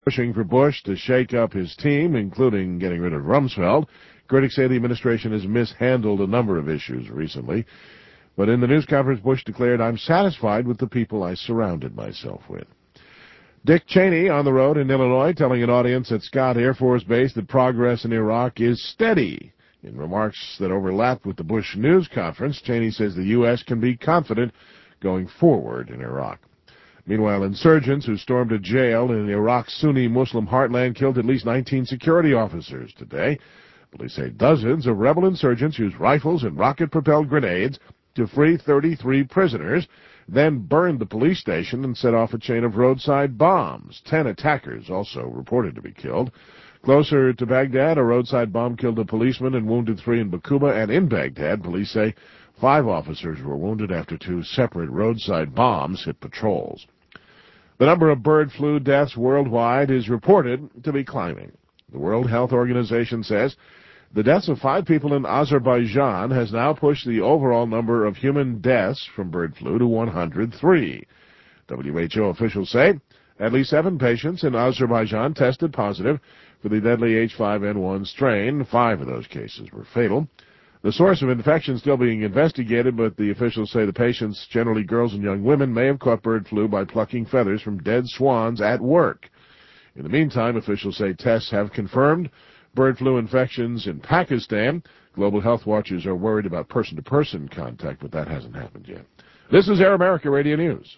pushing for Bush to shake up his team, including getting rid of Rumsfeld. Critics say the administration has mishandled a number of issues recently. But in the news conference, Bush declared, "I'm satisfied with the people I surrounded myself with." Dick Cheney on the road in Illinois telling an audience at Scott Air Force Base that progress in Iraq is steady. In remarks that overlapped with the Bush news conference, Cheney says the U.S. can be confident going forward in Iraq. Meanwhile, insurgents who stormed a jail in Iraq's Sunni Muslim heartland killed at least 19 security officers today. Police say dozens of rebel insurgents used rifles and rocket-propelled grenades to free 33 prisoners, then burned the police station and set off a chain of roadside bombs. 10 attackers also reported to be killed. Closer to Baghdad, a roadside bomb killed a policeman and wounded 3 in Bakuba, and in Baghdad, police say 5 officers were wounded after 2 separate roadside bombs hit patrols. The number of bird flu deaths worldwide is reported to be climbing. The World Health Organization says the deaths of 5 people in Azerbaijan has now pushed the overall number of human deaths from bird flu to 103. WHO officials say at least 7 patients in Azerbaijan tested positive for the deadly H5N1 strain. 5 of those cases were fatal. The source of infection is still being investigated, but the officials say the patients, generally girls and young women, may have caught bird flu by plucking feathers from dead swans at work. In the meantime, officials say tests have confirmed bird flu infections in Pakistan. Global health watchers are worried about person-to-person contact, but that hasn't happened yet. This is Air America Radio News.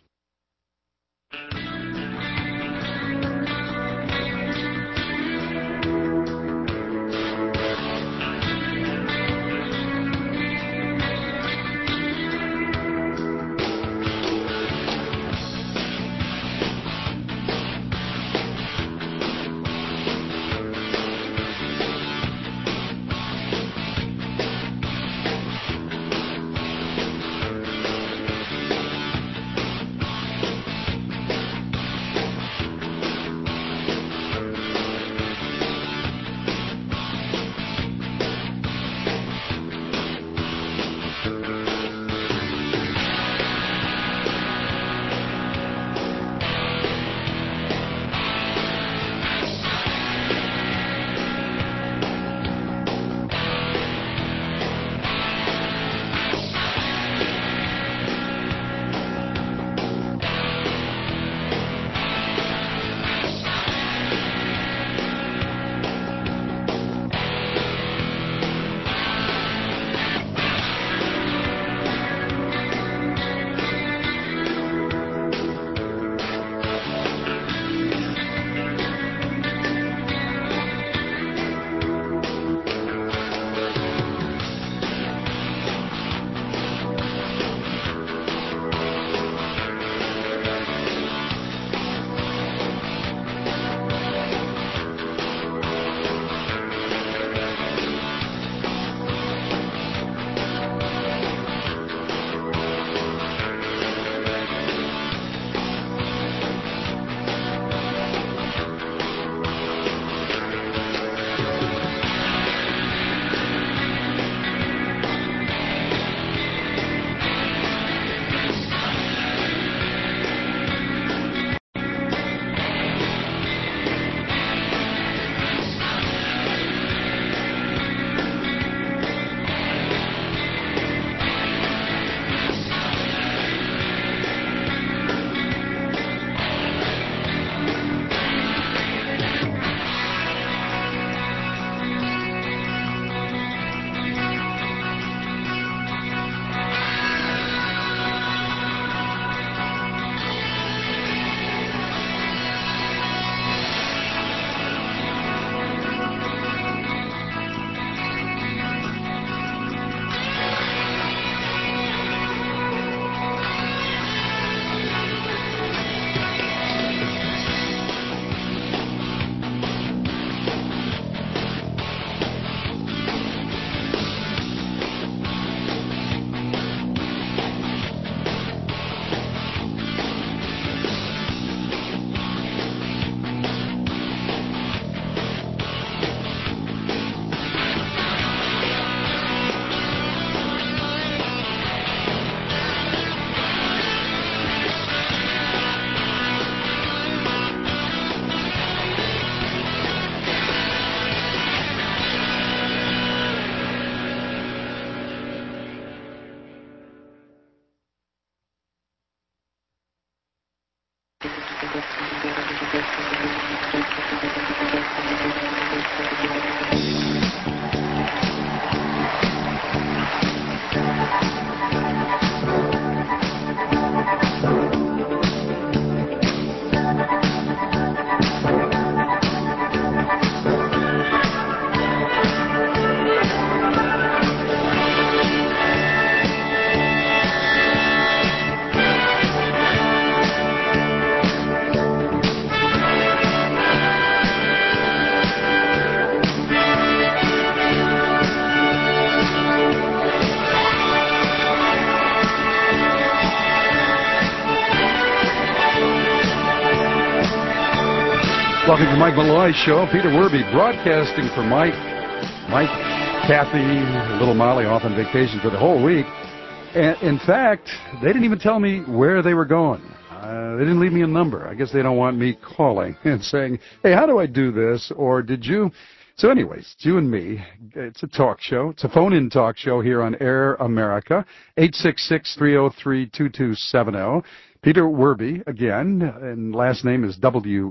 Welcome to Mike Malloy's show. Peter Werby broadcasting for Mike, Kathy, little Molly off on vacation for the whole week. And in fact, they didn't even tell me where they were going. They didn't leave me a number. I guess they don't want me calling and saying, hey, how do I do this? Or did you? So anyways, it's you and me. It's a talk show. It's a phone-in talk show here on Air America, 866-303-2270. Peter Werby, again, and last name is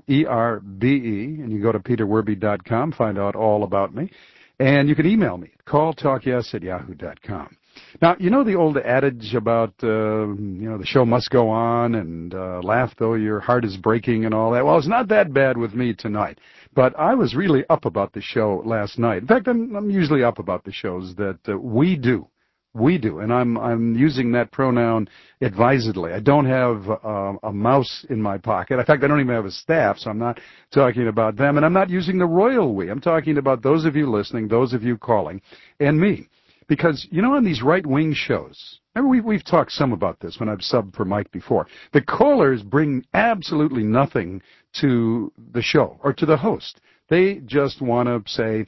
W-E-R-B-E, and you go to peterwerby.com, find out all about me. And you can email me, calltalkyes@yahoo.com. Now, you know the old adage about, the show must go on and laugh though your heart is breaking and all that? Well, it's not that bad with me tonight. But I was really up about the show last night. In fact, I'm usually up about the shows that we do. We do, and I'm using that pronoun advisedly. I don't have a mouse in my pocket. In fact, I don't even have a staff, so I'm not talking about them. And I'm not using the royal we. I'm talking about those of you listening, those of you calling, and me. Because, on these right-wing shows, remember we've talked some about this when I've subbed for Mike before, the callers bring absolutely nothing to the show or to the host. They just want to say,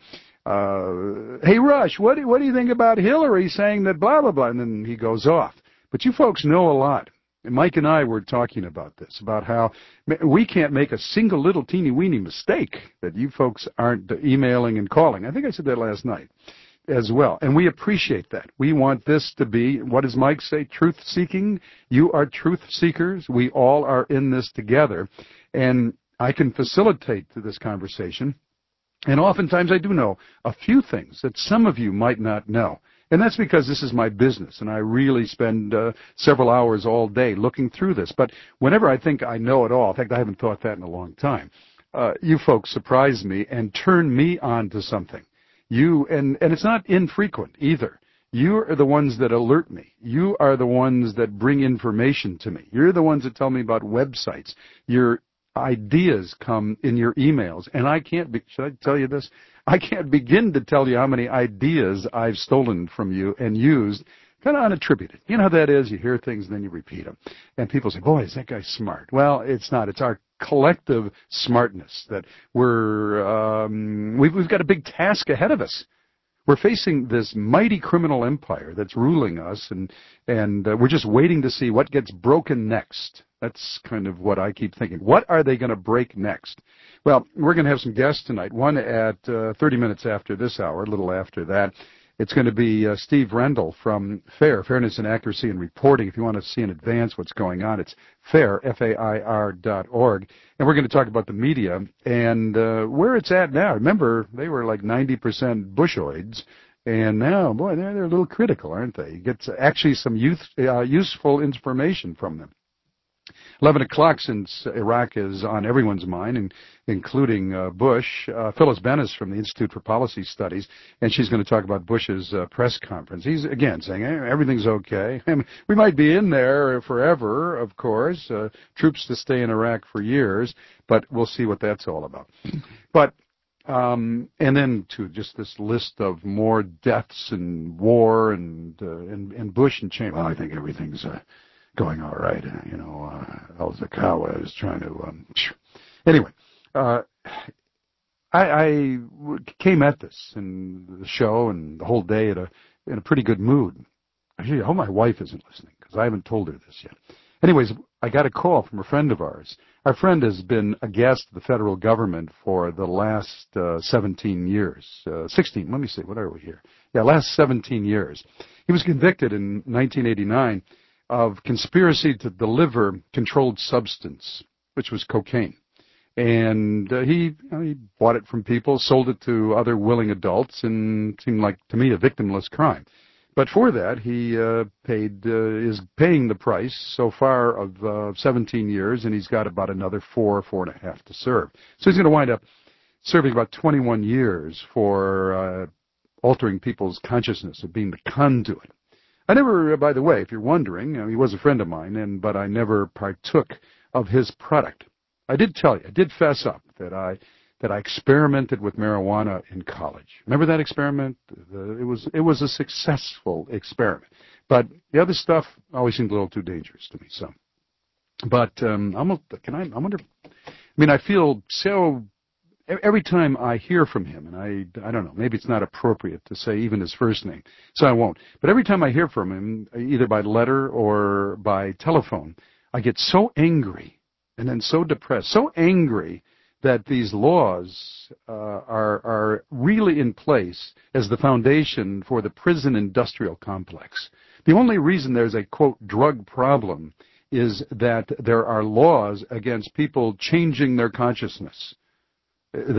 hey, Rush, what do you think about Hillary saying that blah, blah, blah, and then he goes off. But you folks know a lot. And Mike and I were talking about this, about how we can't make a single little teeny-weeny mistake that you folks aren't emailing and calling. I think I said that last night as well. And we appreciate that. We want this to be, what does Mike say, truth-seeking? You are truth-seekers. We all are in this together. And I can facilitate this conversation. And oftentimes I do know a few things that some of you might not know. And that's because this is my business, and I really spend several hours all day looking through this. But whenever I think I know it all, in fact, I haven't thought that in a long time, you folks surprise me and turn me on to something. And it's not infrequent either. You are the ones that alert me. You are the ones that bring information to me. You're the ones that tell me about websites. Your ideas come in your emails, and should I tell you this? I can't begin to tell you how many ideas I've stolen from you and used, kind of unattributed. You know how that is? You hear things and then you repeat them. And people say, boy, is that guy smart? Well, it's not. It's our collective smartness that we've got a big task ahead of us. We're facing this mighty criminal empire that's ruling us, and we're just waiting to see what gets broken next. That's kind of what I keep thinking. What are they going to break next? Well, we're going to have some guests tonight, one at 30 minutes after this hour, a little after that. It's going to be Steve Rendell from FAIR, Fairness and Accuracy in Reporting. If you want to see in advance what's going on, it's FAIR, FAIR.org. And we're going to talk about the media and where it's at now. Remember, they were like 90% Bushoids, and now, boy, they're a little critical, aren't they? You get actually some useful information from them. 11 o'clock, since Iraq is on everyone's mind, including Bush. Phyllis Bennis from the Institute for Policy Studies, and she's going to talk about Bush's press conference. He's, again, saying everything's okay. I mean, we might be in there forever, of course, troops to stay in Iraq for years, but we'll see what that's all about. But and then to just this list of more deaths and war and Bush and Cheney. Well, I think everything's going all right. Al-Zakawa is trying to... Anyway, I came at this and the show and the whole day in a pretty good mood. Actually, I hope my wife isn't listening because I haven't told her this yet. Anyways, I got a call from a friend of ours. Our friend has been a guest of the federal government for the last 17 years. 16, let me see, what are we here? Yeah, last 17 years. He was convicted in 1989 of conspiracy to deliver controlled substance, which was cocaine. And he bought it from people, sold it to other willing adults, and seemed like, to me, a victimless crime. But for that, he is paying the price so far of 17 years, and he's got about another 4.5 to serve. So he's going to wind up serving about 21 years for altering people's consciousness of being the conduit. I never, by the way, if you're wondering, he was a friend of mine, but I never partook of his product. I did tell you, I did fess up that I experimented with marijuana in college. Remember that experiment? It was a successful experiment, but the other stuff always seemed a little too dangerous to me. So, but I feel so every time I hear from him, and I don't know, maybe it's not appropriate to say even his first name, so I won't. But every time I hear from him, either by letter or by telephone, I get so angry and then so depressed, so angry that these laws are really in place as the foundation for the prison industrial complex. The only reason there's a, quote, drug problem is that there are laws against people changing their consciousness with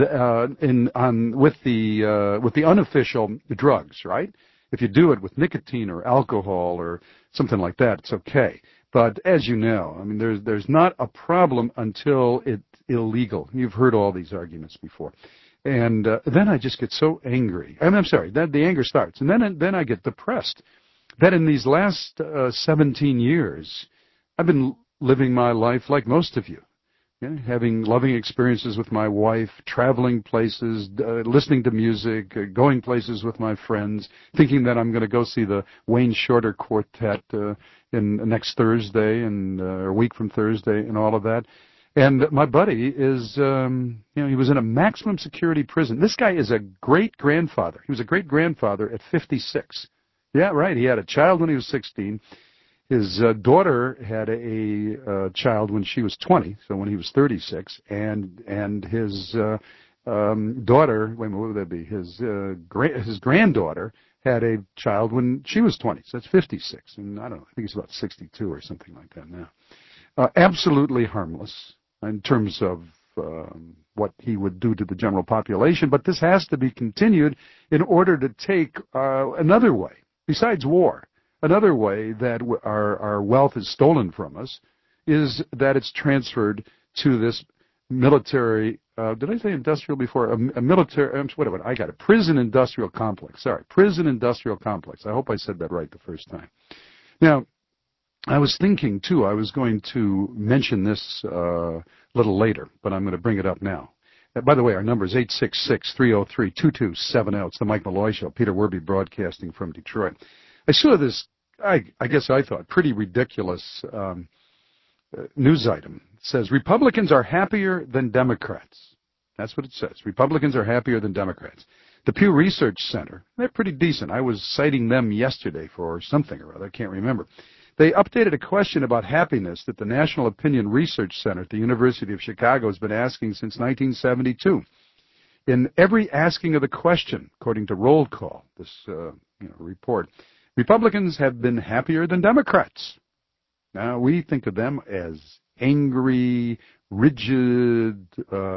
the unofficial drugs, right? If you do it with nicotine or alcohol or something like that, it's okay. But as you know, I mean, there's not a problem until it's illegal. You've heard all these arguments before. And then I just get so angry. I'm sorry, then the anger starts. And then I get depressed. That in these last 17 years, I've been living my life like most of you. Having loving experiences with my wife, traveling places, listening to music, going places with my friends, thinking that I'm going to go see the Wayne Shorter Quartet next Thursday and a week from Thursday and all of that. And my buddy is, he was in a maximum security prison. This guy is a great-grandfather. He was a great-grandfather at 56. Yeah, right. He had a child when he was 16. His daughter had a child when she was 20, so when he was 36, and his daughter, wait a minute, what would that be? His granddaughter had a child when she was 20, so that's 56, and I don't know, I think he's about 62 or something like that now. Absolutely harmless in terms of what he would do to the general population, but this has to be continued in order to take another way, besides war. Another way that our wealth is stolen from us is that it's transferred to this military, did I say industrial before? A military, whatever, I got it, prison industrial complex. Sorry, prison industrial complex. I hope I said that right the first time. Now, I was thinking, too, I was going to mention this a little later, but I'm going to bring it up now. By the way, our number is 866-303-2270. It's the Mike Malloy Show. Peter Werby broadcasting from Detroit. I saw this, I guess I thought, pretty ridiculous news item. It says, Republicans are happier than Democrats. That's what it says. Republicans are happier than Democrats. The Pew Research Center, they're pretty decent. I was citing them yesterday for something or other. I can't remember. They updated a question about happiness that the National Opinion Research Center at the University of Chicago has been asking since 1972. In every asking of the question, according to Roll Call, this report, Republicans have been happier than Democrats. Now, we think of them as angry, rigid,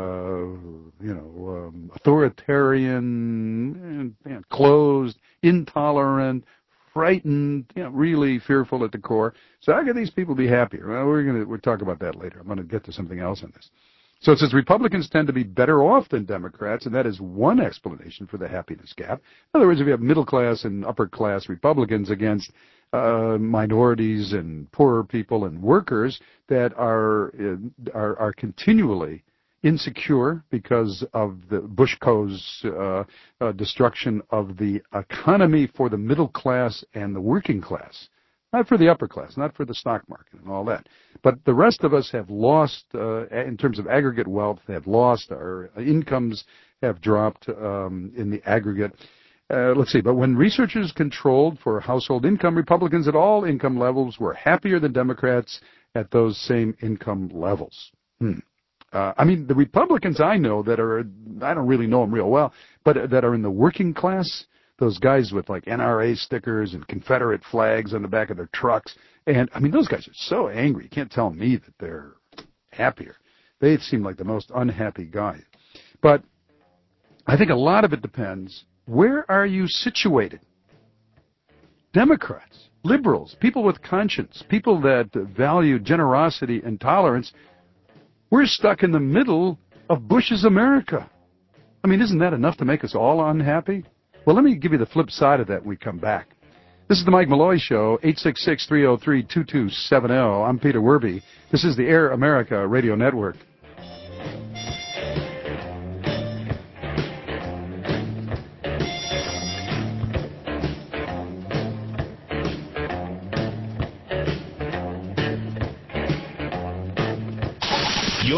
authoritarian, closed, intolerant, frightened, really fearful at the core. So how can these people be happier? Well, we'll talk about that later. I'm going to get to something else on this. So it says Republicans tend to be better off than Democrats, and that is one explanation for the happiness gap. In other words, if you have middle-class and upper-class Republicans against minorities and poorer people and workers that are continually insecure because of the Bush-Co's destruction of the economy for the middle class and the working class. Not for the upper class, not for the stock market and all that. But the rest of us have lost, in terms of aggregate wealth, have lost. Our incomes have dropped in the aggregate. Let's see, but when researchers controlled for household income, Republicans at all income levels were happier than Democrats at those same income levels. The Republicans I know that are, I don't really know them real well, but that are in the working class, those guys with like NRA stickers and Confederate flags on the back of their trucks. And, those guys are so angry. You can't tell me that they're happier. They seem like the most unhappy guys. But I think a lot of it depends, where are you situated? Democrats, liberals, people with conscience, people that value generosity and tolerance, we're stuck in the middle of Bush's America. Isn't that enough to make us all unhappy? Well, let me give you the flip side of that when we come back. This is the Mike Malloy Show, 866-303-2270. I'm Peter Werby. This is the Air America Radio Network.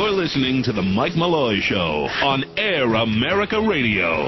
You're listening to The Mike Malloy Show on Air America Radio.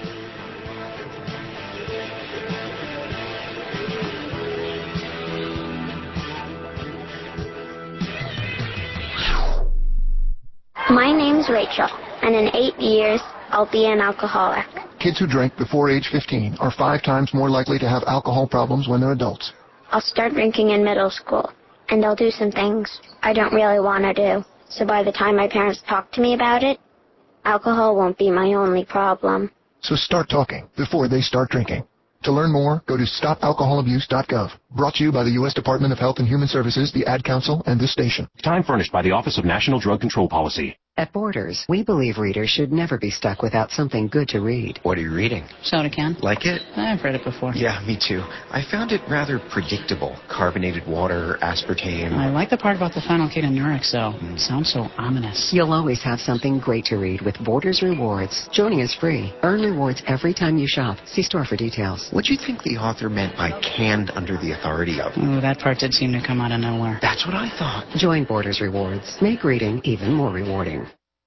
My name's Rachel, and in 8 years, I'll be an alcoholic. Kids who drink before age 15 are 5 times more likely to have alcohol problems when they're adults. I'll start drinking in middle school, and I'll do some things I don't really want to do. So by the time my parents talk to me about it, alcohol won't be my only problem. So start talking before they start drinking. To learn more, go to stopalcoholabuse.gov. Brought to you by the U.S. Department of Health and Human Services, the Ad Council, and this station. Time furnished by the Office of National Drug Control Policy. At Borders, we believe readers should never be stuck without something good to read. What are you reading? Soda Can. Like it? I've read it before. Yeah, me too. I found it rather predictable. Carbonated water, aspartame. I like the part about the phenylketonuria, though. It sounds so ominous. You'll always have something great to read with Borders Rewards. Joining is free. Earn rewards every time you shop. See store for details. What do you think the author meant by canned under the authority of? Ooh, that part did seem to come out of nowhere. That's what I thought. Join Borders Rewards. Make reading even more rewarding.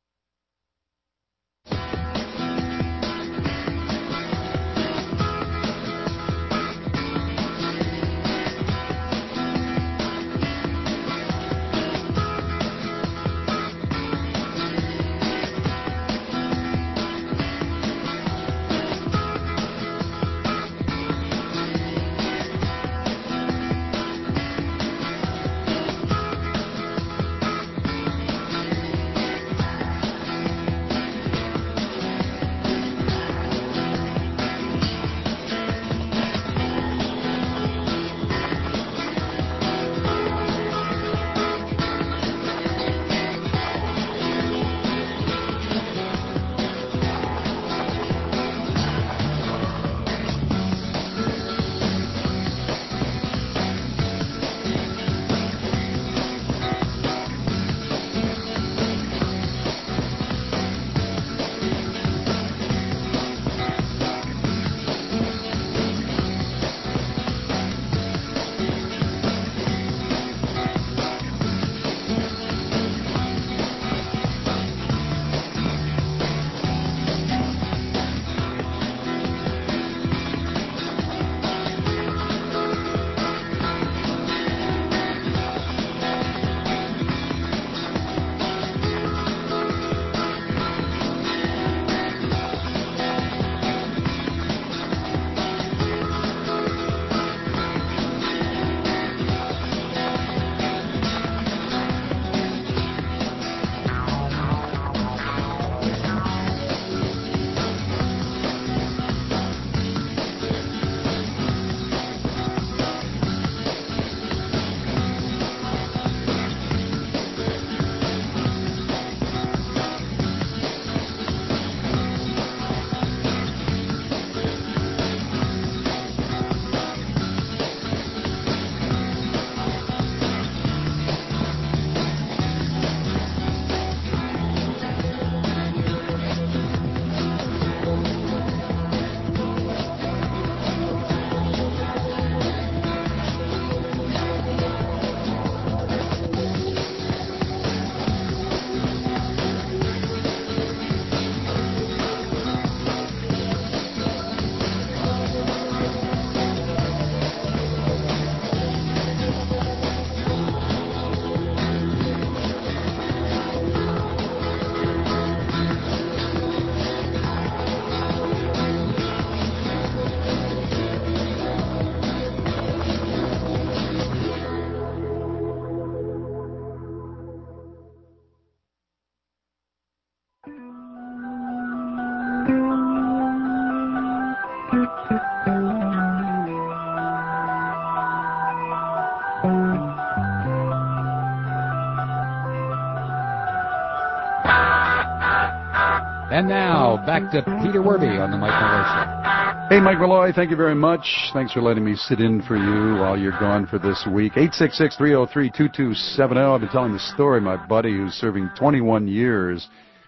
And now, back to Peter Werby on the Mike Malloy Show. Hey, Mike Malloy, thank you very much. Thanks for letting me sit in for you while you're gone for this week. 866-303-2270. I've been telling the story of my buddy who's serving 21 years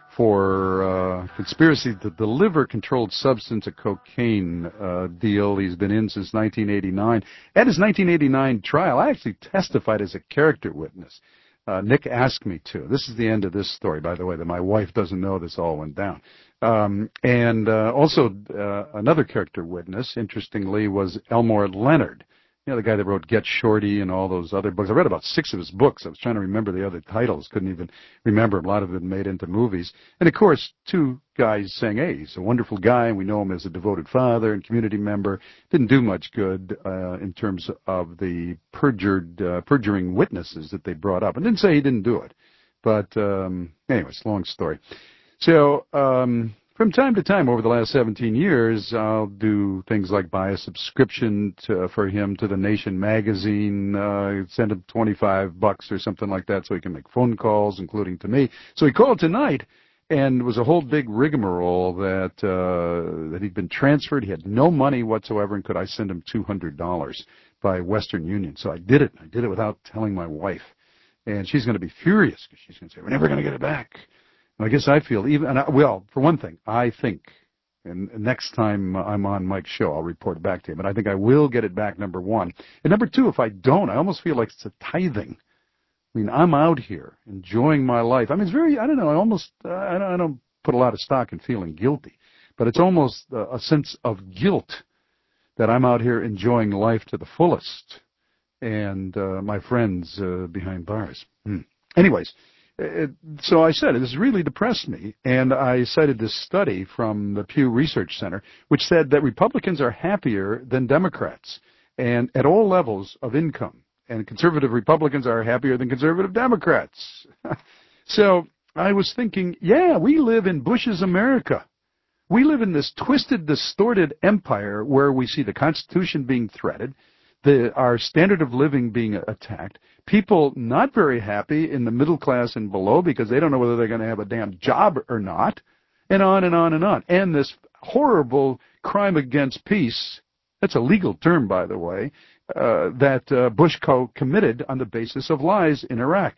for conspiracy to deliver controlled substance, a cocaine deal. He's been in since 1989. At his 1989 trial, I actually testified as a character witness. Nick asked me to. This is the end of this story, by the way, that my wife doesn't know this all went down. Also, another character witness, interestingly, was Elmore Leonard. You know, the guy that wrote Get Shorty and all those other books. I read about 6 of his books. I was trying to remember the other titles. Couldn't even remember. A lot of them made into movies. And, of course, 2 guys saying, hey, he's a wonderful guy, and we know him as a devoted father and community member. Didn't do much good in terms of the perjuring witnesses that they brought up. And didn't say he didn't do it. But, anyways, long story. So, from time to time over the last 17 years, I'll do things like buy a subscription for him to The Nation magazine, send him $25 or something like that so he can make phone calls, including to me. So he called tonight, and it was a whole big rigmarole that he'd been transferred. He had no money whatsoever, and could I send him $200 by Western Union? So I did it. I did it without telling my wife. And she's going to be furious because she's going to say, we're never going to get it back. I guess I feel well, for one thing, I think, and next time I'm on Mike's show, I'll report back to him, but I think I will get it back, number one. And number two, if I don't, I almost feel like it's a tithing. I mean, I'm out here enjoying my life. I mean, it's very, I don't know, I don't put a lot of stock in feeling guilty, but it's almost a sense of guilt that I'm out here enjoying life to the fullest, and my friends behind bars. Anyways. So I said, this really depressed me, and I cited this study from the Pew Research Center, which said that Republicans are happier than Democrats, and at all levels of income, and conservative Republicans are happier than conservative Democrats. So I was thinking, yeah, we live in Bush's America. We live in this twisted, distorted empire where we see the Constitution being threatened, our standard of living being attacked, people not very happy in the middle class and below because they don't know whether they're going to have a damn job or not, and on and on and on. And this horrible crime against peace, that's a legal term, by the way, that Bush committed on the basis of lies in Iraq.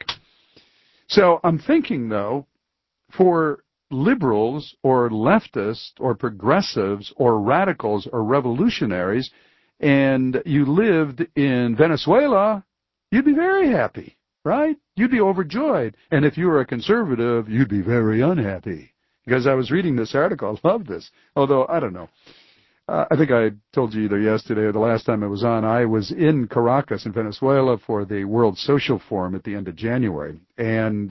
So I'm thinking, though, for liberals or leftists or progressives or radicals or revolutionaries, and you lived in Venezuela, you'd be very happy, right? You'd be overjoyed. And if you were a conservative, you'd be very unhappy. Because I was reading this article, I love this. Although, I don't know. I think I told you either yesterday or the last time I was on, I was in Caracas in Venezuela for the World Social Forum at the end of January. And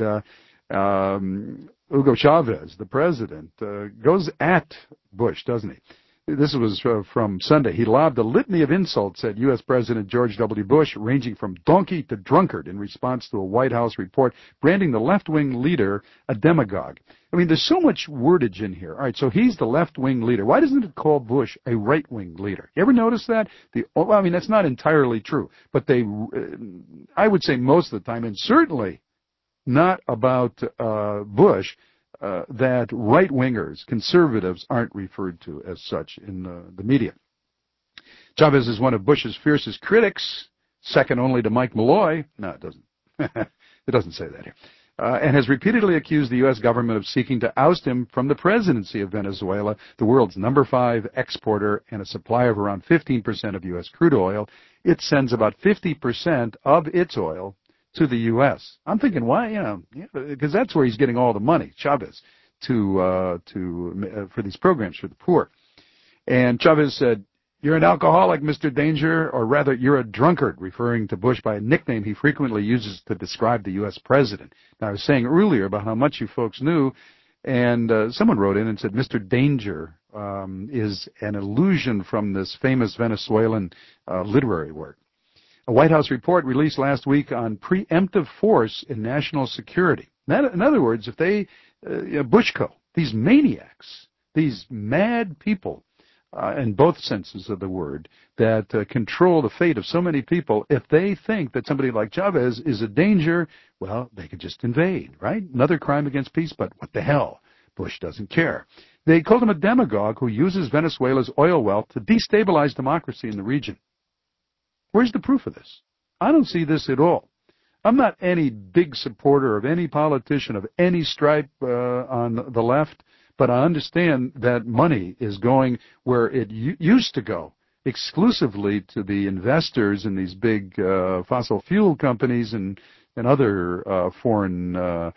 Hugo Chavez, the president, goes at Bush, doesn't he? This was from Sunday. He lobbed a litany of insults at U.S. President George W. Bush, ranging from donkey to drunkard, in response to a White House report branding the left-wing leader a demagogue. I mean, there's so much wordage in here. All right, so he's the left-wing leader. Why doesn't it call Bush a right-wing leader? You ever notice that? I mean, that's not entirely true, but I would say most of the time, and certainly not about Bush, that right-wingers, conservatives, aren't referred to as such in the media. Chavez is one of Bush's fiercest critics, second only to Mike Malloy. No, it doesn't. It doesn't say that here. And has repeatedly accused the U.S. government of seeking to oust him from the presidency of Venezuela, the world's number 5 exporter and a supplier of around 15% of U.S. crude oil. It sends about 50% of its oil to the U.S. I'm thinking, why? Because that's where he's getting all the money, Chavez, for these programs for the poor. And Chavez said, "You're an alcoholic, Mr. Danger, or rather, you're a drunkard," referring to Bush by a nickname he frequently uses to describe the U.S. president. Now, I was saying earlier about how much you folks knew, and someone wrote in and said, Mr. Danger is an allusion from this famous Venezuelan literary work. A White House report released last week on preemptive force in national security. In other words, if they, Bushco, these maniacs, these mad people, in both senses of the word, that control the fate of so many people, if they think that somebody like Chavez is a danger, well, they could just invade, right? Another crime against peace, but what the hell? Bush doesn't care. They called him a demagogue who uses Venezuela's oil wealth to destabilize democracy in the region. Where's the proof of this? I don't see this at all. I'm not any big supporter of any politician of any stripe on the left, but I understand that money is going where it used to go, exclusively to the investors in these big fossil fuel companies and and other foreign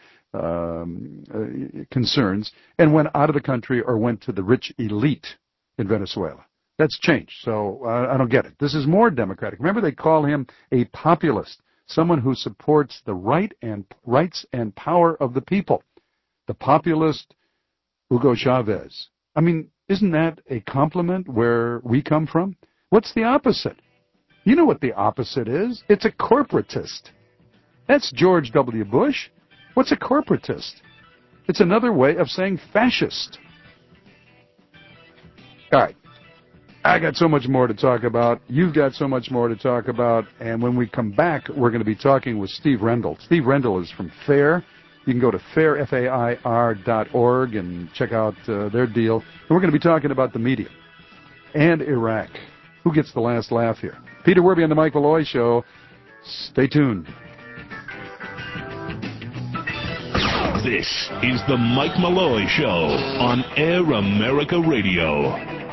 concerns, and went out of the country or went to the rich elite in Venezuela. That's changed, so I don't get it. This is more democratic. Remember, they call him a populist, someone who supports the rights and power of the people. The populist Hugo Chavez. I mean, isn't that a compliment where we come from? What's the opposite? You know what the opposite is? It's a corporatist. That's George W. Bush. What's a corporatist? It's another way of saying fascist. All right. I got so much more to talk about. You've got so much more to talk about. And when we come back, we're going to be talking with Steve Rendell. Steve Rendell is from FAIR. You can go to fair.org and check out their deal. And we're going to be talking about the media and Iraq. Who gets the last laugh here? Peter Werby on the Mike Malloy Show. Stay tuned. This is the Mike Malloy Show on Air America Radio.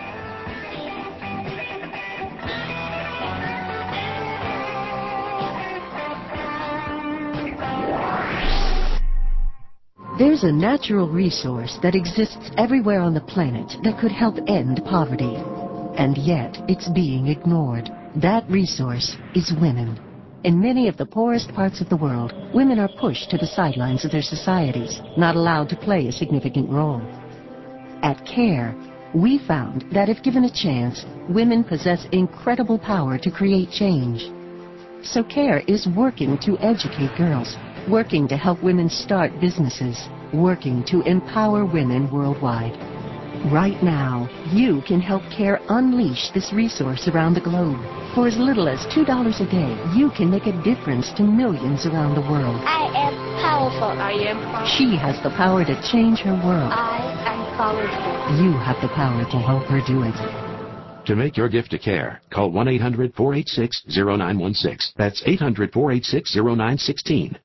There's a natural resource that exists everywhere on the planet that could help end poverty. And yet, it's being ignored. That resource is women. In many of the poorest parts of the world, women are pushed to the sidelines of their societies, not allowed to play a significant role. At CARE, we found that if given a chance, women possess incredible power to create change. So CARE is working to educate girls, working to help women start businesses, working to empower women worldwide. Right now, you can help CARE unleash this resource around the globe. For as little as $2 a day, you can make a difference to millions around the world. I am powerful. I am powerful. She has the power to change her world. I am powerful. You have the power to help her do it. To make your gift to CARE, call 1-800-486-0916. That's 800-486-0916.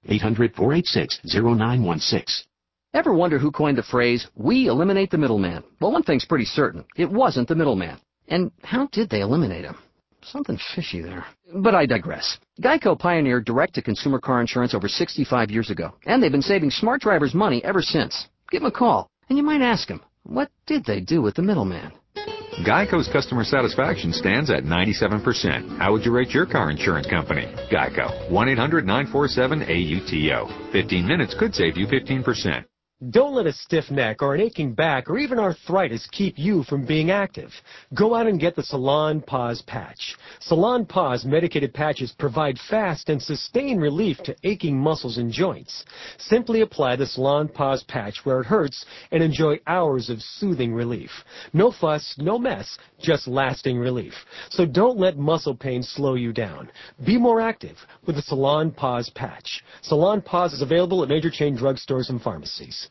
800-486-0916. Ever wonder who coined the phrase, "We eliminate the middleman"? Well, one thing's pretty certain. It wasn't the middleman. And how did they eliminate him? Something fishy there. But I digress. GEICO pioneered direct-to-consumer car insurance over 65 years ago, and they've been saving smart drivers money ever since. Give them a call, and you might ask them, what did they do with the middleman? GEICO's customer satisfaction stands at 97%. How would you rate your car insurance company? GEICO. 1-800-947-AUTO. 15 minutes could save you 15%. Don't let a stiff neck or an aching back or even arthritis keep you from being active. Go out and get the Salon Pause Patch. Salon Pause medicated patches provide fast and sustained relief to aching muscles and joints. Simply apply the Salon Pause Patch where it hurts and enjoy hours of soothing relief. No fuss, no mess, just lasting relief. So don't let muscle pain slow you down. Be more active with the Salon Pause Patch. Salon Pause is available at major chain drugstores and pharmacies.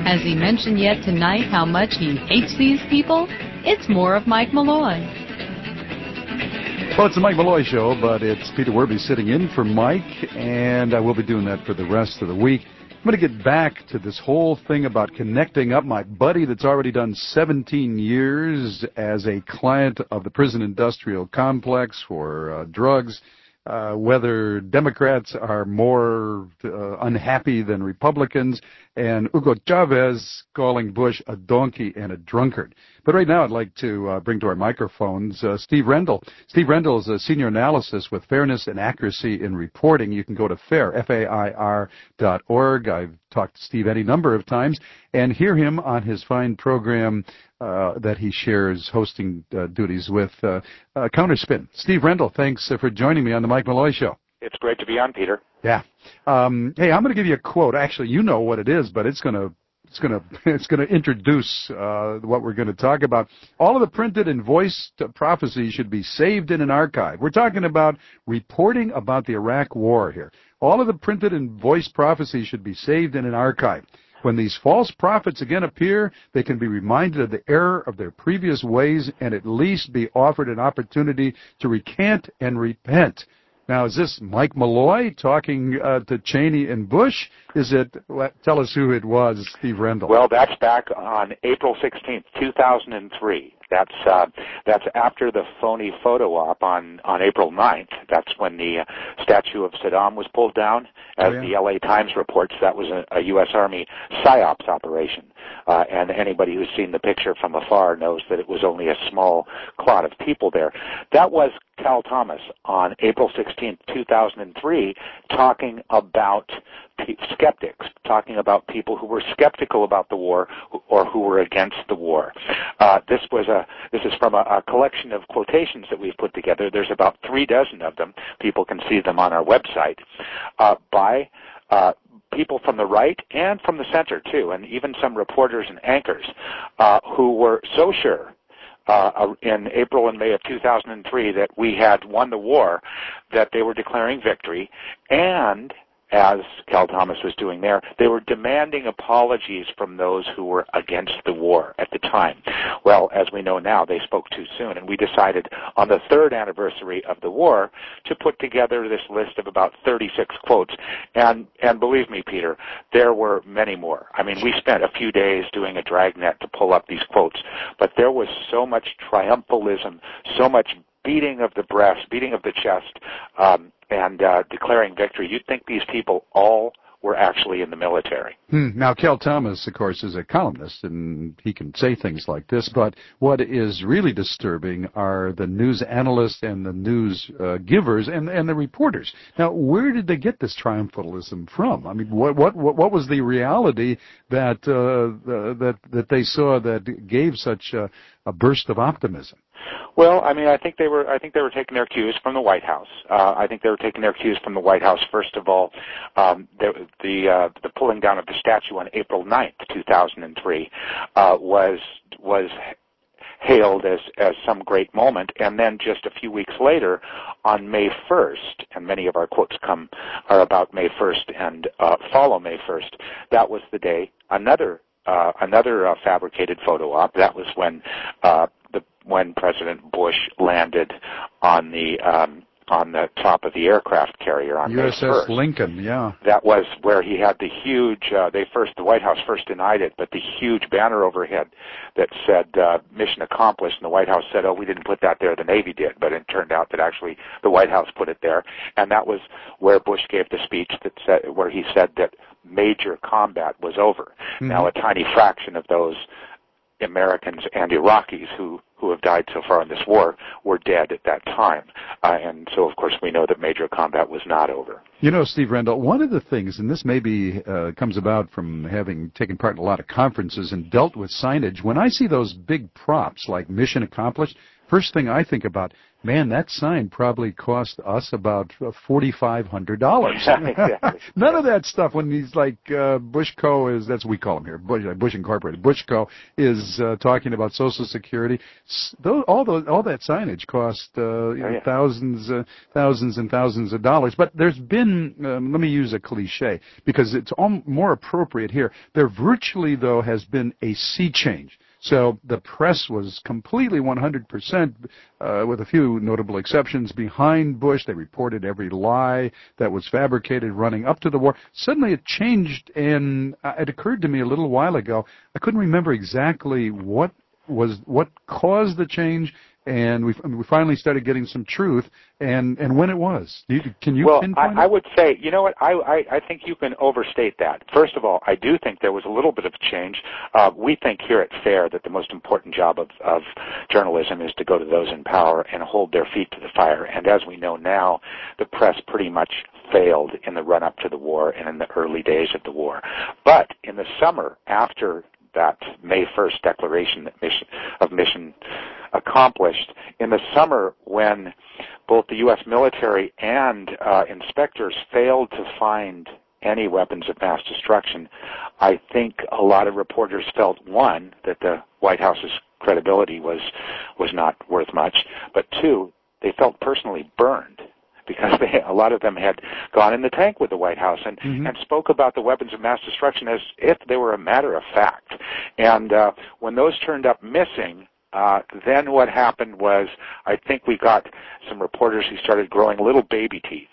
Has he mentioned yet tonight how much he hates these people? It's more of Mike Malloy. Well, it's the Mike Malloy Show, but it's Peter Werby sitting in for Mike, and I will be doing that for the rest of the week. I'm going to get back to this whole thing about connecting up my buddy that's already done 17 years as a client of the prison industrial complex for drugs, whether Democrats are more unhappy than Republicans, and Hugo Chavez calling Bush a donkey and a drunkard. But right now I'd like to bring to our microphones Steve Rendell. Steve Rendell is a senior analyst with Fairness and Accuracy in Reporting. You can go to FAIR.org. I've talked to Steve any number of times and hear him on his fine program that he shares hosting duties with Counterspin. Steve Rendell, thanks for joining me on the Mike Malloy Show. It's great to be on, Peter. Yeah. Hey, I'm going to give you a quote. Actually, you know what it is, but it's going to introduce what we're going to talk about. All of the printed and voiced prophecies should be saved in an archive. We're talking about reporting about the Iraq War here. All of the printed and voiced prophecies should be saved in an archive. When these false prophets again appear, they can be reminded of the error of their previous ways and at least be offered an opportunity to recant and repent. Now, is this Mike Malloy talking to Cheney and Bush? Tell us who it was, Steve Rendell. Well, that's back on April 16th, 2003. That's after the phony photo op on April 9th. That's when the statue of Saddam was pulled down. As the LA Times reports, that was a U.S. Army PSYOPs operation. And anybody who's seen the picture from afar knows that it was only a small clot of people there. That was Cal Thomas on April 16th, 2003, talking about skeptics, talking about people who were skeptical about the war or who were against the war. This is from a collection of quotations that we've put together. There's about 36 of them. People can see them on our website by people from the right and from the center too, and even some reporters and anchors who were so sure in April and May of 2003 that we had won the war that they were declaring victory, and as Cal Thomas was doing there, they were demanding apologies from those who were against the war at the time. Well, as we know now, they spoke too soon, and we decided on the 3rd anniversary of the war to put together this list of about 36 quotes. And believe me, Peter, there were many more. I mean, we spent a few days doing a dragnet to pull up these quotes, but there was so much triumphalism, so much beating of the breast, beating of the chest, and declaring victory. You'd think these people all were actually in the military. Now, Cal Thomas, of course, is a columnist, and he can say things like this, but what is really disturbing are the news analysts and the news givers and the reporters. Now, where did they get this triumphalism from? I mean, what was the reality that they saw that gave such a burst of optimism? Well, I mean, I think they were taking their cues from the White House. I think they were taking their cues from the White House. First of all, the pulling down of the statue on April 9th, 2003, was hailed as some great moment, and then just a few weeks later, on May 1st, and many of our quotes are about May 1st and follow May 1st. That was the day another fabricated photo op. That was when President Bush landed on the top of the aircraft carrier on USS May 1st. Lincoln, yeah. That was where he had the huge, the White House first denied it, but the huge banner overhead that said, mission accomplished, and the White House said, oh, we didn't put that there, the Navy did, but it turned out that actually the White House put it there, and that was where Bush gave the speech where he said that major combat was over. Mm-hmm. Now, a tiny fraction of those Americans and Iraqis who have died so far in this war were dead at that time. And so, of course, we know that major combat was not over. You know, Steve Rendell, one of the things, and this maybe comes about from having taken part in a lot of conferences and dealt with signage, when I see those big props like mission accomplished, first thing I think about, man, that sign probably cost us about $4,500. Exactly. None of that stuff when he's like, Bushco is, that's what we call him here, Bush Incorporated. Bushco is talking about Social Security. All that signage cost thousands and thousands of dollars. But there's been, let me use a cliche, because it's more appropriate here. There virtually, though, has been a sea change. So the press was completely 100%, with a few notable exceptions, behind Bush. They reported every lie that was fabricated running up to the war. Suddenly it changed, and it occurred to me a little while ago, I couldn't remember exactly what caused the change, and we finally started getting some truth, and when it was. Can you pinpoint it? I would say, you know what, I think you can overstate that. First of all, I do think there was a little bit of change. We think here at FAIR that the most important job of journalism is to go to those in power and hold their feet to the fire. And as we know now, the press pretty much failed in the run-up to the war and in the early days of the war. But in the summer after that May 1st declaration of mission accomplished, in the summer when both the U.S. military and inspectors failed to find any weapons of mass destruction, I think a lot of reporters felt, one, that the White House's credibility was not worth much, but two, they felt personally burned, because a lot of them had gone in the tank with the White House and spoke about the weapons of mass destruction as if they were a matter of fact. And when those turned up missing, then what happened was, I think we got some reporters who started growing little baby teeth.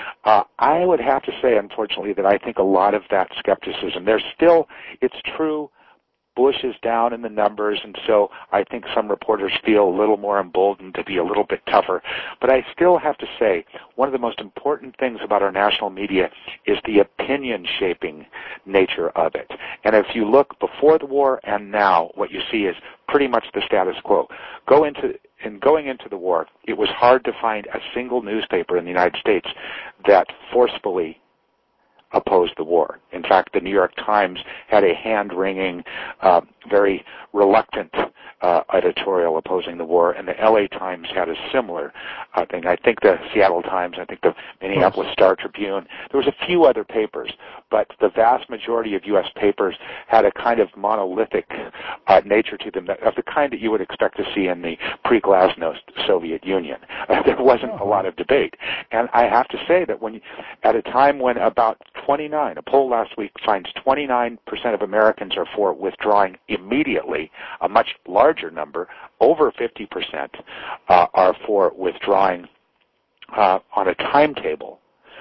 I would have to say, unfortunately, that I think a lot of that skepticism, it's true, Bush is down in the numbers, and so I think some reporters feel a little more emboldened to be a little bit tougher. But I still have to say, one of the most important things about our national media is the opinion-shaping nature of it. And if you look before the war and now, what you see is pretty much the status quo. Going into the war, it was hard to find a single newspaper in the United States that forcefully opposed the war. In fact, the New York Times had a hand-wringing, very reluctant editorial opposing the war, and the LA Times had a similar thing. I think the Seattle Times, I think the Minneapolis Star-Tribune. There was a few other papers, but the vast majority of U.S. papers had a kind of monolithic nature to them, of the kind that you would expect to see in the pre-Glasnost Soviet Union. There wasn't a lot of debate. And I have to say that at a time when about a poll last week finds 29% of Americans are for withdrawing immediately, a much larger number, over 50%, are for withdrawing on a timetable.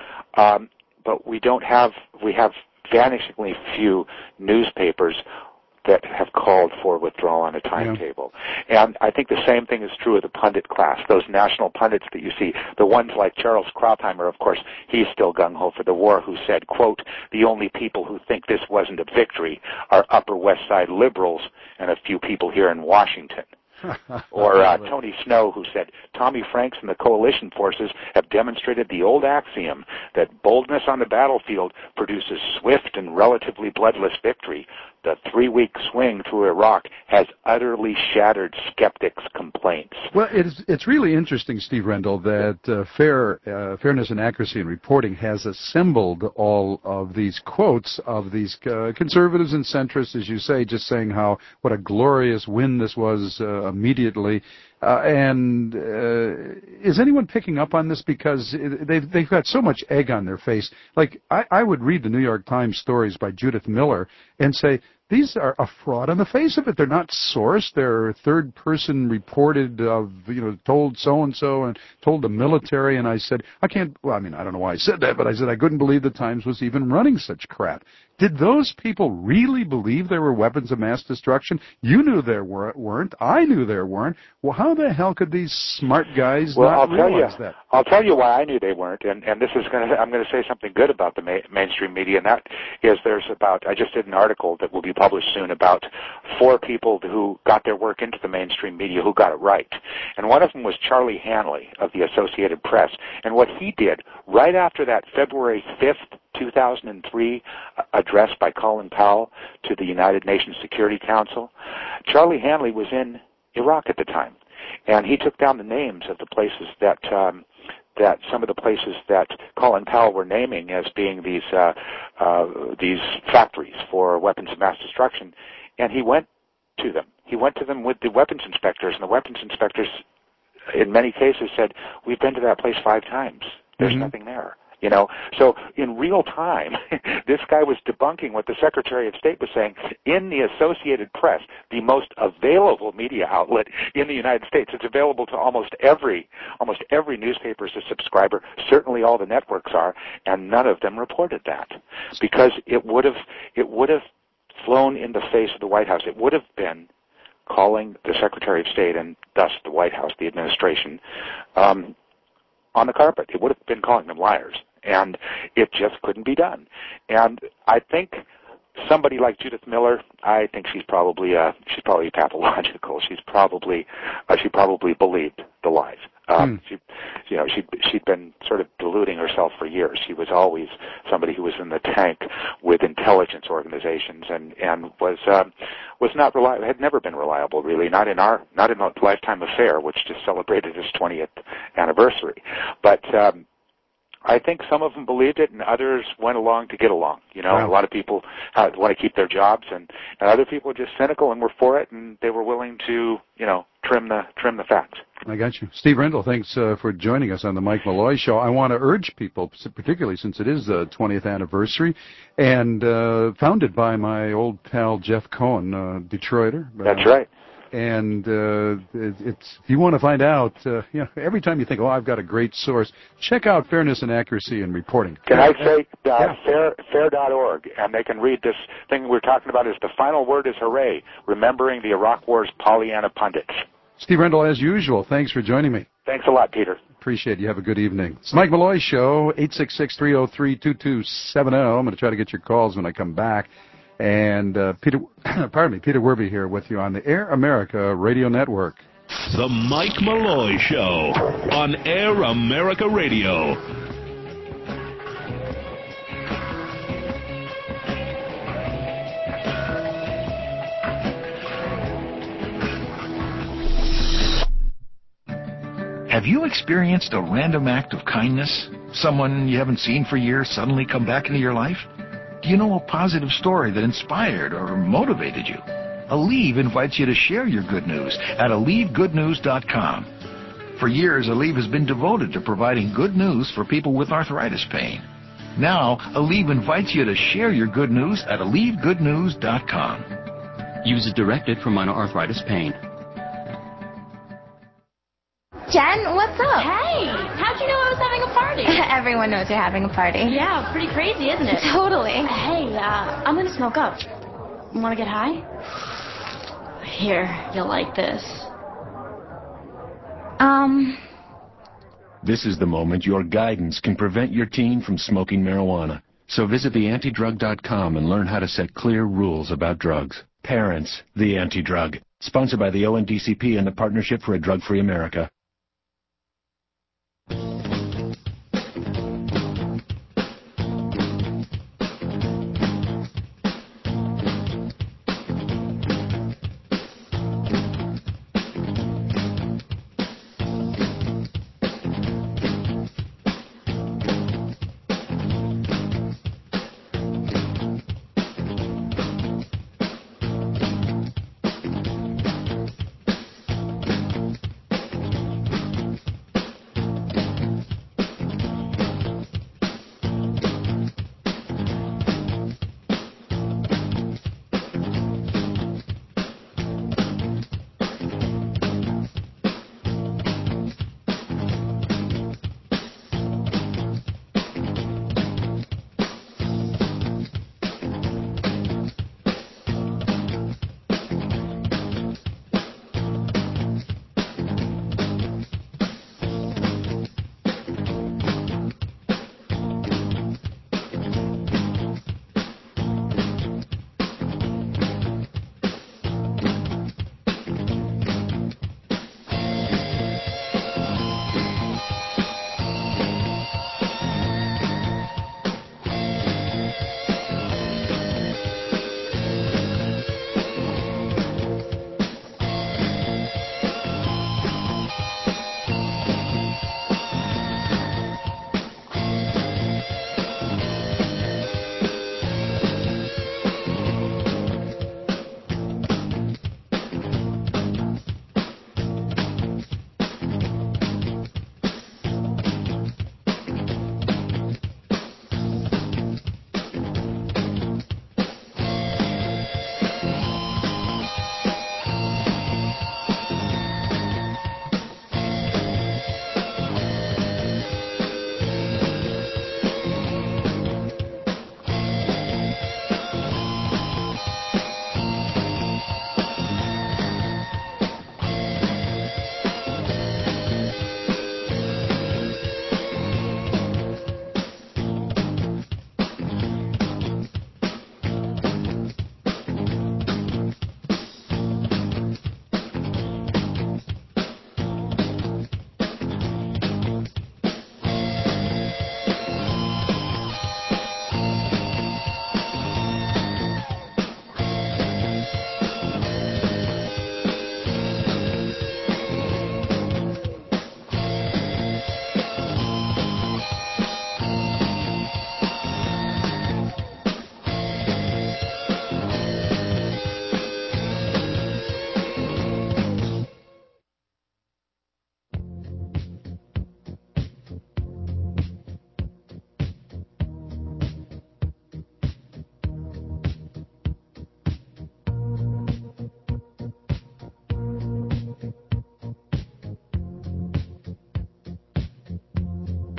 But we have vanishingly few newspapers that have called for withdrawal on a timetable. Yeah. And I think the same thing is true of the pundit class, those national pundits that you see, the ones like Charles Krauthammer, of course, he's still gung-ho for the war, who said, quote, "The only people who think this wasn't a victory are Upper West Side liberals and a few people here in Washington." Or Tony Snow, who said, "Tommy Franks and the coalition forces have demonstrated the old axiom that boldness on the battlefield produces swift and relatively bloodless victory. The 3-week swing through Iraq has utterly shattered skeptics' complaints." Well, it's really interesting, Steve Rendell, that Fairness and Accuracy in Reporting has assembled all of these quotes of these conservatives and centrists, as you say, just saying what a glorious win this was immediately. And is anyone picking up on this? Because they've got so much egg on their face. Like, I would read the New York Times stories by Judith Miller and say, these are a fraud on the face of it. They're not sourced. They're third person reported told so-and-so and told the military. And I said, I don't know why I said that, but I said I couldn't believe the Times was even running such crap. Did those people really believe there were weapons of mass destruction? You knew there weren't. I knew there weren't. Well, how the hell could these smart guys not realize that? I'll tell you why I knew they weren't, and this is I'm going to say something good about the mainstream media, and that is I just did an article that will be published soon about 4 people who got their work into the mainstream media who got it right. And one of them was Charlie Hanley of the Associated Press. And what he did right after that February 5th, 2003 address by Colin Powell to the United Nations Security Council, Charlie Hanley was in Iraq at the time. and he took down the names of the places that some of the places that Colin Powell were naming as being these factories for weapons of mass destruction, and he went to them. He went to them with the weapons inspectors, and the weapons inspectors, in many cases, said, "We've been to that place 5 times. There's nothing there." You know, so in real time, this guy was debunking what the Secretary of State was saying in the Associated Press, the most available media outlet in the United States. It's available to almost every newspaper as a subscriber. Certainly, all the networks are, and none of them reported that because it would have flown in the face of the White House. It would have been calling the Secretary of State and thus the White House, the administration, on the carpet. It would have been calling them liars. And it just couldn't be done. And I think somebody like Judith Miller, I think she's probably pathological. She probably believed the lies. She'd been sort of deluding herself for years. She was always somebody who was in the tank with intelligence organizations and was not reliable. Had never been reliable, really. Not in the Lifetime Affair, which just celebrated its 20th anniversary. But I think some of them believed it, and others went along to get along. You know, a lot of people want to keep their jobs, and other people were just cynical and were for it, and they were willing to, trim the facts. I got you. Steve Rendle, thanks for joining us on the Mike Malloy Show. I want to urge people, particularly since it is the 20th anniversary, and founded by my old pal Jeff Cohen, Detroiter. That's right. And if you want to find out, every time you think, I've got a great source, check out Fairness and Accuracy in Reporting. Can I say fair.org, and they can read this thing we're talking about is the final word is hooray, remembering the Iraq War's Pollyanna pundits. Steve Rendle, as usual, thanks for joining me. Thanks a lot, Peter. Appreciate it. You have a good evening. It's Mike Malloy Show, 866-303-2270. I'm going to try to get your calls when I come back. And Peter Werby here with you on the Air America Radio Network. The Mike Malloy Show on Air America Radio. Have you experienced a random act of kindness? Someone you haven't seen for years suddenly come back into your life? Do you know a positive story that inspired or motivated you? Aleve invites you to share your good news at AleveGoodNews.com. For years, Aleve has been devoted to providing good news for people with arthritis pain. Now, Aleve invites you to share your good news at AleveGoodNews.com. Use as directed for minor arthritis pain. Jen, what's up? Hey, how'd you know I was having a party? Everyone knows you're having a party. Yeah, pretty crazy, isn't it? Totally. Hey, I'm gonna smoke up. Wanna get high? Here, you'll like this. This is the moment your guidance can prevent your teen from smoking marijuana. So visit theantidrug.com and learn how to set clear rules about drugs. Parents, the Anti-Drug. Sponsored by the ONDCP and the Partnership for a Drug-Free America.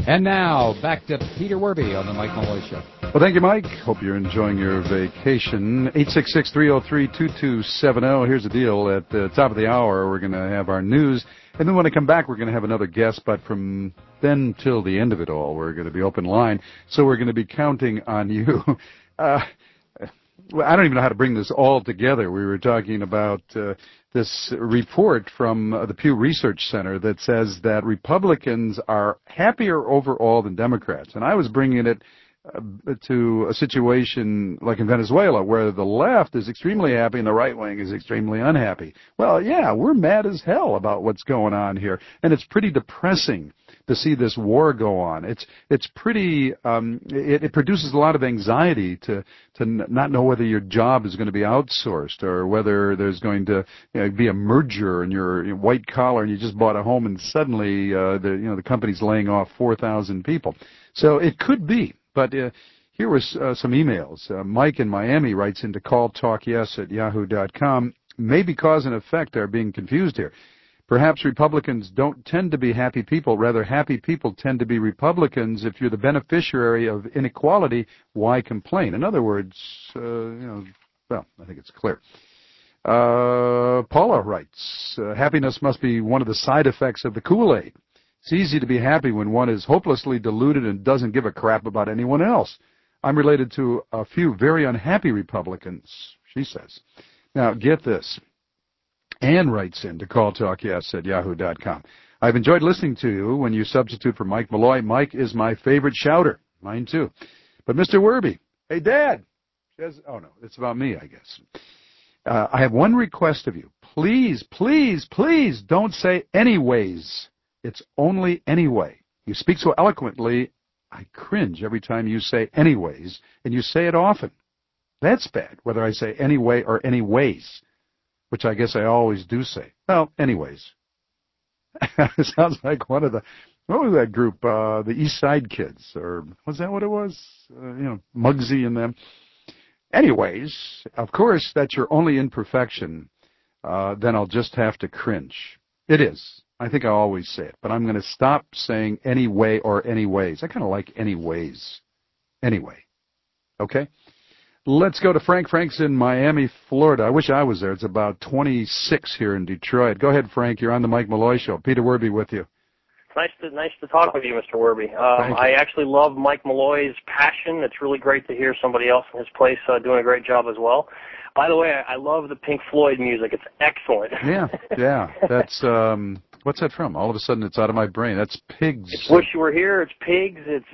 And now, back to Peter Werby on the Mike Malloy Show. Well, thank you, Mike. Hope you're enjoying your vacation. 866-303-2270. Here's the deal. At the top of the hour, we're going to have our news. And then when I come back, we're going to have another guest. But from then till the end of it all, we're going to be open line. So we're going to be counting on you. I don't even know how to bring this all together. We were talking about this report from the Pew Research Center that says that Republicans are happier overall than Democrats. And I was bringing it to a situation like in Venezuela where the left is extremely happy and the right wing is extremely unhappy. Well, yeah, we're mad as hell about what's going on here. And it's pretty depressing to see this war go on. It's pretty, it produces a lot of anxiety to not know whether your job is going to be outsourced or whether there's going to be a merger and you're white collar and you just bought a home and suddenly the company's laying off 4,000 people. So it could be. But here was some emails. Mike in Miami writes into calltalkyes@yahoo.com. Maybe cause and effect are being confused here. Perhaps Republicans don't tend to be happy people. Rather, happy people tend to be Republicans. If you're the beneficiary of inequality, why complain? In other words, well, I think it's clear. Paula writes, happiness must be one of the side effects of the Kool-Aid. It's easy to be happy when one is hopelessly deluded and doesn't give a crap about anyone else. I'm related to a few very unhappy Republicans, she says. Now, get this. Ann writes in to calltalkyes@yahoo.com. I've enjoyed listening to you when you substitute for Mike Malloy. Mike is my favorite shouter. Mine, too. But Mr. Werby, hey, Dad. Oh, no, it's about me, I guess. I have one request of you. Please, please, please don't say anyways. It's only anyway. You speak so eloquently, I cringe every time you say anyways, and you say it often. That's bad, whether I say anyway or anyways, which I guess I always do say. Well, anyways. It sounds like one of the, what was that group, the East Side Kids, or was that what it was? Muggsy and them. Anyways, of course, that's your only imperfection. Then I'll just have to cringe. It is. I think I always say it, but I'm going to stop saying anyway or anyways. I kind of like anyways. Anyway. Okay? Let's go to Frank. Frank's in Miami, Florida. I wish I was there. It's about 26 here in Detroit. Go ahead, Frank. You're on the Mike Malloy Show. Peter Werby with you. Nice to talk with you, Mr. Werby. I actually love Mike Malloy's passion. It's really great to hear somebody else in his place doing a great job as well. By the way, I love the Pink Floyd music. It's excellent. Yeah. That's what's that from? All of a sudden, it's out of my brain. That's Pigs. It's Wish You Were Here. It's Pigs. It's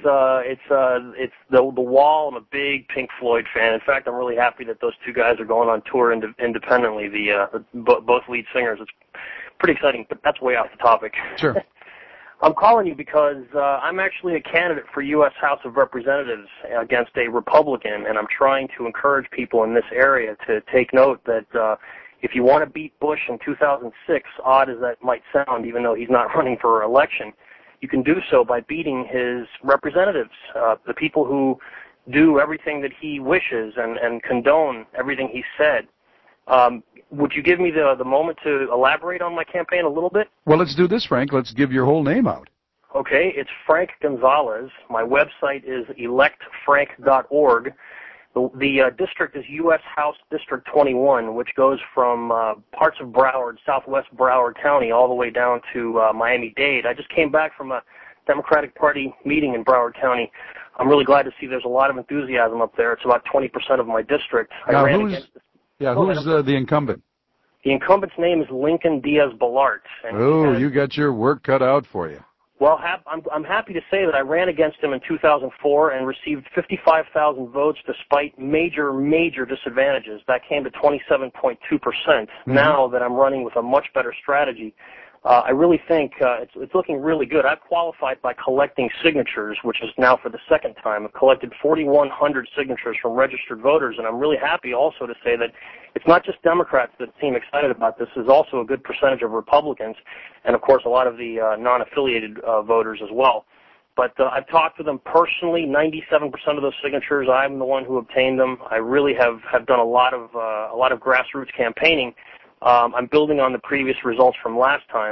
the Wall. I'm a big Pink Floyd fan. In fact, I'm really happy that those two guys are going on tour independently. Both lead singers. It's pretty exciting, but that's way off the topic. Sure. I'm calling you because I'm actually a candidate for U.S. House of Representatives against a Republican, and I'm trying to encourage people in this area to take note that if you want to beat Bush in 2006, odd as that might sound, even though he's not running for election, you can do so by beating his representatives, the people who do everything that he wishes and condone everything he said. Would you give me the moment to elaborate on my campaign a little bit? Well, let's do this, Frank. Let's give your whole name out. Okay, it's Frank Gonzalez. My website is electfrank.org. The district is U.S. House District 21, which goes from parts of Broward, southwest Broward County, all the way down to Miami-Dade. I just came back from a Democratic Party meeting in Broward County. I'm really glad to see there's a lot of enthusiasm up there. It's about 20% of my district. Now, who's the incumbent? The incumbent's name is Lincoln Diaz-Balart. Oh, you got your work cut out for you. Well, I'm happy to say that I ran against him in 2004 and received 55,000 votes despite major disadvantages. That came to 27.2%. Now that I'm running with a much better strategy, I really think it's looking really good. I've qualified by collecting signatures, which is now for the second time. I've collected 4,100 signatures from registered voters, and I'm really happy also to say that it's not just Democrats that seem excited about this. There's also a good percentage of Republicans, and of course a lot of the non-affiliated voters as well. But I've talked to them personally. 97% of those signatures, I'm the one who obtained them. I really have done a lot of grassroots campaigning. I'm building on the previous results from last time.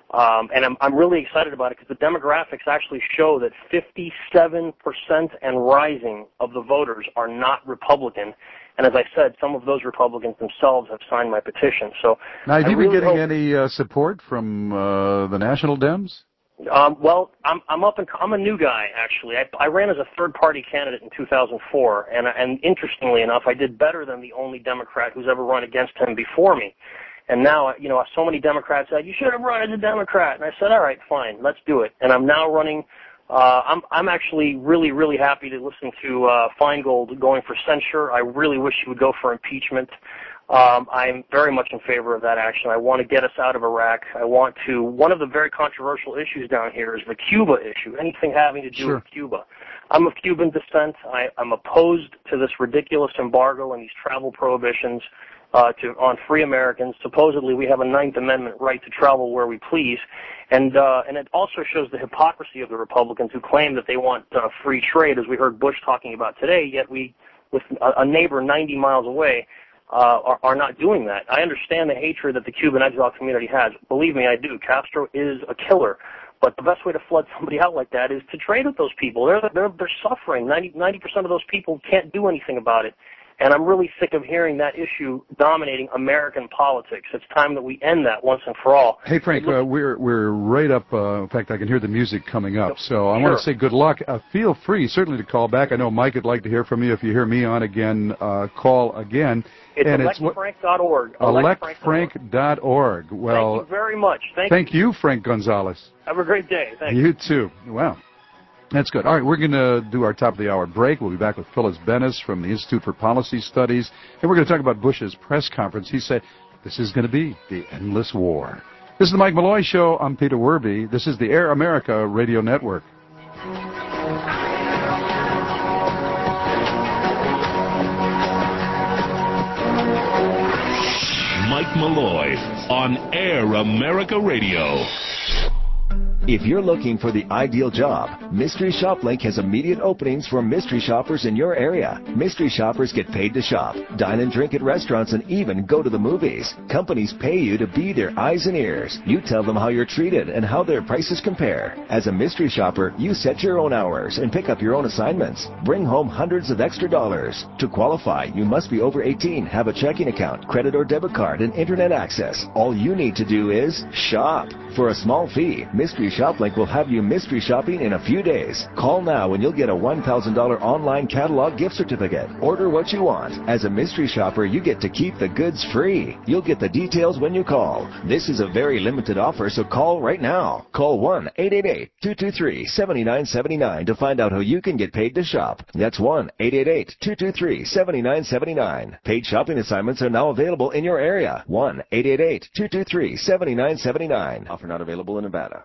And I'm really excited about it because the demographics actually show that 57% and rising of the voters are not Republican. And as I said, some of those Republicans themselves have signed my petition. So now, have you been getting any support from the National Dems? Well, I'm a new guy, actually. I ran as a third-party candidate in 2004, and interestingly enough, I did better than the only Democrat who's ever run against him before me. And now, so many Democrats said, you should have run as a Democrat. And I said, all right, fine, let's do it. And I'm now running. I'm actually really, really happy to listen to Feingold going for censure. I really wish he would go for impeachment. I'm very much in favor of that action. I want to get us out of Iraq. One of the very controversial issues down here is the Cuba issue, anything having to do with Cuba. I'm of Cuban descent. I'm opposed to this ridiculous embargo and these travel prohibitions on free Americans. Supposedly we have a Ninth Amendment right to travel where we please. And it also shows the hypocrisy of the Republicans who claim that they want free trade, as we heard Bush talking about today, yet we, with a neighbor 90 miles away, are not doing that. I understand the hatred that the Cuban exile community has. Believe me, I do. Castro is a killer. But the best way to flood somebody out like that is to trade with those people. They're suffering. 90% of those people can't do anything about it. And I'm really sick of hearing that issue dominating American politics. It's time that we end that once and for all. Hey, Frank, we're right up. In fact, I can hear the music coming up. So I want to say good luck. Feel free, certainly, to call back. I know Mike would like to hear from you. If you hear me on again, call again. It's electfrank.org. Electfrank.org. Well, thank you very much. Thank you, Frank Gonzalez. Have a great day. Thanks. You too. Wow. That's good. All right, we're going to do our top of the hour break. We'll be back with Phyllis Bennis from the Institute for Policy Studies, and we're going to talk about Bush's press conference. He said this is going to be the endless war. This is the Mike Malloy Show. I'm Peter Werby. This is the Air America Radio Network. Mike Malloy on Air America Radio. If you're looking for the ideal job, Mystery Shop Link has immediate openings for mystery shoppers in your area. Mystery shoppers get paid to shop, dine and drink at restaurants, and even go to the movies. Companies pay you to be their eyes and ears. You tell them how you're treated and how their prices compare. As a mystery shopper, you set your own hours and pick up your own assignments. Bring home hundreds of extra dollars. To qualify, you must be over 18, have a checking account, credit or debit card, and internet access. All you need to do is shop. For a small fee, Mystery Shop Link will have you mystery shopping in a few days. Call now and you'll get a $1,000 online catalog gift certificate. Order what you want. As a mystery shopper, you get to keep the goods free. You'll get the details when you call. This is a very limited offer, so call right now. Call 1-888-223-7979 to find out how you can get paid to shop. That's 1-888-223-7979. Paid shopping assignments are now available in your area. 1-888-223-7979. Offer not available in Nevada.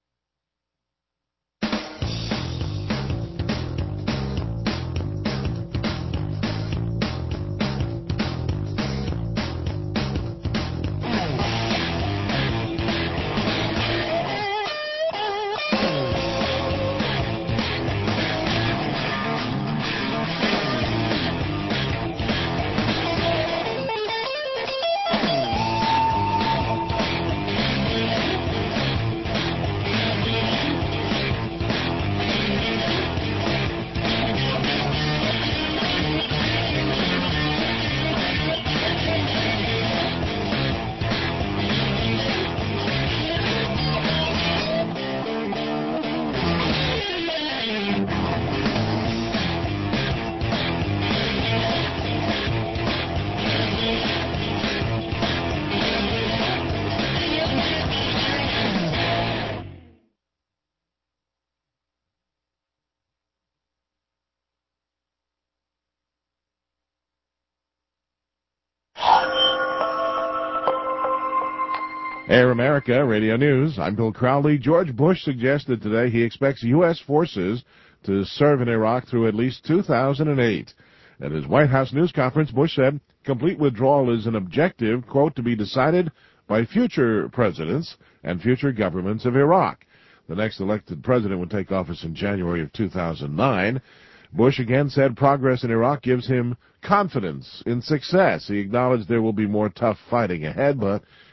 Air America Radio News. I'm Bill Crowley. George Bush suggested today he expects U.S. forces to serve in Iraq through at least 2008. At his White House news conference, Bush said complete withdrawal is an objective, quote, to be decided by future presidents and future governments of Iraq. The next elected president would take office in January of 2009. Bush again said progress in Iraq gives him confidence in success. He acknowledged there will be more tough fighting ahead, but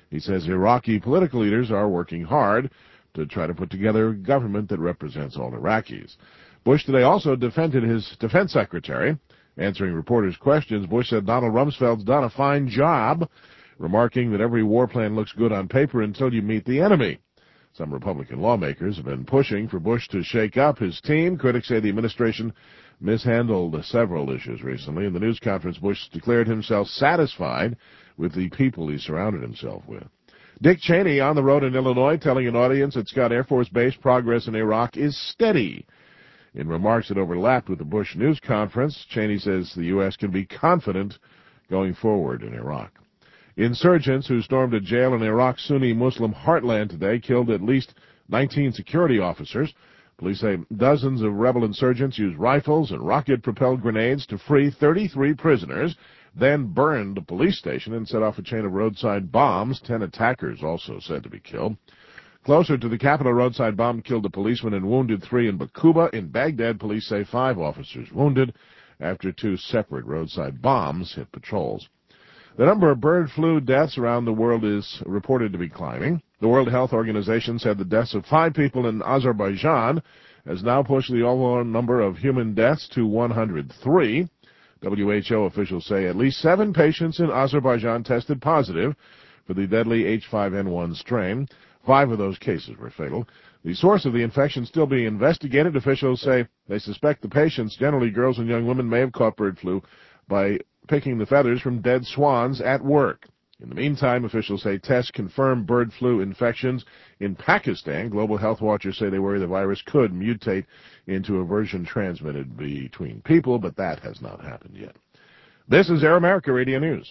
He says Iraqi political leaders are working hard to try to put together a government that represents all Iraqis. Bush today also defended his defense secretary. Answering reporters' questions, Bush said Donald Rumsfeld's done a fine job, remarking that every war plan looks good on paper until you meet the enemy. Some Republican lawmakers have been pushing for Bush to shake up his team. Critics say the administration mishandled several issues recently. In the news conference, Bush declared himself satisfied with the people he surrounded himself with. Dick Cheney on the road in Illinois telling an audience at Scott Air Force Base progress in Iraq is steady. In remarks that overlapped with the Bush news conference, Cheney says the U.S. can be confident going forward in Iraq. Insurgents who stormed a jail in Iraq's Sunni Muslim heartland today killed at least 19 security officers. Police say dozens of rebel insurgents used rifles and rocket-propelled grenades to free 33 prisoners, then burned a police station and set off a chain of roadside bombs. 10 attackers also said to be killed. Closer to the capital, a roadside bomb killed a policeman and wounded 3 in Baquba. In Baghdad, police say 5 officers wounded after 2 separate roadside bombs hit patrols. The number of bird flu deaths around the world is reported to be climbing. The World Health Organization said the deaths of 5 people in Azerbaijan has now pushed the overall number of human deaths to 103. WHO officials say at least 7 patients in Azerbaijan tested positive for the deadly H5N1 strain. 5 of those cases were fatal. The source of the infection still being investigated. Officials say they suspect the patients, generally girls and young women, may have caught bird flu by picking the feathers from dead swans at work. In the meantime, officials say tests confirm bird flu infections in Pakistan. Global health watchers say they worry the virus could mutate into a version transmitted between people, but that has not happened yet. This is Air America Radio News.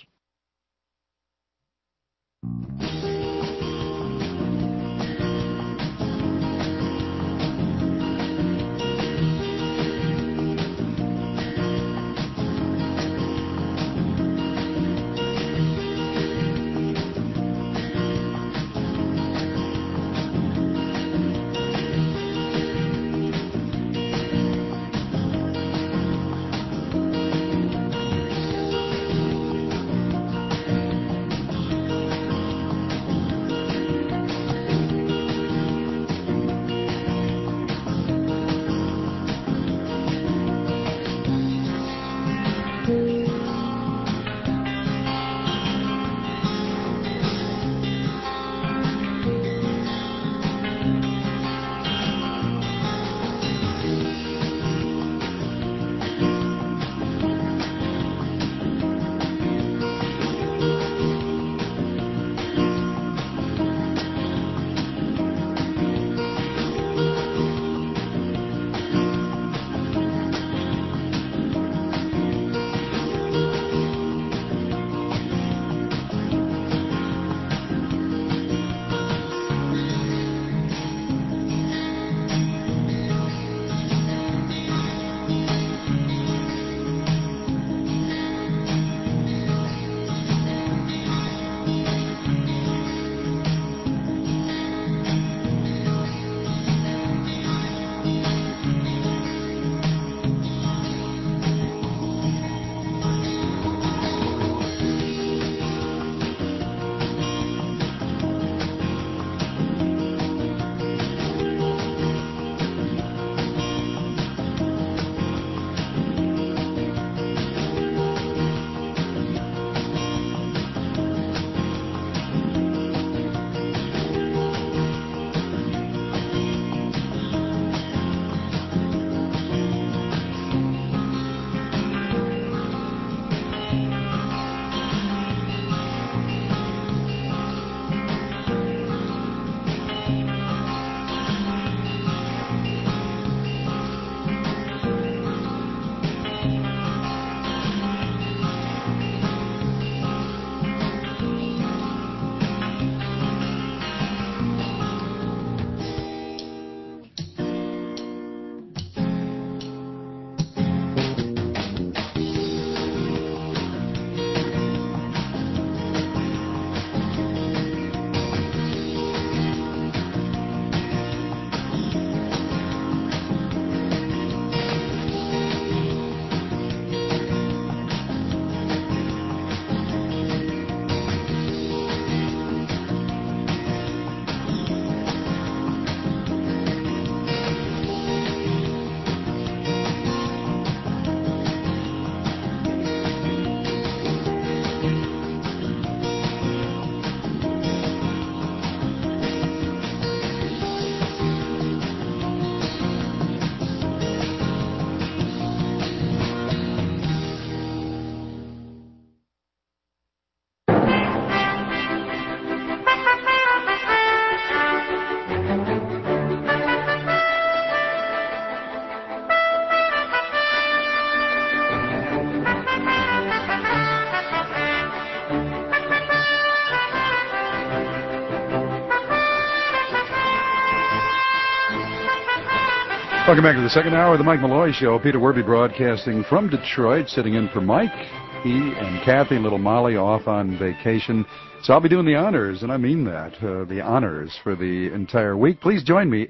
Welcome back to the second hour of the Mike Malloy Show. Peter Werby broadcasting from Detroit, sitting in for Mike. He and Kathy, little Molly, off on vacation. So I'll be doing the honors, and I mean that, the honors for the entire week. Please join me,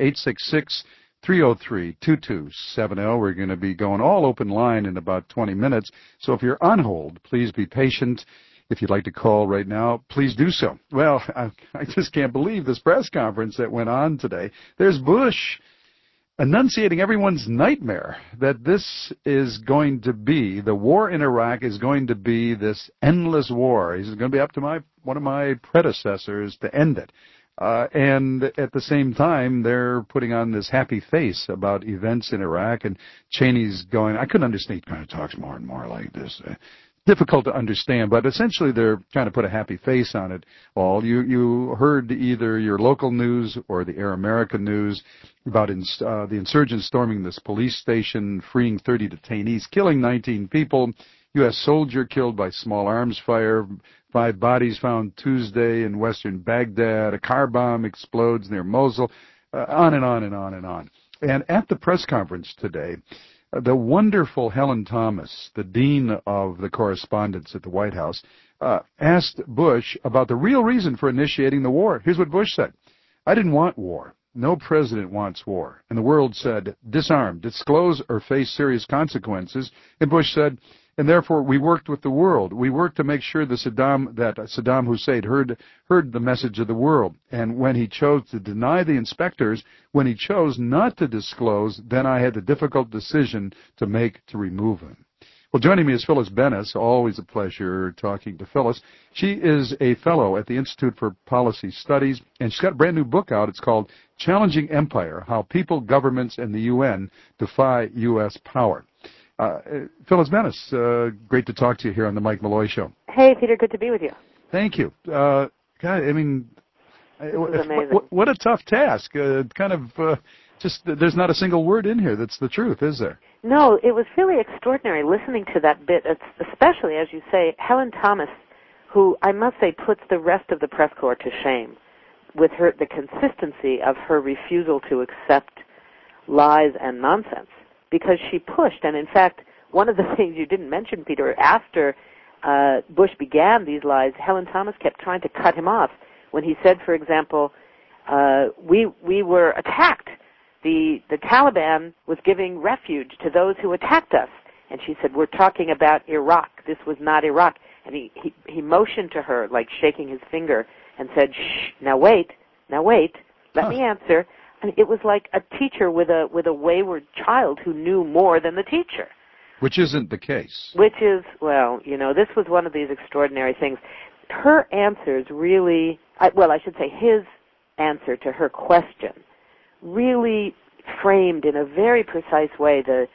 866-303-2270. We're going to be going all open line in about 20 minutes. So if you're on hold, please be patient. If you'd like to call right now, please do so. Well, I just can't believe this press conference that went on today. There's Bush enunciating everyone's nightmare that this is going to be, the war in Iraq is going to be this endless war. He's going to be up to one of my predecessors to end it. And at the same time, they're putting on this happy face about events in Iraq, and Cheney's going, I couldn't understand, he kind of talks more and more like this. Difficult to understand, but essentially they're trying to put a happy face on it all. You heard either your local news or the Air America news about the insurgents storming this police station, freeing 30 detainees, killing 19 people, U.S. soldier killed by small arms fire, 5 bodies found Tuesday in western Baghdad, a car bomb explodes near Mosul, on and on and on and on. And at the press conference today, the wonderful Helen Thomas, the dean of the correspondence at the White House, asked Bush about the real reason for initiating the war. Here's what Bush said. I didn't want war. No president wants war. And the world said, disarm, disclose, or face serious consequences. And Bush said, and therefore we worked with the world. We worked to make sure that Saddam Hussein heard the message of the world. And when he chose to deny the inspectors, when he chose not to disclose, then I had the difficult decision to make to remove him. Well, joining me is Phyllis Bennis. Always a pleasure talking to Phyllis. She is a fellow at the Institute for Policy Studies, and she's got a brand new book out. It's called Challenging Empire, How People, Governments, and the UN Defy U.S. Power. Phyllis Bennis, great to talk to you here on the Mike Malloy Show. Hey, Peter, good to be with you. Thank you. God, I mean, what a tough task. Just there's not a single word in here that's the truth, is there? No, it was really extraordinary listening to that bit, especially, as you say, Helen Thomas, who I must say puts the rest of the press corps to shame with the consistency of her refusal to accept lies and nonsense. Because she pushed, and in fact, one of the things you didn't mention, Peter, after Bush began these lies, Helen Thomas kept trying to cut him off when he said, for example, we were attacked. The Taliban was giving refuge to those who attacked us. And she said, we're talking about Iraq. This was not Iraq. And he motioned to her, like shaking his finger, and said, shh, now wait, let me answer. And it was like a teacher with a wayward child who knew more than the teacher. Which isn't the case. Which is, well, this was one of these extraordinary things. Her answers really, I should say his answer to her question really framed in a very precise way the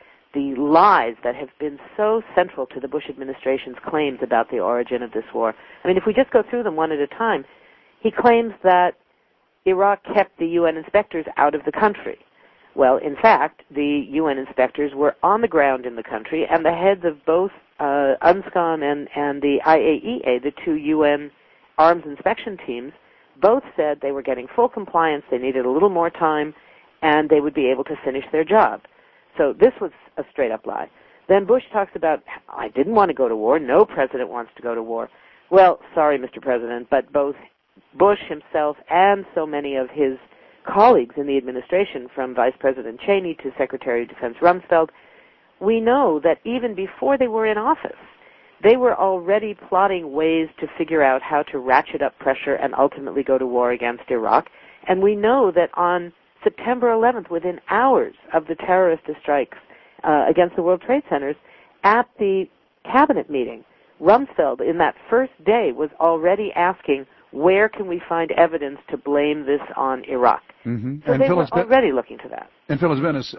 lies that have been so central to the Bush administration's claims about the origin of this war. I mean, if we just go through them one at a time, he claims that Iraq kept the UN inspectors out of the country. Well, in fact, the UN inspectors were on the ground in the country, and the heads of both UNSCOM and the IAEA, the 2 UN arms inspection teams, both said they were getting full compliance, they needed a little more time, and they would be able to finish their job. So this was a straight-up lie. Then Bush talks about, I didn't want to go to war, no president wants to go to war. Well, sorry, Mr. President, but both Bush himself and so many of his colleagues in the administration, from Vice President Cheney to Secretary of Defense Rumsfeld, we know that even before they were in office, they were already plotting ways to figure out how to ratchet up pressure and ultimately go to war against Iraq. And we know that on September 11th, within hours of the terrorist strikes against the World Trade Centers, at the cabinet meeting, Rumsfeld, in that first day, was already asking, where can we find evidence to blame this on Iraq? Mm-hmm. So they were already looking to that. And Phyllis Bennis,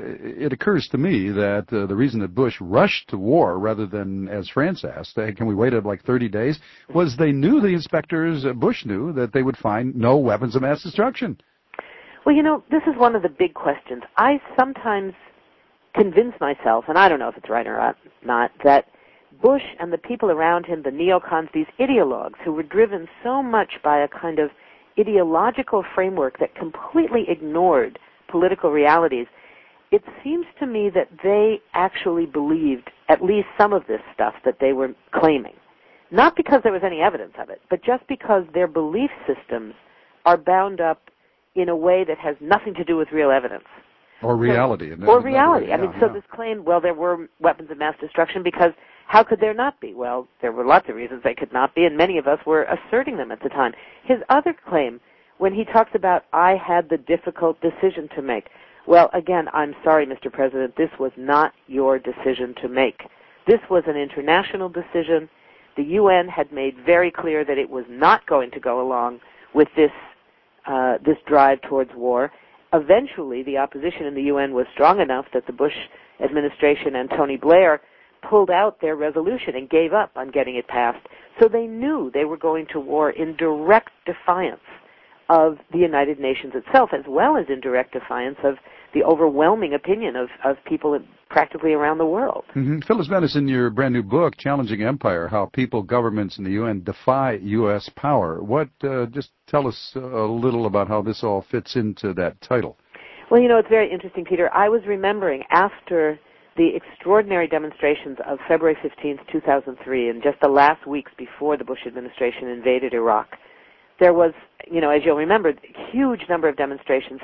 it occurs to me that the reason that Bush rushed to war rather than, as France asked, can we wait like 30 days, was they knew the inspectors, Bush knew, that they would find no weapons of mass destruction. Well, this is one of the big questions. I sometimes convince myself, and I don't know if it's right or not, that Bush and the people around him, the neocons, these ideologues who were driven so much by a kind of ideological framework that completely ignored political realities, it seems to me that they actually believed at least some of this stuff that they were claiming. Not because there was any evidence of it, but just because their belief systems are bound up in a way that has nothing to do with real evidence. Or reality. Or reality. I mean, so this claim, well, there were weapons of mass destruction because how could there not be? Well, there were lots of reasons they could not be, and many of us were asserting them at the time. His other claim, when he talks about, I had the difficult decision to make, well, again, I'm sorry, Mr. President, this was not your decision to make. This was an international decision. The UN had made very clear that it was not going to go along with this drive towards war. Eventually, the opposition in the UN was strong enough that the Bush administration and Tony Blair pulled out their resolution and gave up on getting it passed. So they knew they were going to war in direct defiance of the United Nations itself, as well as in direct defiance of the overwhelming opinion of people practically around the world. Mm-hmm. Phyllis Bennis, in your brand new book, Challenging Empire, How People, Governments, and the UN Defy U.S. Power. Just tell us a little about how this all fits into that title. Well, it's very interesting, Peter. I was remembering after the extraordinary demonstrations of February 15th, 2003, and just the last weeks before the Bush administration invaded Iraq, there was, as you'll remember, a huge number of demonstrations,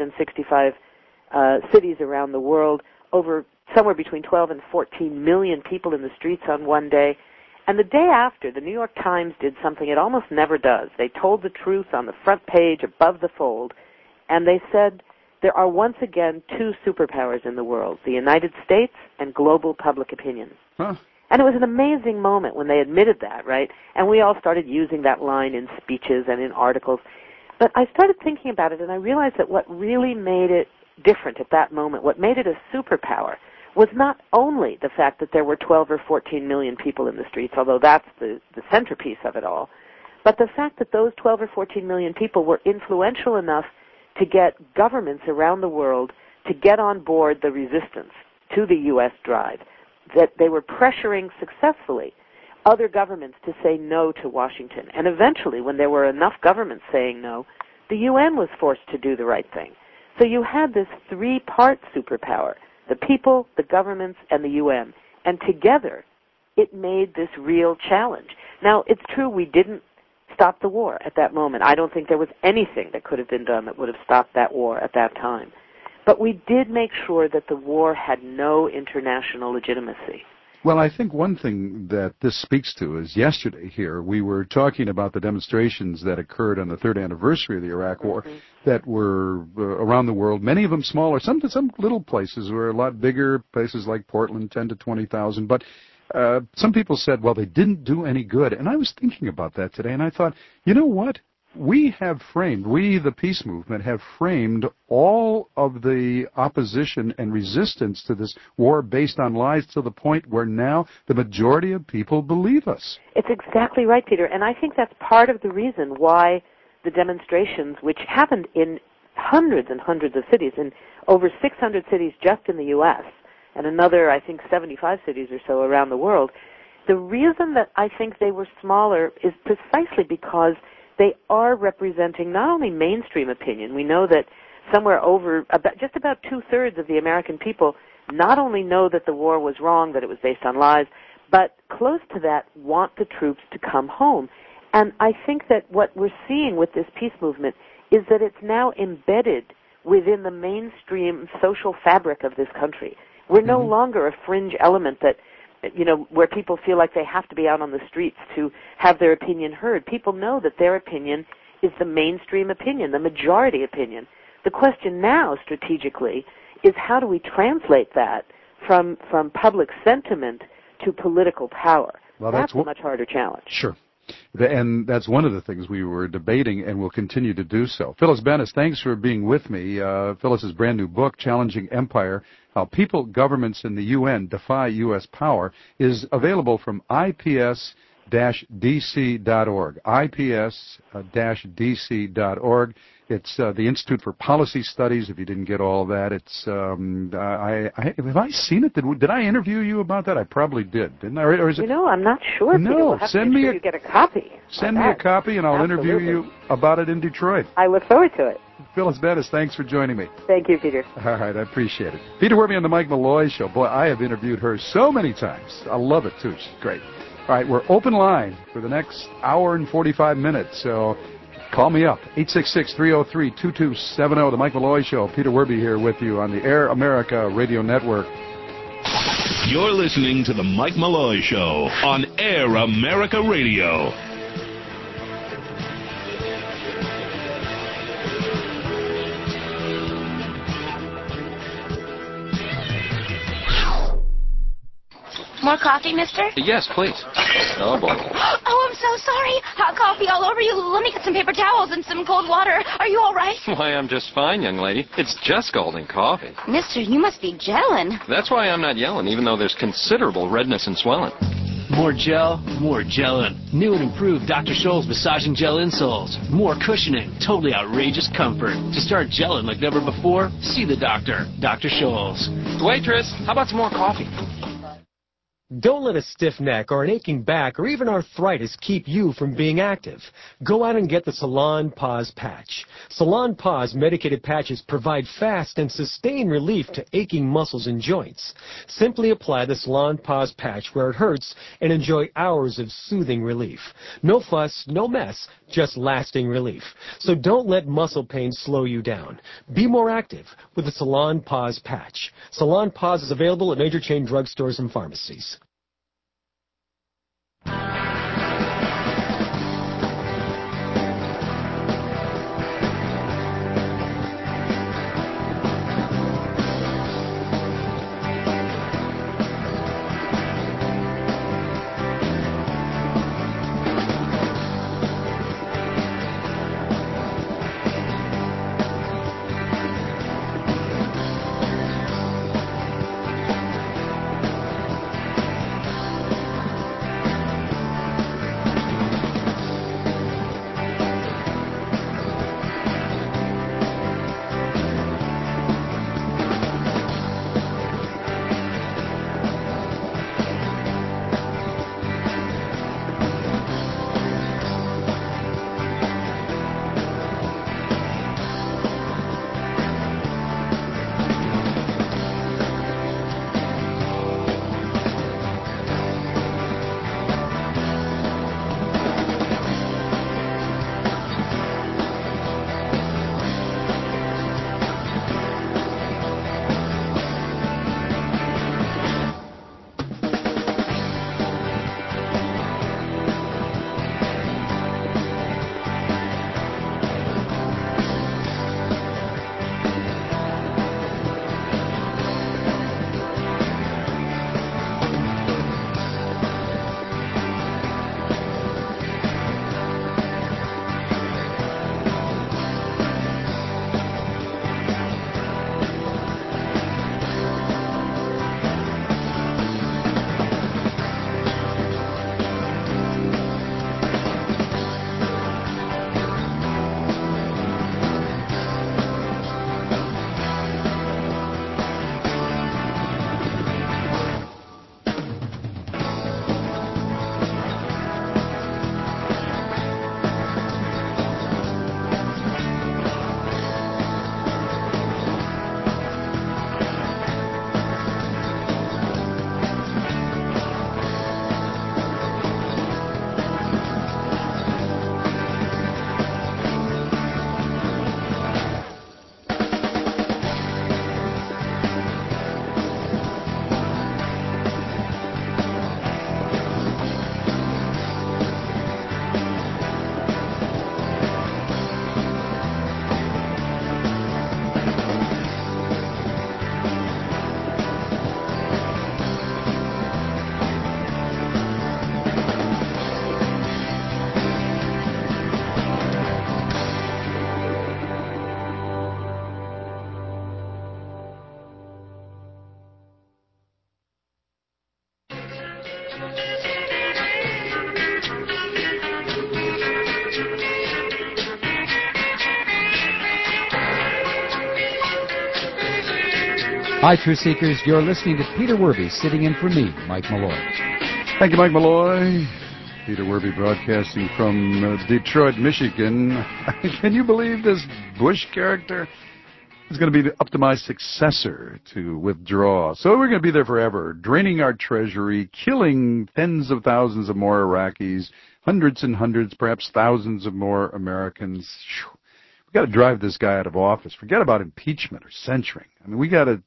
665 cities around the world, over somewhere between 12 and 14 million people in the streets on one day. And the day after, the New York Times did something it almost never does. They told the truth on the front page above the fold, and they said there are once again two superpowers in the world, the United States and global public opinion. Huh. And it was an amazing moment when they admitted that, right? And we all started using that line in speeches and in articles. But I started thinking about it, and I realized that what really made it different at that moment, what made it a superpower, was not only the fact that there were 12 or 14 million people in the streets, although that's the centerpiece of it all, but the fact that those 12 or 14 million people were influential enough to get governments around the world to get on board the resistance to the U.S. drive, that they were pressuring successfully other governments to say no to Washington. And eventually, when there were enough governments saying no, the UN was forced to do the right thing. So you had this three-part superpower, the people, the governments, and the UN. And together, it made this real challenge. Now, it's true we didn't stop the war at that moment. I don't think there was anything that could have been done that would have stopped that war at that time. But we did make sure that the war had no international legitimacy. Well, I think one thing that this speaks to is yesterday here we were talking about the demonstrations that occurred on the third anniversary of the Iraq War that were around the world, many of them smaller. Some little places were a lot bigger, places like Portland, 10 to 20,000. But some people said, well, they didn't do any good. And I was thinking about that today, and I thought, you know what? We, the peace movement, have framed all of the opposition and resistance to this war based on lies to the point where now the majority of people believe us. It's exactly right, Peter, and I think that's part of the reason why the demonstrations, which happened in hundreds and hundreds of cities, in over 600 cities just in the U.S., and another, I think, 75 cities or so around the world, the reason that I think they were smaller is precisely because they are representing not only mainstream opinion. We know that somewhere over, just about two-thirds of the American people not only know that the war was wrong, that it was based on lies, but close to that want the troops to come home. And I think that what we're seeing with this peace movement is that it's now embedded within the mainstream social fabric of this country. We're no longer a fringe element that, where people feel like they have to be out on the streets to have their opinion heard. People know that their opinion is the mainstream opinion, the majority opinion. The question now, strategically, is how do we translate that from public sentiment to political power? Well, that's a much harder challenge. Sure. And that's one of the things we were debating and will continue to do so. Phyllis Bennis, thanks for being with me. Phyllis's brand new book, Challenging Empire, How People, Governments, and the UN Defy U.S. Power, is available from ips-dc.org. ips-dc.org. It's the Institute for Policy Studies, if you didn't get all that. It's, have I seen it? Did I interview you about that? I probably did, didn't I? Or is it? I'm not sure. No, send me you get a copy. Send me a copy and I'll interview you about it in Detroit. I look forward to it. Phyllis Bettis, thanks for joining me. Thank you, Peter. All right, I appreciate it. Peter Werby on the Mike Malloy Show. Boy, I have interviewed her so many times. I love it, too. She's great. All right, we're open line for the next hour and 45 minutes, so call me up, 866-303-2270, the Mike Malloy Show. Peter Werby here with you on the Air America Radio Network. You're listening to the Mike Malloy Show on Air America Radio. More coffee, mister? Yes, please. Oh, boy. Oh, I'm so sorry. Hot coffee all over you. Let me get some paper towels and some cold water. Are you all right? Why, I'm just fine, young lady. It's just scalding coffee. Mister, you must be gelling. That's why I'm not yelling, even though there's considerable redness and swelling. More gel, more gelling. New and improved Dr. Scholl's massaging gel insoles. More cushioning, totally outrageous comfort. To start gelling like never before, see the doctor, Dr. Scholl's. Waitress, how about some more coffee? Don't let a stiff neck or an aching back or even arthritis keep you from being active. Go out and get the Salon Pause Patch. Salon Pause medicated patches provide fast and sustained relief to aching muscles and joints. Simply apply the Salon Pause Patch where it hurts and enjoy hours of soothing relief. No fuss, no mess, just lasting relief. So don't let muscle pain slow you down. Be more active with the Salon Pause Patch. Salon Pause is available at major chain drugstores and pharmacies. Hi, Truth Seekers. You're listening to Peter Werby, sitting in for me, Mike Malloy. Thank you, Mike Malloy. Peter Werby broadcasting from Detroit, Michigan. Can you believe this Bush character is going to be up to my successor to withdraw? So we're going to be there forever, draining our treasury, killing tens of thousands of more Iraqis, hundreds and hundreds, perhaps thousands of more Americans. We've got to drive this guy out of office. Forget about impeachment or censuring. I mean, we got to,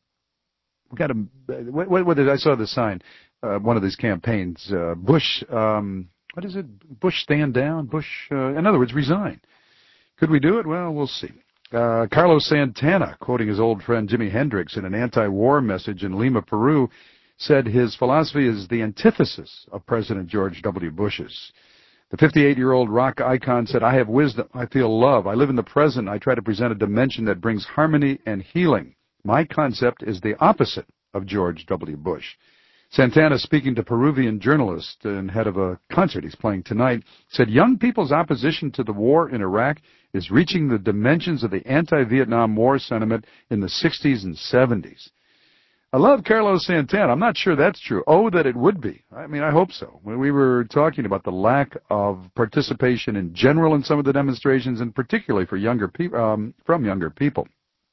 what did I saw the sign, one of these campaigns, Bush, what is it? Bush stand down? Bush, in other words, resign. Could we do it? Well, we'll see. Carlos Santana, quoting his old friend Jimi Hendrix in an anti-war message in Lima, Peru, said his philosophy is the antithesis of President George W. Bush's. The 58-year-old rock icon said, I have wisdom, I feel love, I live in the present, I try to present a dimension that brings harmony and healing. My concept is the opposite of George W. Bush. Santana, speaking to Peruvian journalists and head of a concert he's playing tonight, said young people's opposition to the war in Iraq is reaching the dimensions of the anti-Vietnam War sentiment in the 60s and 70s. I love Carlos Santana. I'm not sure that's true. Oh, that it would be. I mean, I hope so. When we were talking about the lack of participation in general in some of the demonstrations, and particularly for younger from younger people.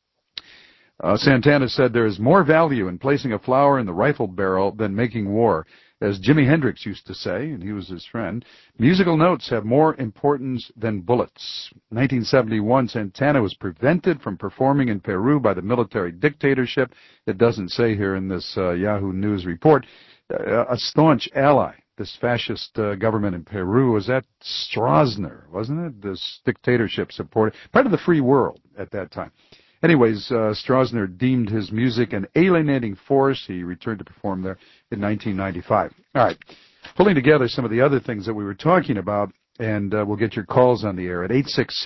Santana said there is more value in placing a flower in the rifle barrel than making war. As Jimi Hendrix used to say, and he was his friend, musical notes have more importance than bullets. In 1971, Santana was prevented from performing in Peru by the military dictatorship. It doesn't say here in this Yahoo News report. A staunch ally, this fascist government in Peru, was that Stroessner, wasn't it? This dictatorship supported, part of the free world at that time. Anyways, Stroessner deemed his music an alienating force. He returned to perform there in 1995. All right, pulling together some of the other things that we were talking about, and we'll get your calls on the air at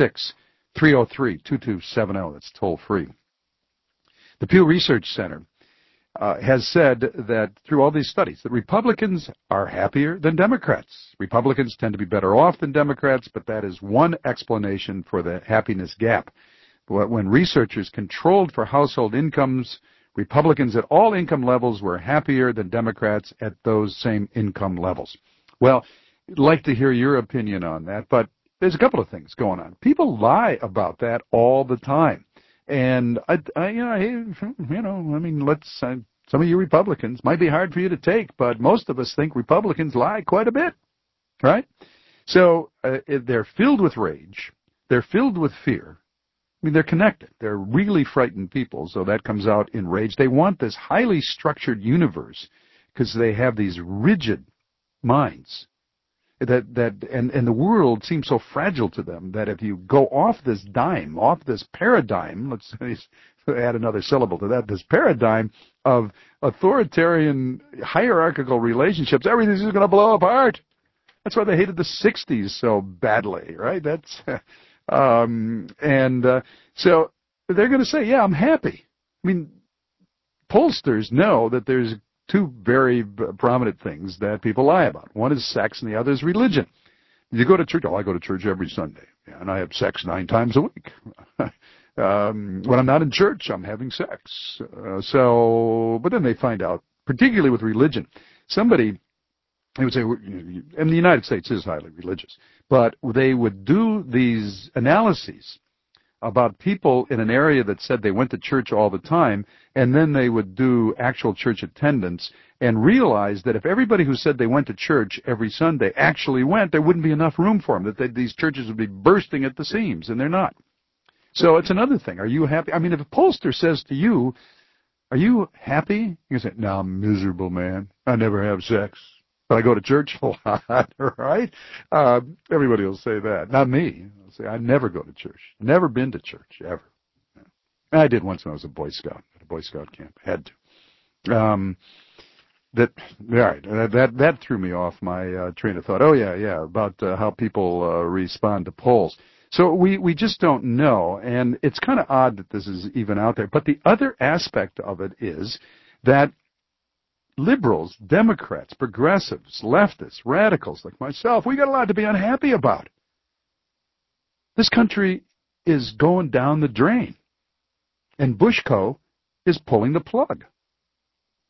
866-303-2270. That's toll free. The Pew Research Center has said that through all these studies that Republicans are happier than Democrats. Republicans tend to be better off than Democrats, but that is one explanation for the happiness gap. When researchers controlled for household incomes, Republicans at all income levels were happier than Democrats at those same income levels. Well, I'd like to hear your opinion on that, but there's a couple of things going on. People lie about that all the time. And, some of you Republicans might be hard for you to take, but most of us think Republicans lie quite a bit, right? So they're filled with rage. They're filled with fear. I mean, they're connected. They're really frightened people, so that comes out in rage. They want this highly structured universe because they have these rigid minds and the world seems so fragile to them that if you go off this dime, off this paradigm, let's add another syllable to that, this paradigm of authoritarian hierarchical relationships, everything's just going to blow apart. That's why they hated the 60s so badly, right? That's... So they're going to say, yeah, I'm happy. I mean, pollsters know that there's two very prominent things that people lie about. One is sex and the other is religion. You go to church. Oh, I go to church every Sunday, and I have sex 9 times a week. When I'm not in church, I'm having sex. But then they find out, particularly with religion, somebody... They would say, and the United States is highly religious, but they would do these analyses about people in an area that said they went to church all the time, and then they would do actual church attendance and realize that if everybody who said they went to church every Sunday actually went, there wouldn't be enough room for them, that these churches would be bursting at the seams, and they're not. So it's another thing. Are you happy? I mean, if a pollster says to you, are you happy? You say, no, I'm miserable, man. I never have sex. But I go to church a lot, right? Everybody will say that. Not me. I'll say, I never go to church. Never been to church, ever. I did once when I was a Boy Scout, at a Boy Scout camp. Had to. That threw me off my train of thought. Oh, yeah, about how people respond to polls. So we just don't know, and it's kind of odd that this is even out there. But the other aspect of it is that liberals, Democrats, progressives, leftists, radicals like myself, we got a lot to be unhappy about. This country is going down the drain, and Bushco is pulling the plug.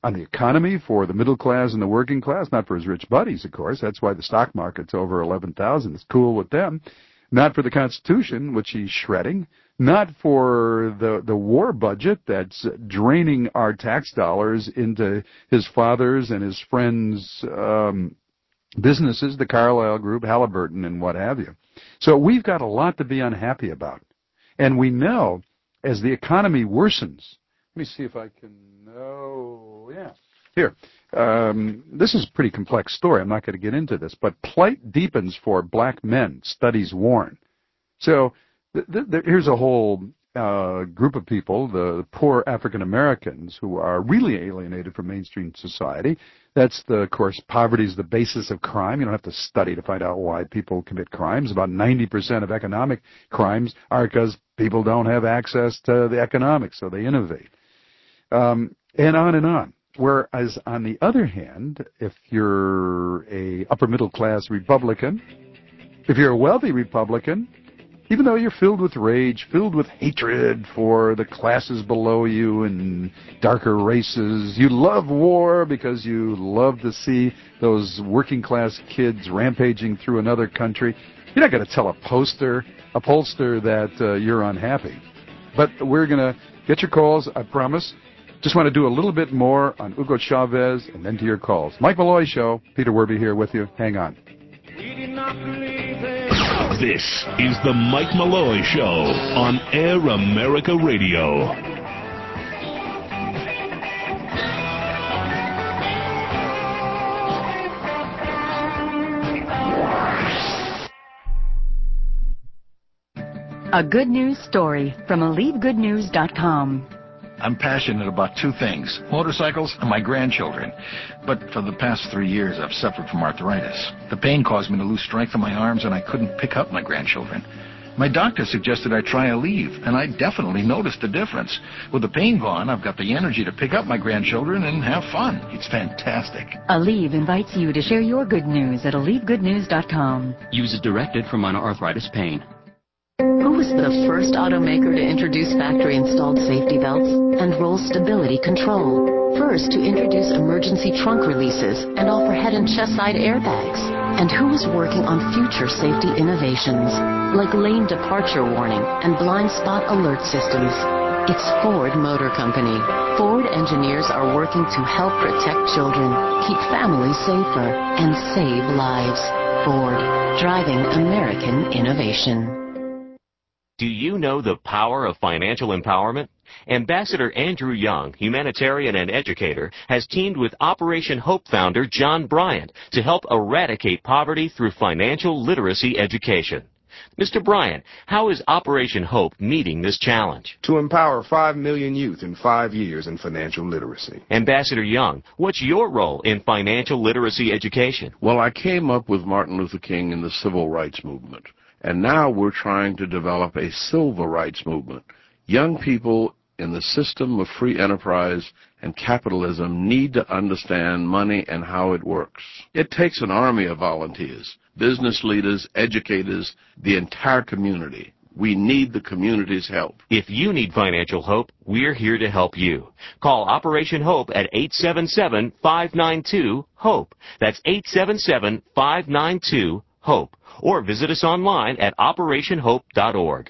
on the economy for the middle class and the working class, not for his rich buddies, of course. That's why the stock market's over 11,000. It's cool with them. Not for the Constitution, which he's shredding. Not for the war budget that's draining our tax dollars into his father's and his friends' businesses, the Carlyle Group, Halliburton, and what have you. So we've got a lot to be unhappy about. And we know as the economy worsens, let me see if I can, here. This is a pretty complex story. I'm not going to get into this, but plight deepens for black men, studies warn. So here's a whole group of people, the poor African Americans, who are really alienated from mainstream society. That's of course, poverty is the basis of crime. You don't have to study to find out why people commit crimes. About 90% of economic crimes are because people don't have access to the economics, so they innovate. And on and on. Whereas, on the other hand, if you're a upper middle class Republican, if you're a wealthy Republican, even though you're filled with rage, filled with hatred for the classes below you and darker races, you love war because you love to see those working class kids rampaging through another country, you're not going to tell a pollster that you're unhappy. But we're going to get your calls, I promise. Just want to do a little bit more on Hugo Chavez and then to your calls. Mike Malloy Show. Peter Werby here with you. Hang on. This is the Mike Malloy Show on Air America Radio. A good news story from AlleveGoodNews.com. I'm passionate about two things, motorcycles and my grandchildren. But for the past 3 years, I've suffered from arthritis. The pain caused me to lose strength in my arms, and I couldn't pick up my grandchildren. My doctor suggested I try Aleve, and I definitely noticed a difference. With the pain gone, I've got the energy to pick up my grandchildren and have fun. It's fantastic. Aleve invites you to share your good news at AlleveGoodNews.com. Use it directed for minor arthritis pain. Who was the first automaker to introduce factory-installed safety belts and roll stability control? First to introduce emergency trunk releases and offer head and chest side airbags? And who is working on future safety innovations, like lane departure warning and blind spot alert systems? It's Ford Motor Company. Ford engineers are working to help protect children, keep families safer, and save lives. Ford, driving American innovation. Do you know the power of financial empowerment? Ambassador Andrew Young, humanitarian and educator, has teamed with Operation Hope founder John Bryant to help eradicate poverty through financial literacy education. Mr. Bryant, how is Operation Hope meeting this challenge? To empower 5 million youth in 5 years in financial literacy. Ambassador Young, what's your role in financial literacy education? Well, I came up with Martin Luther King in the civil rights movement. And now we're trying to develop a civil rights movement. Young people in the system of free enterprise and capitalism need to understand money and how it works. It takes an army of volunteers, business leaders, educators, the entire community. We need the community's help. If you need financial hope, we're here to help you. Call Operation Hope at 877-592-HOPE. That's 877-592-HOPE. Or visit us online at operationhope.org.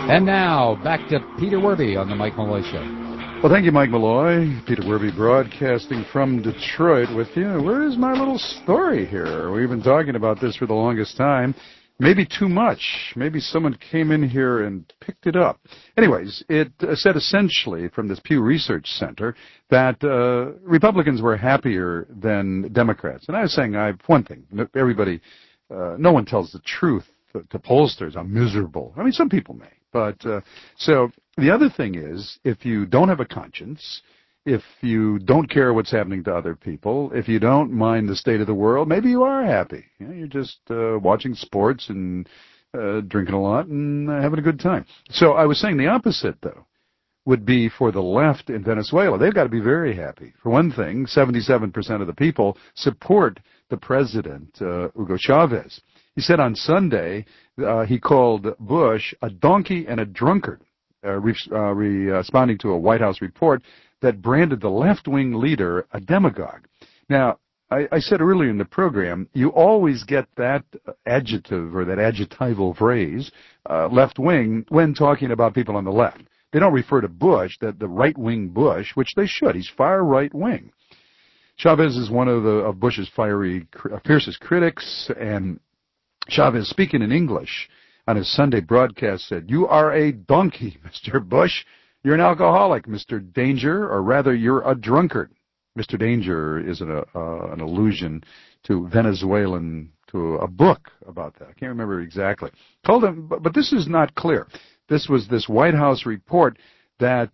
And now, back to Peter Werby on the Mike Malloy Show. Well, thank you, Mike Malloy. Peter Werby broadcasting from Detroit with you. Where is my little story here? We've been talking about this for the longest time. Maybe too much. Maybe someone came in here and picked it up. Anyways, it said essentially from this Pew Research Center that Republicans were happier than Democrats. And I was saying, one thing, everybody, no one tells the truth to pollsters. I'm miserable. I mean, some people may. But so the other thing is, if you don't have a conscience, if you don't care what's happening to other people, if you don't mind the state of the world, maybe you are happy. You know, you're just watching sports and drinking a lot and having a good time. So I was saying the opposite, though, would be for the left in Venezuela. They've got to be very happy. For one thing, 77% of the people support the president, Hugo Chavez. He said on Sunday he called Bush a donkey and a drunkard, responding to a White House report that branded the left-wing leader a demagogue. Now, I said earlier in the program, you always get that adjective or that adjectival phrase, left-wing, when talking about people on the left. They don't refer to Bush, the right-wing Bush, which they should. He's far right-wing. Chavez is one of Bush's fiercest critics, and Chavez, speaking in English on his Sunday broadcast, said, "You are a donkey, Mr. Bush. You're an alcoholic, Mr. Danger, or rather, you're a drunkard." Mr. Danger is an allusion to to a book about that. I can't remember exactly. Told him, but this is not clear. This was this White House report that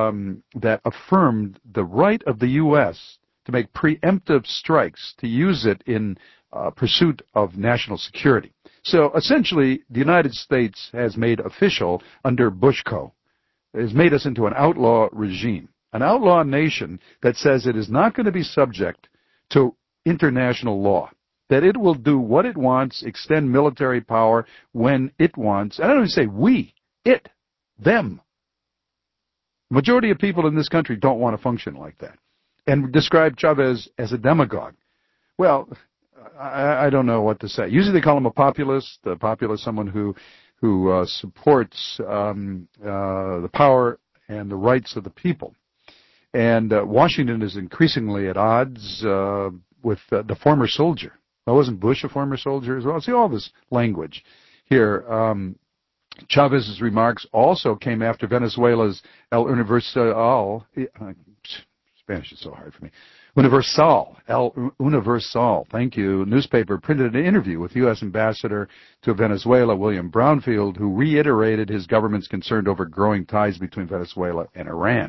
affirmed the right of the U.S. to make preemptive strikes, to use it in pursuit of national security. So essentially, the United States has made official under Bushco, has made us into an outlaw regime, an outlaw nation that says it is not going to be subject to international law, that it will do what it wants, extend military power when it wants. I don't even say we, it, them. The majority of people in this country don't want to function like that, and describe Chavez as a demagogue. Well, I don't know what to say. Usually they call him a populist. A populist, someone who supports the power and the rights of the people. And Washington is increasingly at odds with the former soldier. Well, wasn't Bush a former soldier as well? See all this language here. Chavez's remarks also came after Venezuela's El Universal. Spanish is so hard for me. El Universal, thank you, newspaper printed an interview with U.S. Ambassador to Venezuela, William Brownfield, who reiterated his government's concern over growing ties between Venezuela and Iran.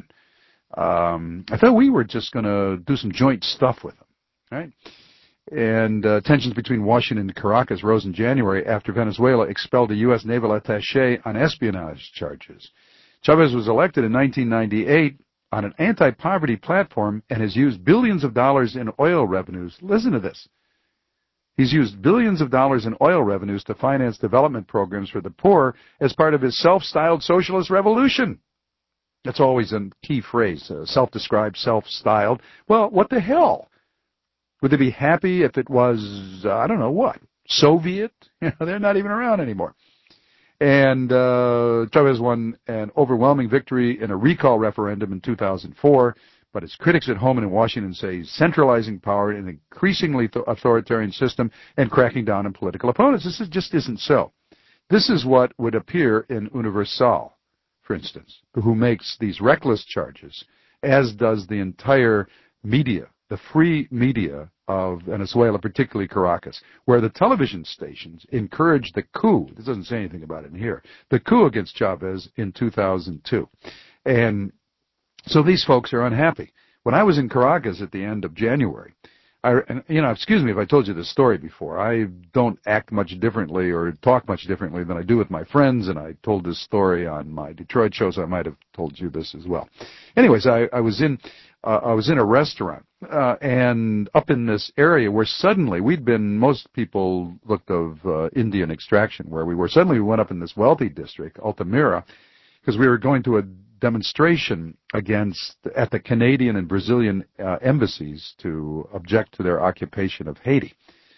I thought we were just going to do some joint stuff with them, right? And tensions between Washington and Caracas rose in January after Venezuela expelled a U.S. naval attaché on espionage charges. Chavez was elected in 1998 on an anti-poverty platform and has used billions of dollars in oil revenues. Listen to this. He's used billions of dollars in oil revenues to finance development programs for the poor as part of his self-styled socialist revolution. That's always a key phrase, self-described, self-styled. Well, what the hell? Would they be happy if it was, I don't know what, Soviet? You know, they're not even around anymore. And Chavez won an overwhelming victory in a recall referendum in 2004, but his critics at home and in Washington say he's centralizing power in an increasingly authoritarian system and cracking down on political opponents. This just isn't so. This is what would appear in Universal, for instance, who makes these reckless charges, as does the entire media, the free media of Venezuela, particularly Caracas, where the television stations encouraged the coup. This doesn't say anything about it in here. The coup against Chavez in 2002. And so these folks are unhappy. When I was in Caracas at the end of January, excuse me if I told you this story before. I don't act much differently or talk much differently than I do with my friends, and I told this story on my Detroit show, so I might have told you this as well. Anyways, I was in a restaurant, and up in this area where suddenly most people looked of Indian extraction where we were. Suddenly we went up in this wealthy district, Altamira, because we were going to a demonstration at the Canadian and Brazilian embassies to object to their occupation of Haiti.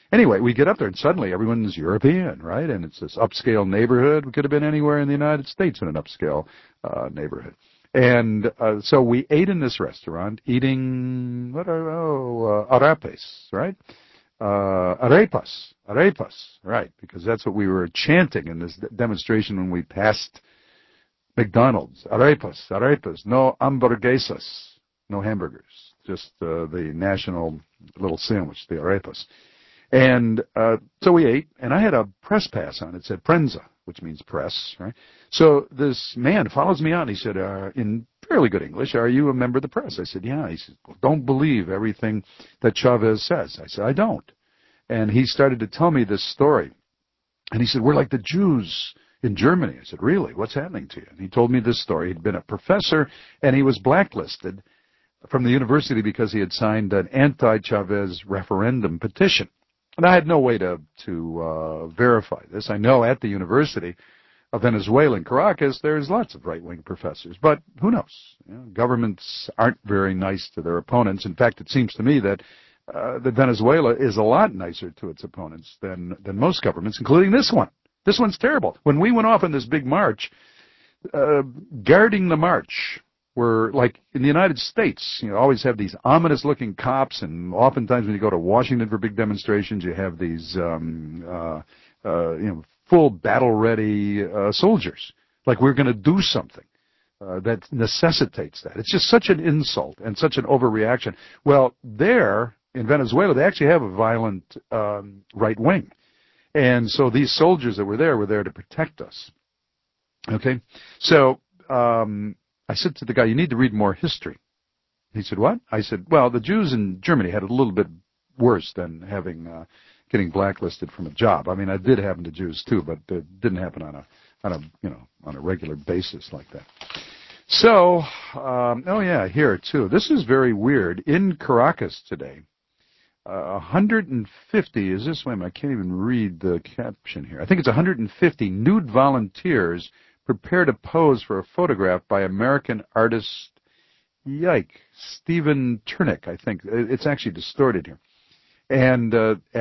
Anyway, we get up there, and suddenly everyone's European, right? And it's this upscale neighborhood. We could have been anywhere in the United States in an upscale neighborhood. And so we ate in this restaurant, eating, arapes, right? Arepas, right? Because that's what we were chanting in this demonstration when we passed McDonald's. Arepas, no hamburguesas, no hamburgers, just the national little sandwich, the arepas. And so we ate, and I had a press pass on. It said prensa, which means press, right? So this man follows me out, and he said, in fairly good English, "Are you a member of the press?" I said, "Yeah." He said, "Well, don't believe everything that Chavez says." I said, "I don't." And he started to tell me this story. And he said, "We're like the Jews in Germany." I said, "Really? What's happening to you?" And he told me this story. He'd been a professor, and he was blacklisted from the university because he had signed an anti-Chavez referendum petition. And I had no way to verify this. I know at the University of Venezuela in Caracas, there's lots of right-wing professors. But who knows? You know, governments aren't very nice to their opponents. In fact, it seems to me that Venezuela is a lot nicer to its opponents than most governments, including this one. This one's terrible. When we went off on this big march, guarding the march were like in the United States, you always have these ominous-looking cops, and oftentimes when you go to Washington for big demonstrations, you have these full battle-ready soldiers, like we're going to do something that necessitates that. It's just such an insult and such an overreaction. Well, there in Venezuela, they actually have a violent right wing, and so these soldiers that were there to protect us. Okay, so I said to the guy, "You need to read more history." He said, "What?" I said, "Well, the Jews in Germany had it a little bit worse than getting blacklisted from a job. I mean, it did happen to Jews too, but it didn't happen on a regular basis like that." So, here too. This is very weird. In Caracas today, 150 is this way. I can't even read the caption here. I think it's 150 nude volunteers prepare to pose for a photograph by American artist, Stephen Turnick, I think. It's actually distorted here. And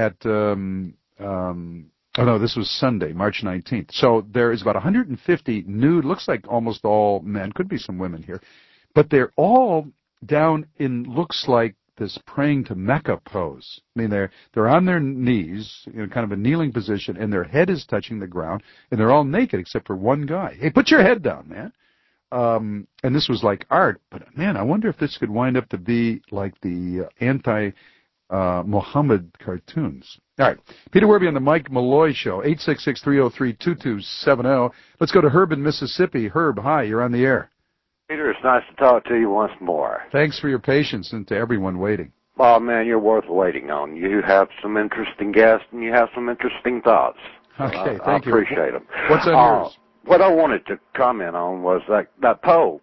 this was Sunday, March 19th. So there is about 150 nude, looks like almost all men, could be some women here, but they're all down in, looks like this praying to Mecca pose. I mean, they're on their knees, kind of a kneeling position, and their head is touching the ground, and they're all naked except for one guy. Hey, put your head down, man. And this was like art, but man, I wonder if this could wind up to be like the Muhammad cartoons. All right, Peter Werby on the Mike Malloy Show, 866-303-2270. Let's go to Herb in Mississippi. Herb, hi, you're on the air. Peter, it's nice to talk to you once more. Thanks for your patience and to everyone waiting. Oh, man, you're worth waiting on. You have some interesting guests and you have some interesting thoughts. Okay, thank you. I appreciate them. What's on yours? What I wanted to comment on was that poll.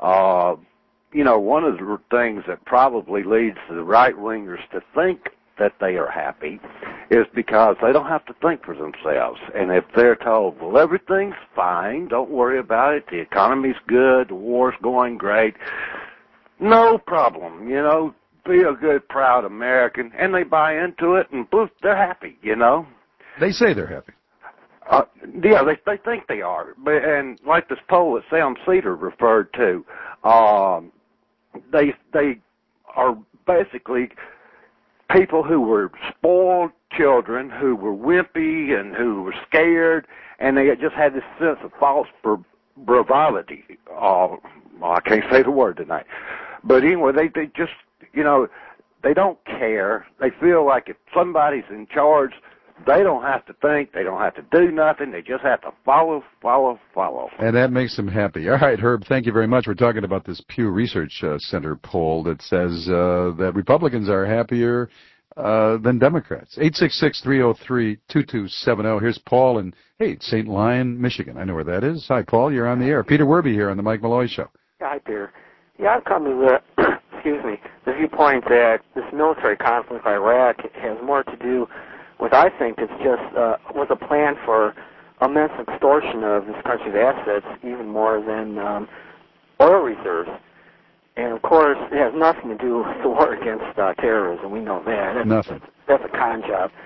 One of the things that probably leads the right-wingers to think that they are happy is because they don't have to think for themselves. And if they're told, well, everything's fine, don't worry about it, the economy's good, the war's going great, no problem, be a good, proud American, and they buy into it, and poof, they're happy, They say they're happy. Yeah, they think they are. And like this poll that Sam Cedar referred to, they are basically people who were spoiled children, who were wimpy and who were scared, and they just had this sense of false bravado. I can't say the word tonight. But anyway, they just, they don't care. They feel like if somebody's in charge, they don't have to think, they don't have to do nothing, they just have to follow. And that makes them happy. All right, Herb, thank you very much. We're talking about this Pew Research Center poll that says that Republicans are happier than Democrats. 866-303-2270. Here's Paul in, St. Lion, Michigan. I know where that is. Hi, Paul, you're on the air. Peter Werby here on the Mike Malloy Show. Hi, Peter. Yeah, I've come to the viewpoint that this military conflict with Iraq has more to do with, I think, it's just was a plan for immense extortion of this country's assets, even more than oil reserves. And, of course, it has nothing to do with the war against terrorism. We know that. Nothing. That's a con job.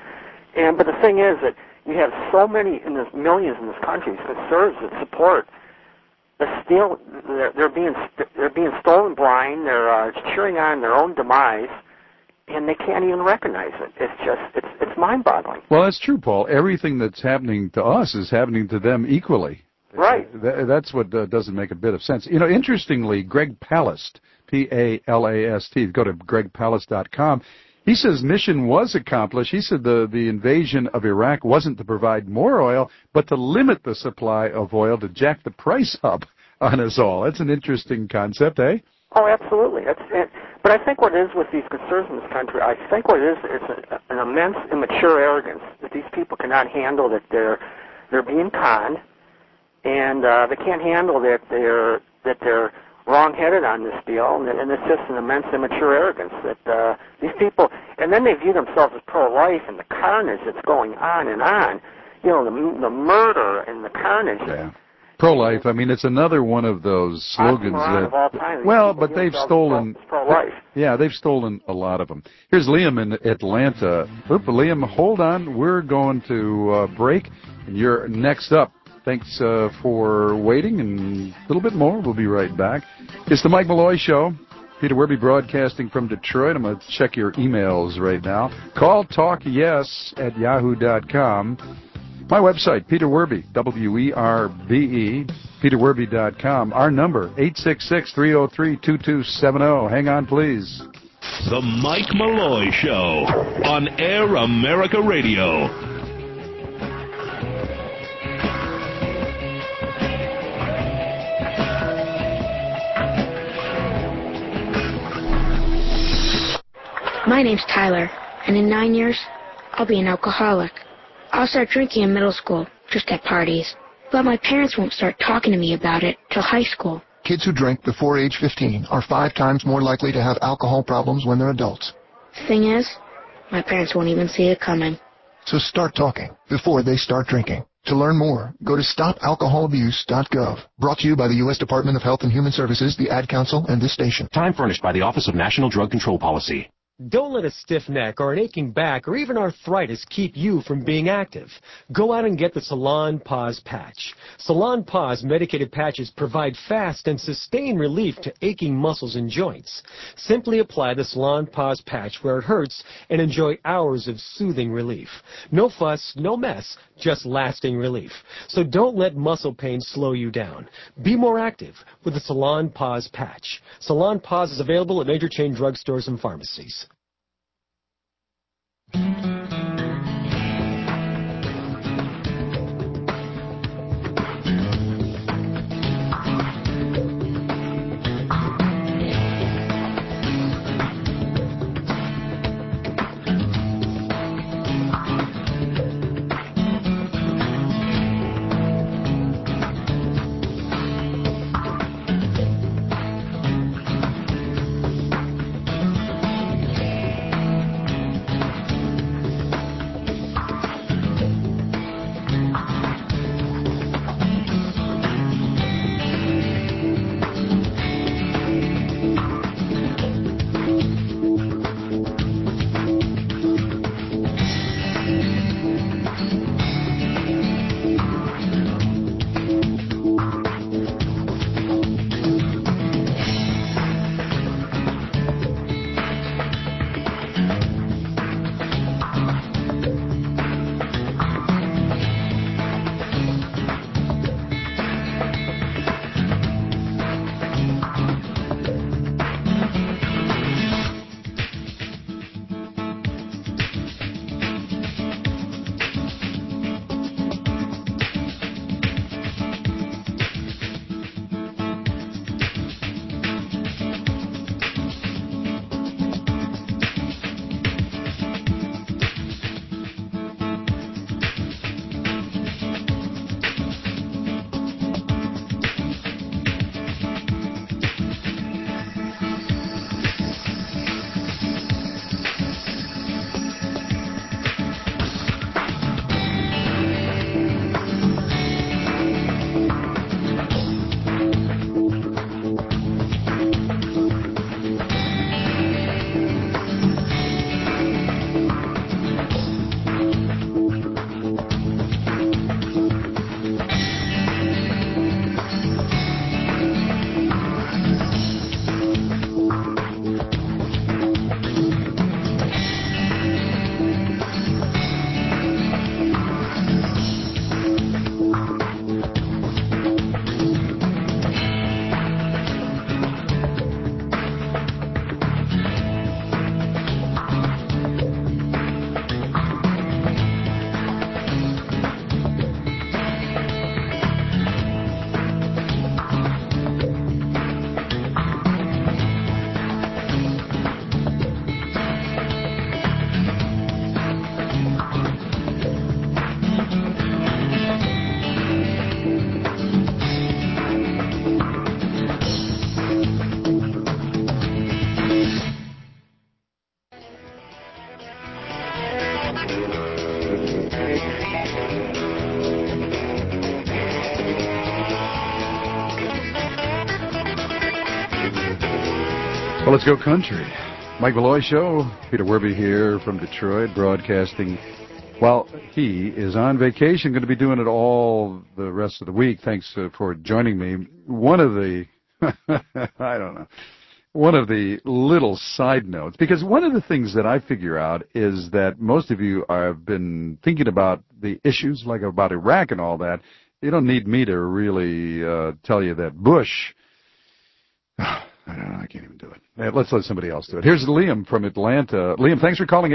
But the thing is that you have so many millions in this country conservatives that support the steel. They're being stolen blind. They're cheering on their own demise, and they can't even recognize it. It's mind-boggling. Well, that's true, Paul. Everything that's happening to us is happening to them equally. Right. That's what doesn't make a bit of sense. Interestingly, Greg Palast, P-A-L-A-S-T, go to gregpalast.com. He says mission was accomplished. He said the invasion of Iraq wasn't to provide more oil, but to limit the supply of oil to jack the price up on us all. That's an interesting concept, eh? Oh, absolutely. But I think what it is with these conservatives in this country, I think what it is, it's an immense immature arrogance that these people cannot handle that they're being conned, and they can't handle that they're wrong-headed on this deal, and it's just an immense immature arrogance that these people, and then they view themselves as pro-life, and the carnage that's going on and on, the murder and the carnage. Yeah. Pro-life, I mean, it's another one of those slogans but they've stolen, they've stolen a lot of them. Here's Liam in Atlanta. Liam, hold on, we're going to break, and you're next up. Thanks for waiting, and a little bit more. We'll be right back. It's the Mike Malloy Show. Peter Werby broadcasting from Detroit. I'm going to check your emails right now. Call talkyes@yahoo.com. My website, Peter Werby, W-E-R-B-E, peterwerby.com. Our number, 866-303-2270. Hang on, please. The Mike Malloy Show on Air America Radio. My name's Tyler, and in 9 years, I'll be an alcoholic. I'll start drinking in middle school, just at parties. But my parents won't start talking to me about it till high school. Kids who drink before age 15 are 5 times more likely to have alcohol problems when they're adults. The thing is, my parents won't even see it coming. So start talking before they start drinking. To learn more, go to stopalcoholabuse.gov. Brought to you by the U.S. Department of Health and Human Services, the Ad Council, and this station. Time furnished by the Office of National Drug Control Policy. Don't let a stiff neck or an aching back or even arthritis keep you from being active. Go out and get the Salon Pause Patch. Salon Pause medicated patches provide fast and sustained relief to aching muscles and joints. Simply apply the Salon Pause Patch where it hurts and enjoy hours of soothing relief. No fuss, no mess, just lasting relief. So don't let muscle pain slow you down. Be more active with the Salon Pause Patch. Salon Pause is available at major chain drugstores and pharmacies. Well, let's go country. Mike Malloy Show. Peter Werby here from Detroit, broadcasting while he is on vacation. Going to be doing it all the rest of the week. Thanks for joining me. One of the, I don't know, one of the little side notes, because one of the things that I figure out is that most of you have been thinking about the issues, like about Iraq and all that. You don't need me to really tell you that Bush... I don't know. I can't even do it. Let's let somebody else do it. Here's Liam from Atlanta. Liam, thanks for calling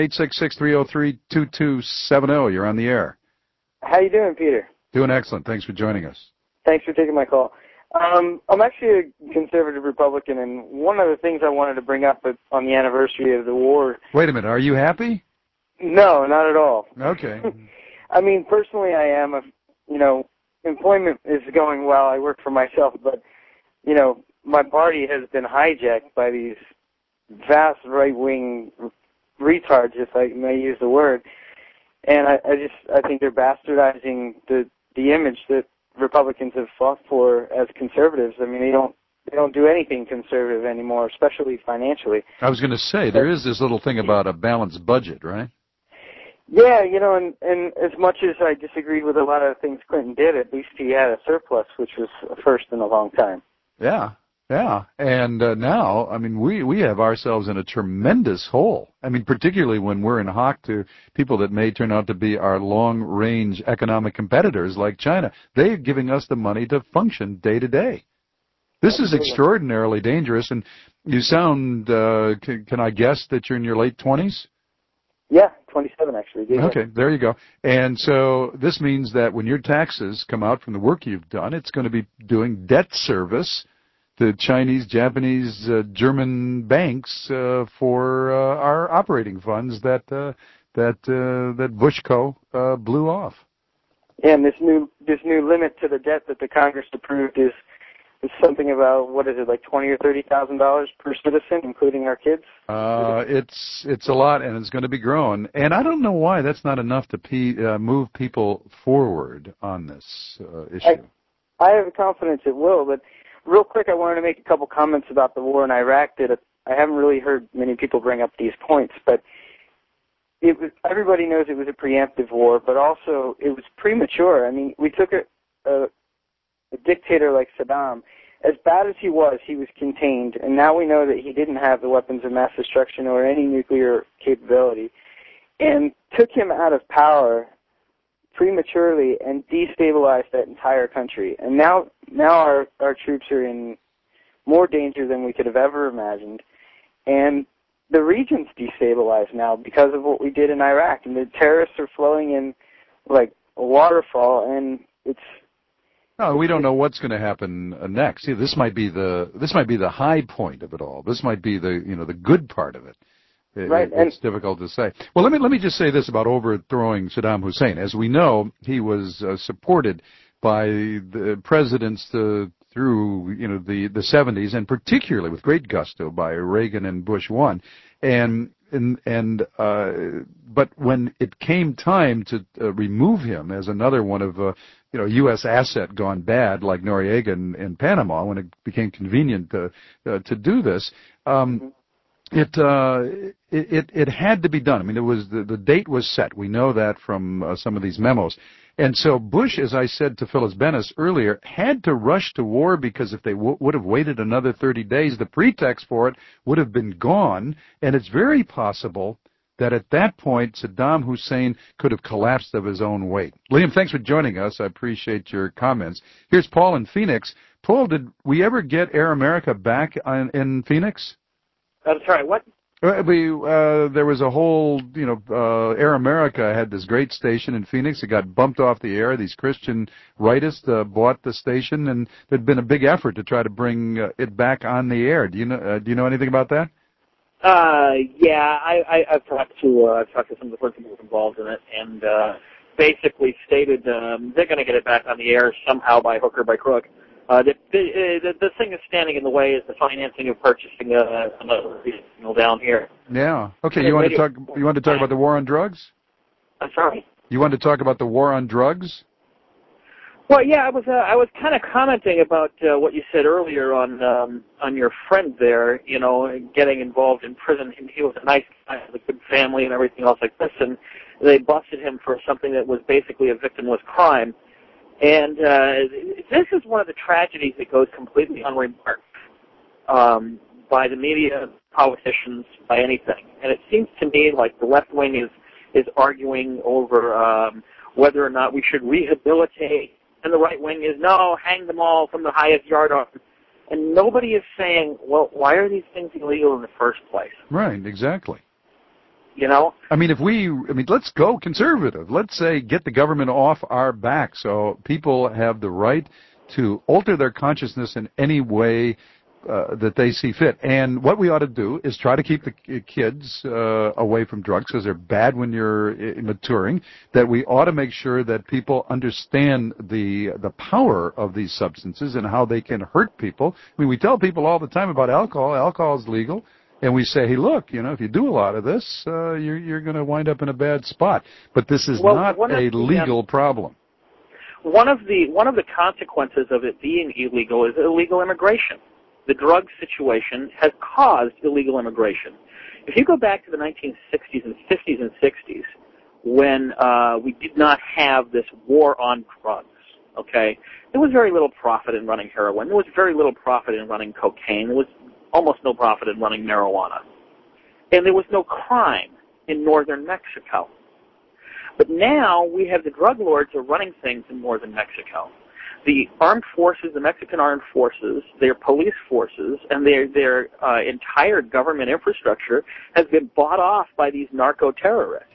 866-303-2270. You're on the air. How you doing, Peter? Doing excellent. Thanks for joining us. Thanks for taking my call. I'm actually a conservative Republican, and one of the things I wanted to bring up on the anniversary of the war... Wait a minute. Are you happy? No, not at all. Okay. I mean, personally, I am. Employment is going well. I work for myself, but, my party has been hijacked by these vast right-wing retards, if I may use the word. And I think they're bastardizing the image that Republicans have fought for as conservatives. I mean, they don't do anything conservative anymore, especially financially. I was going to say, there is this little thing about a balanced budget, right? Yeah, and as much as I disagreed with a lot of the things Clinton did, at least he had a surplus, which was a first in a long time. Yeah. Yeah, and now, I mean, we have ourselves in a tremendous hole. I mean, particularly when we're in hock to people that may turn out to be our long-range economic competitors like China. They're giving us the money to function day to day. This is extraordinarily dangerous, and you sound, can I guess that you're in your late 20s? Yeah, 27 actually. Yeah. Okay, there you go. And so this means that when your taxes come out from the work you've done, it's going to be doing debt service to Chinese, Japanese, German banks for our operating funds that Bushco blew off. Yeah, and this new limit to the debt that the Congress approved is something about, what is it, like $20,000 or $30,000 per citizen, including our kids? It's a lot, and it's going to be growing. And I don't know why that's not enough to move people forward on this issue. I have confidence it will, but real quick, I wanted to make a couple comments about the war in Iraq. I haven't really heard many people bring up these points, but everybody knows it was a preemptive war, but also it was premature. I mean, we took a dictator like Saddam. As bad as he was contained, and now we know that he didn't have the weapons of mass destruction or any nuclear capability, and took him out of power prematurely and destabilized that entire country. And now our troops are in more danger than we could have ever imagined. And the region's destabilized now because of what we did in Iraq. And the terrorists are flowing in like a waterfall, and it's... No, we don't know what's going to happen next. See, this might be the high point of it all. This might be the good part of it. Right, it's difficult to say. Well, let me just say this about overthrowing Saddam Hussein. As we know, he was supported by the presidents through the 70s, and particularly with great gusto by Reagan and Bush 1. But when it came time to remove him as another one of U.S. asset gone bad, like Noriega in Panama, when it became convenient to do this. It had to be done. I mean, it was the date was set. We know that from some of these memos. And so Bush, as I said to Phyllis Bennis earlier, had to rush to war because if they would have waited another 30 days, the pretext for it would have been gone. And it's very possible that at that point, Saddam Hussein could have collapsed of his own weight. Liam, thanks for joining us. I appreciate your comments. Here's Paul in Phoenix. Paul, did we ever get Air America back in Phoenix? Sorry, what? There was a whole, Air America had this great station in Phoenix. It got bumped off the air. These Christian rightists bought the station, and there'd been a big effort to try to bring it back on the air. Do you know anything about that? Yeah, I've talked to some of the people involved in it, and basically stated they're going to get it back on the air somehow by hook or by crook. The thing that's standing in the way is the financing of purchasing another signal down here. Yeah. Okay. You want to talk about the war on drugs? I'm sorry. You want to talk about the war on drugs? Well, yeah, I was kind of commenting about what you said earlier on your friend there, you know, getting involved in prison. He was a nice guy with a good family and everything else like this, and they busted him for something that was basically a victimless crime. And this is one of the tragedies that goes completely unremarked by the media, politicians, by anything. And it seems to me like the left wing is arguing over whether or not we should rehabilitate, and the right wing is, no, hang them all from the highest yardarm. And nobody is saying, well, why are these things illegal in the first place? Right, exactly. You know? I mean, let's go conservative. Let's say get the government off our back so people have the right to alter their consciousness in any way that they see fit. And what we ought to do is try to keep the kids away from drugs because they're bad when you're maturing, that we ought to make sure that people understand the power of these substances and how they can hurt people. I mean, we tell people all the time about alcohol. Alcohol is legal. And we say, hey, look, you know, if you do a lot of this, you're going to wind up in a bad spot. But this is not a legal problem. One of the consequences of it being illegal is illegal immigration. The drug situation has caused illegal immigration. If you go back to the 1960s and 50s and 60s, when we did not have this war on drugs, okay, there was very little profit in running heroin. There was very little profit in running cocaine. There was almost no profit in running marijuana. And there was no crime in northern Mexico. But now we have the drug lords are running things in northern Mexico. The armed forces, the Mexican armed forces, their police forces, and their entire government infrastructure has been bought off by these narco-terrorists.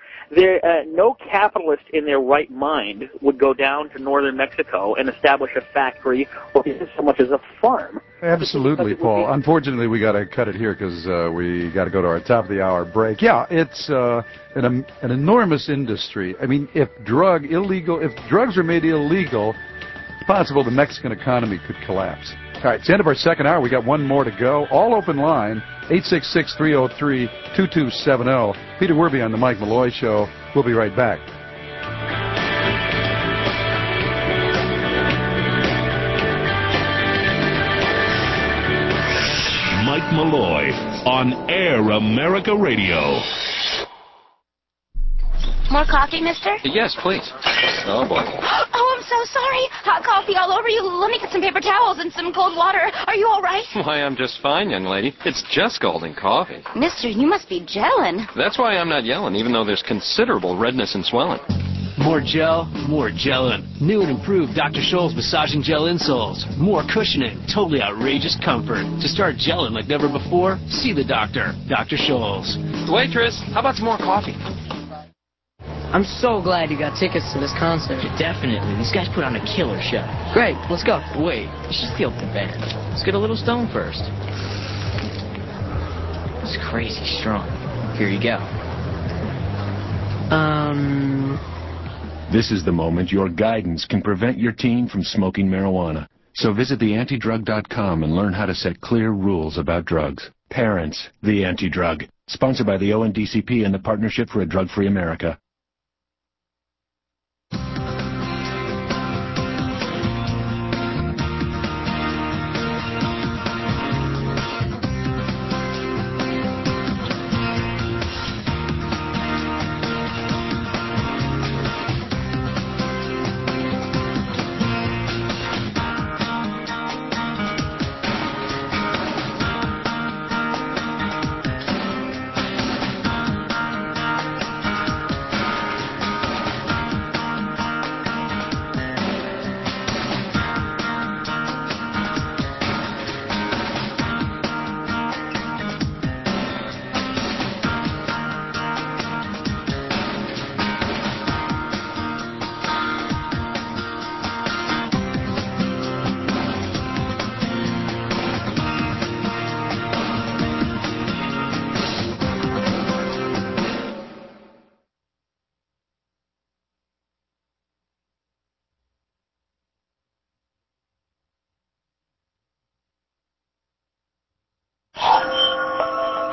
No capitalist in their right mind would go down to northern Mexico and establish a factory or even so much as a farm. Absolutely, Paul. Unfortunately, we got to cut it here because we got to go to our top of the hour break. Yeah, it's an enormous industry. I mean, if drugs are made illegal, it's possible the Mexican economy could collapse. All right, it's the end of our second hour. We got one more to go. All open line, 866-303-2270. Peter Werby on the Mike Malloy Show. We'll be right back. Mike Malloy on Air America Radio. More coffee, mister? Yes, please. Oh, boy. Oh, I'm so sorry. Hot coffee all over you. Let me get some paper towels and some cold water. Are you all right? Why, I'm just fine, young lady. It's just scalding coffee. Mister, you must be gelling. That's why I'm not yelling, even though there's considerable redness and swelling. More gel, more gelling. New and improved Dr. Scholl's massaging gel insoles. More cushioning, totally outrageous comfort. To start gelling like never before, see the doctor, Dr. Scholl's. Waitress, how about some more coffee? I'm so glad you got tickets to this concert. Definitely. These guys put on a killer show. Great, let's go. Wait, you should feel the band. Let's get a little stone first. It's crazy strong. Here you go. This is the moment your guidance can prevent your teen from smoking marijuana. So visit theantidrug.com and learn how to set clear rules about drugs. Parents, the Anti-Drug. Sponsored by the ONDCP and the Partnership for a Drug-Free America.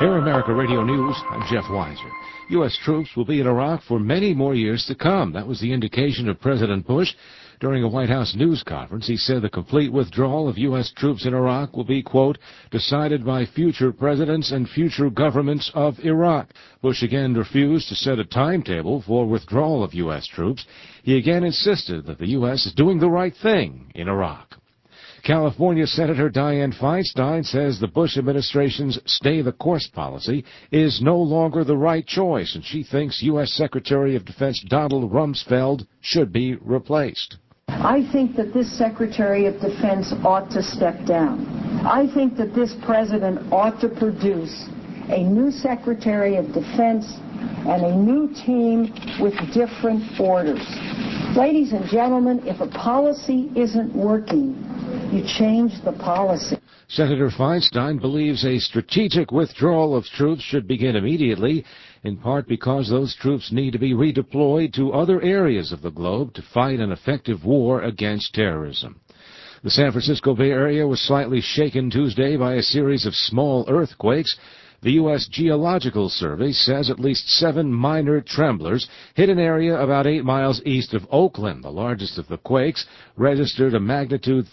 Air America Radio News, I'm Jeff Weiser. U.S. troops will be in Iraq for many more years to come. That was the indication of President Bush during a White House news conference. He said the complete withdrawal of U.S. troops in Iraq will be, quote, decided by future presidents and future governments of Iraq. Bush again refused to set a timetable for withdrawal of U.S. troops. He again insisted that the U.S. is doing the right thing in Iraq. California Senator Dianne Feinstein says the Bush administration's stay-the-course policy is no longer the right choice, and she thinks U.S. Secretary of Defense Donald Rumsfeld should be replaced. I think that this Secretary of Defense ought to step down. I think that this president ought to produce a new Secretary of Defense and a new team with different orders. Ladies and gentlemen, if a policy isn't working, you change the policy. Senator Feinstein believes a strategic withdrawal of troops should begin immediately, in part because those troops need to be redeployed to other areas of the globe to fight an effective war against terrorism. The San Francisco Bay Area was slightly shaken Tuesday by a series of small earthquakes. The U.S. Geological Survey says at least 7 minor tremblers hit an area about 8 miles east of Oakland. The largest of the quakes registered a magnitude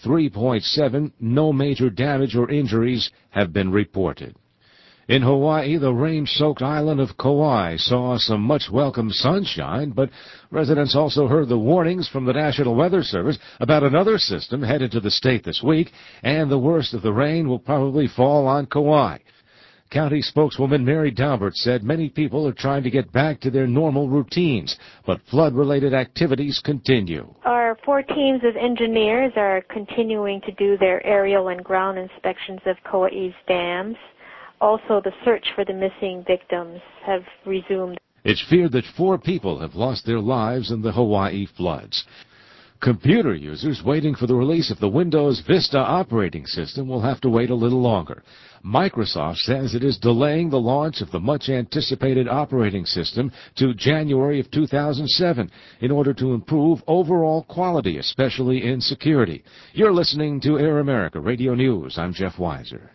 3.7. No major damage or injuries have been reported. In Hawaii, the rain-soaked island of Kauai saw some much-welcome sunshine, but residents also heard the warnings from the National Weather Service about another system headed to the state this week, and the worst of the rain will probably fall on Kauai. County spokeswoman Mary Daubert said many people are trying to get back to their normal routines, but flood-related activities continue. Our 4 teams of engineers are continuing to do their aerial and ground inspections of Kauai's dams. Also, the search for the missing victims have resumed. It's feared that 4 people have lost their lives in the Hawaii floods. Computer users waiting for the release of the Windows Vista operating system will have to wait a little longer. Microsoft says it is delaying the launch of the much-anticipated operating system to January of 2007 in order to improve overall quality, especially in security. You're listening to Air America Radio News. I'm Jeff Weiser.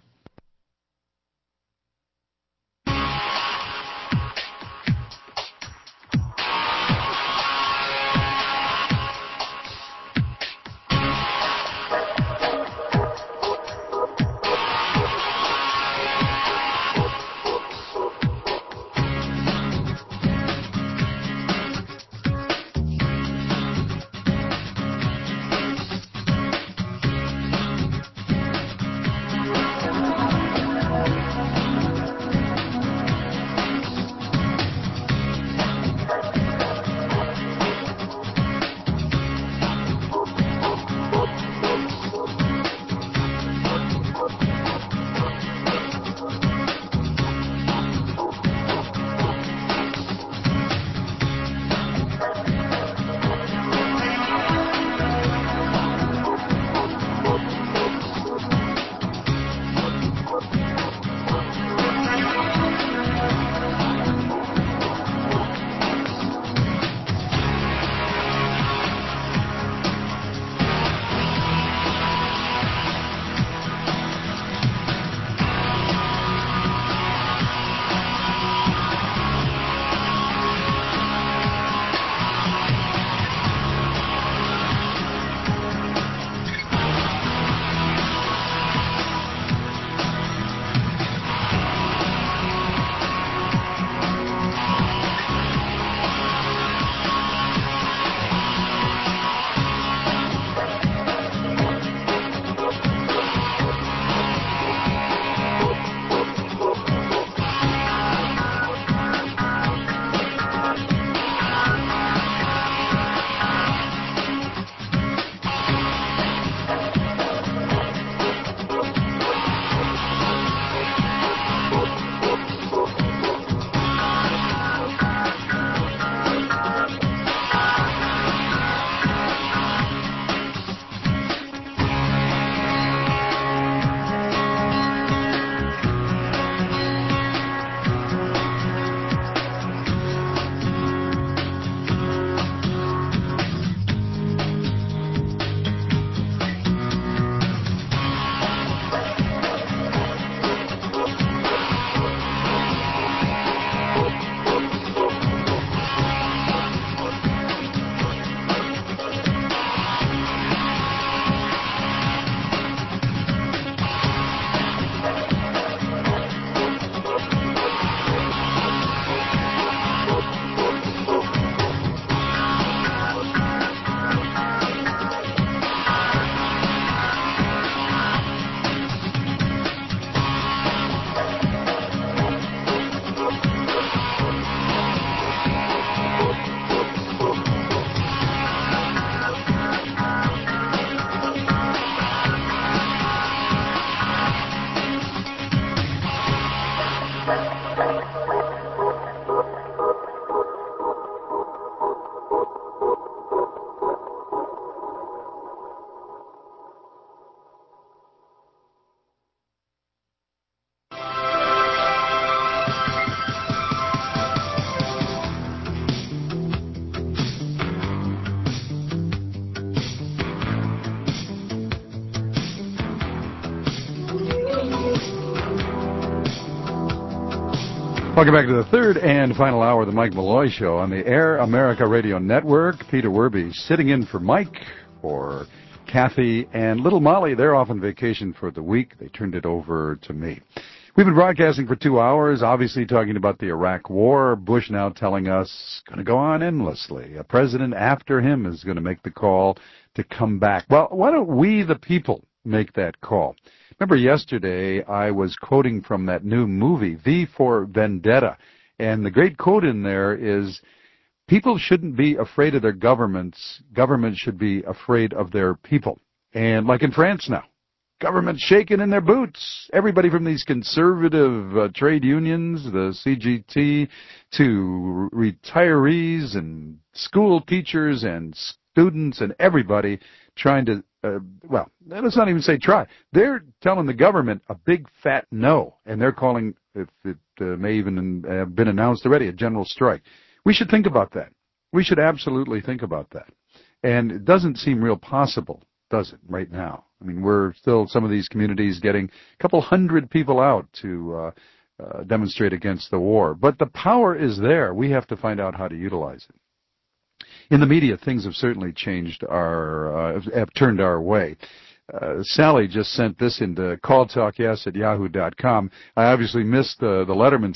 Welcome back to the third and final hour of the Mike Malloy Show on the Air America Radio Network. Peter Werby sitting in for Mike, for Kathy, and little Molly. They're off on vacation for the week. They turned it over to me. We've been broadcasting for 2 hours, obviously talking about the Iraq War. Bush now telling us going to go on endlessly. A president after him is going to make the call to come back. Well, why don't we, the people, make that call? Remember yesterday I was quoting from that new movie, V for Vendetta, and the great quote in there is, people shouldn't be afraid of their governments. Governments should be afraid of their people. And like in France now, government's shaking in their boots. Everybody from these conservative trade unions, the CGT, to retirees and school teachers and students and everybody trying to, well, let's not even say try. They're telling the government a big fat no, and they're calling, if it may even have been announced already, a general strike. We should think about that. We should absolutely think about that. And it doesn't seem real possible, does it, right now? I mean, we're still, some of these communities getting a couple hundred people out to demonstrate against the war. But the power is there. We have to find out how to utilize it. In the media, things have certainly changed have turned our way. Sally just sent this into calltalkyes@yahoo.com. I obviously missed Dave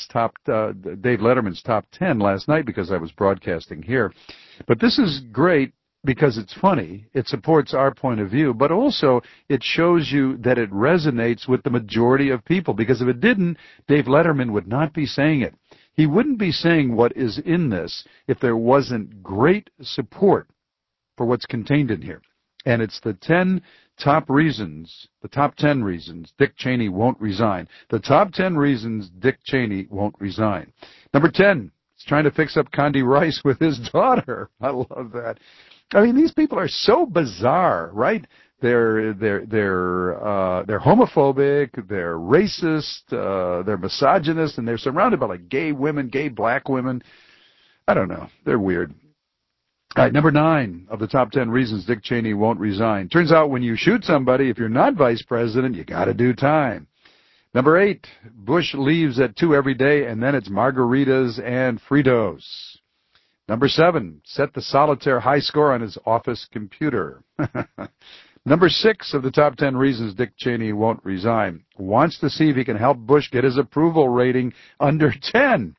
Letterman's top 10 last night because I was broadcasting here. But this is great because it's funny. It supports our point of view, but also it shows you that it resonates with the majority of people, because if it didn't, Dave Letterman would not be saying it. He wouldn't be saying what is in this if there wasn't great support for what's contained in here. And it's the 10 top reasons, the top 10 reasons Dick Cheney won't resign. The top 10 reasons Dick Cheney won't resign. Number 10, he's trying to fix up Condi Rice with his daughter. I love that. I mean, these people are so bizarre, right? They're homophobic, they're racist, they're misogynist, and they're surrounded by like gay women, gay black women. I don't know. They're weird. All right, number 9 of the top 10 reasons Dick Cheney won't resign. Turns out when you shoot somebody, if you're not vice president, you got to do time. Number 8, Bush leaves at 2 every day, and then it's margaritas and Fritos. Number 7, set the solitaire high score on his office computer. Number 6 of the top 10 reasons Dick Cheney won't resign. Wants to see if he can help Bush get his approval rating under 10.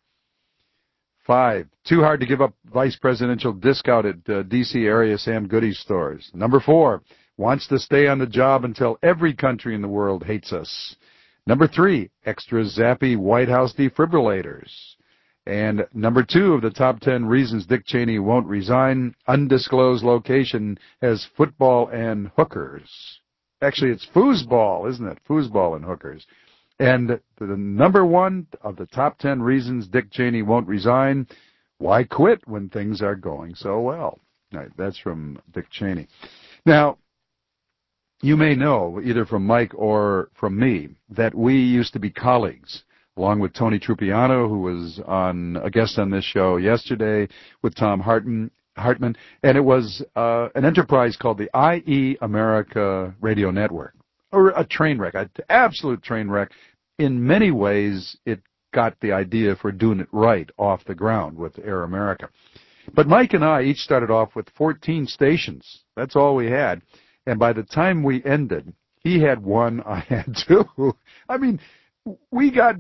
5, too hard to give up vice presidential discount at D.C. area Sam Goody stores. Number 4, wants to stay on the job until every country in the world hates us. Number 3, extra zappy White House defibrillators. And number 2 of the top 10 reasons Dick Cheney won't resign, undisclosed location as football and hookers. Actually, it's foosball, isn't it? Foosball and hookers. And the number 1 of the top 10 reasons Dick Cheney won't resign, why quit when things are going so well? All right, that's from Dick Cheney. Now, you may know, either from Mike or from me, that we used to be colleagues, along with Tony Trupiano, who was a guest on this show yesterday, with Tom Hartman, and it was an enterprise called the IE America Radio Network, or a train wreck, an absolute train wreck. In many ways, it got the idea for doing it right off the ground with Air America. But Mike and I each started off with 14 stations. That's all we had. And by the time we ended, he had 1, I had 2. I mean, we got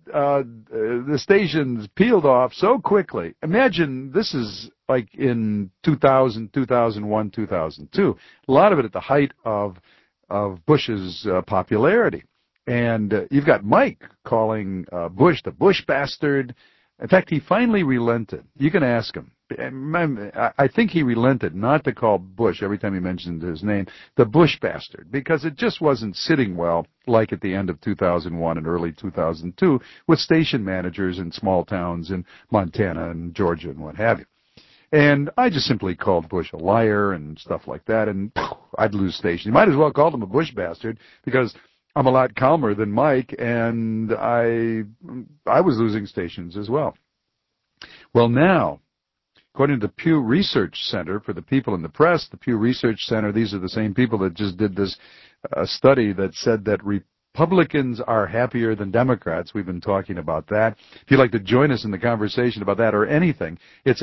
the stations peeled off so quickly. Imagine this is like in 2000, 2001, 2002. A lot of it at the height of Bush's popularity. And you've got Mike calling Bush the Bush bastard. In fact, he finally relented. You can ask him. I think he relented not to call Bush, every time he mentioned his name, the Bush bastard, because it just wasn't sitting well, like at the end of 2001 and early 2002, with station managers in small towns in Montana and Georgia and what have you. And I just simply called Bush a liar and stuff like that, and I'd lose station. You might as well call him a Bush bastard, because I'm a lot calmer than Mike, and I was losing stations as well. Well, now, according to the Pew Research Center for the People in the Press, the Pew Research Center, these are the same people that just did this study that said that Republicans are happier than Democrats. We've been talking about that. If you'd like to join us in the conversation about that or anything, it's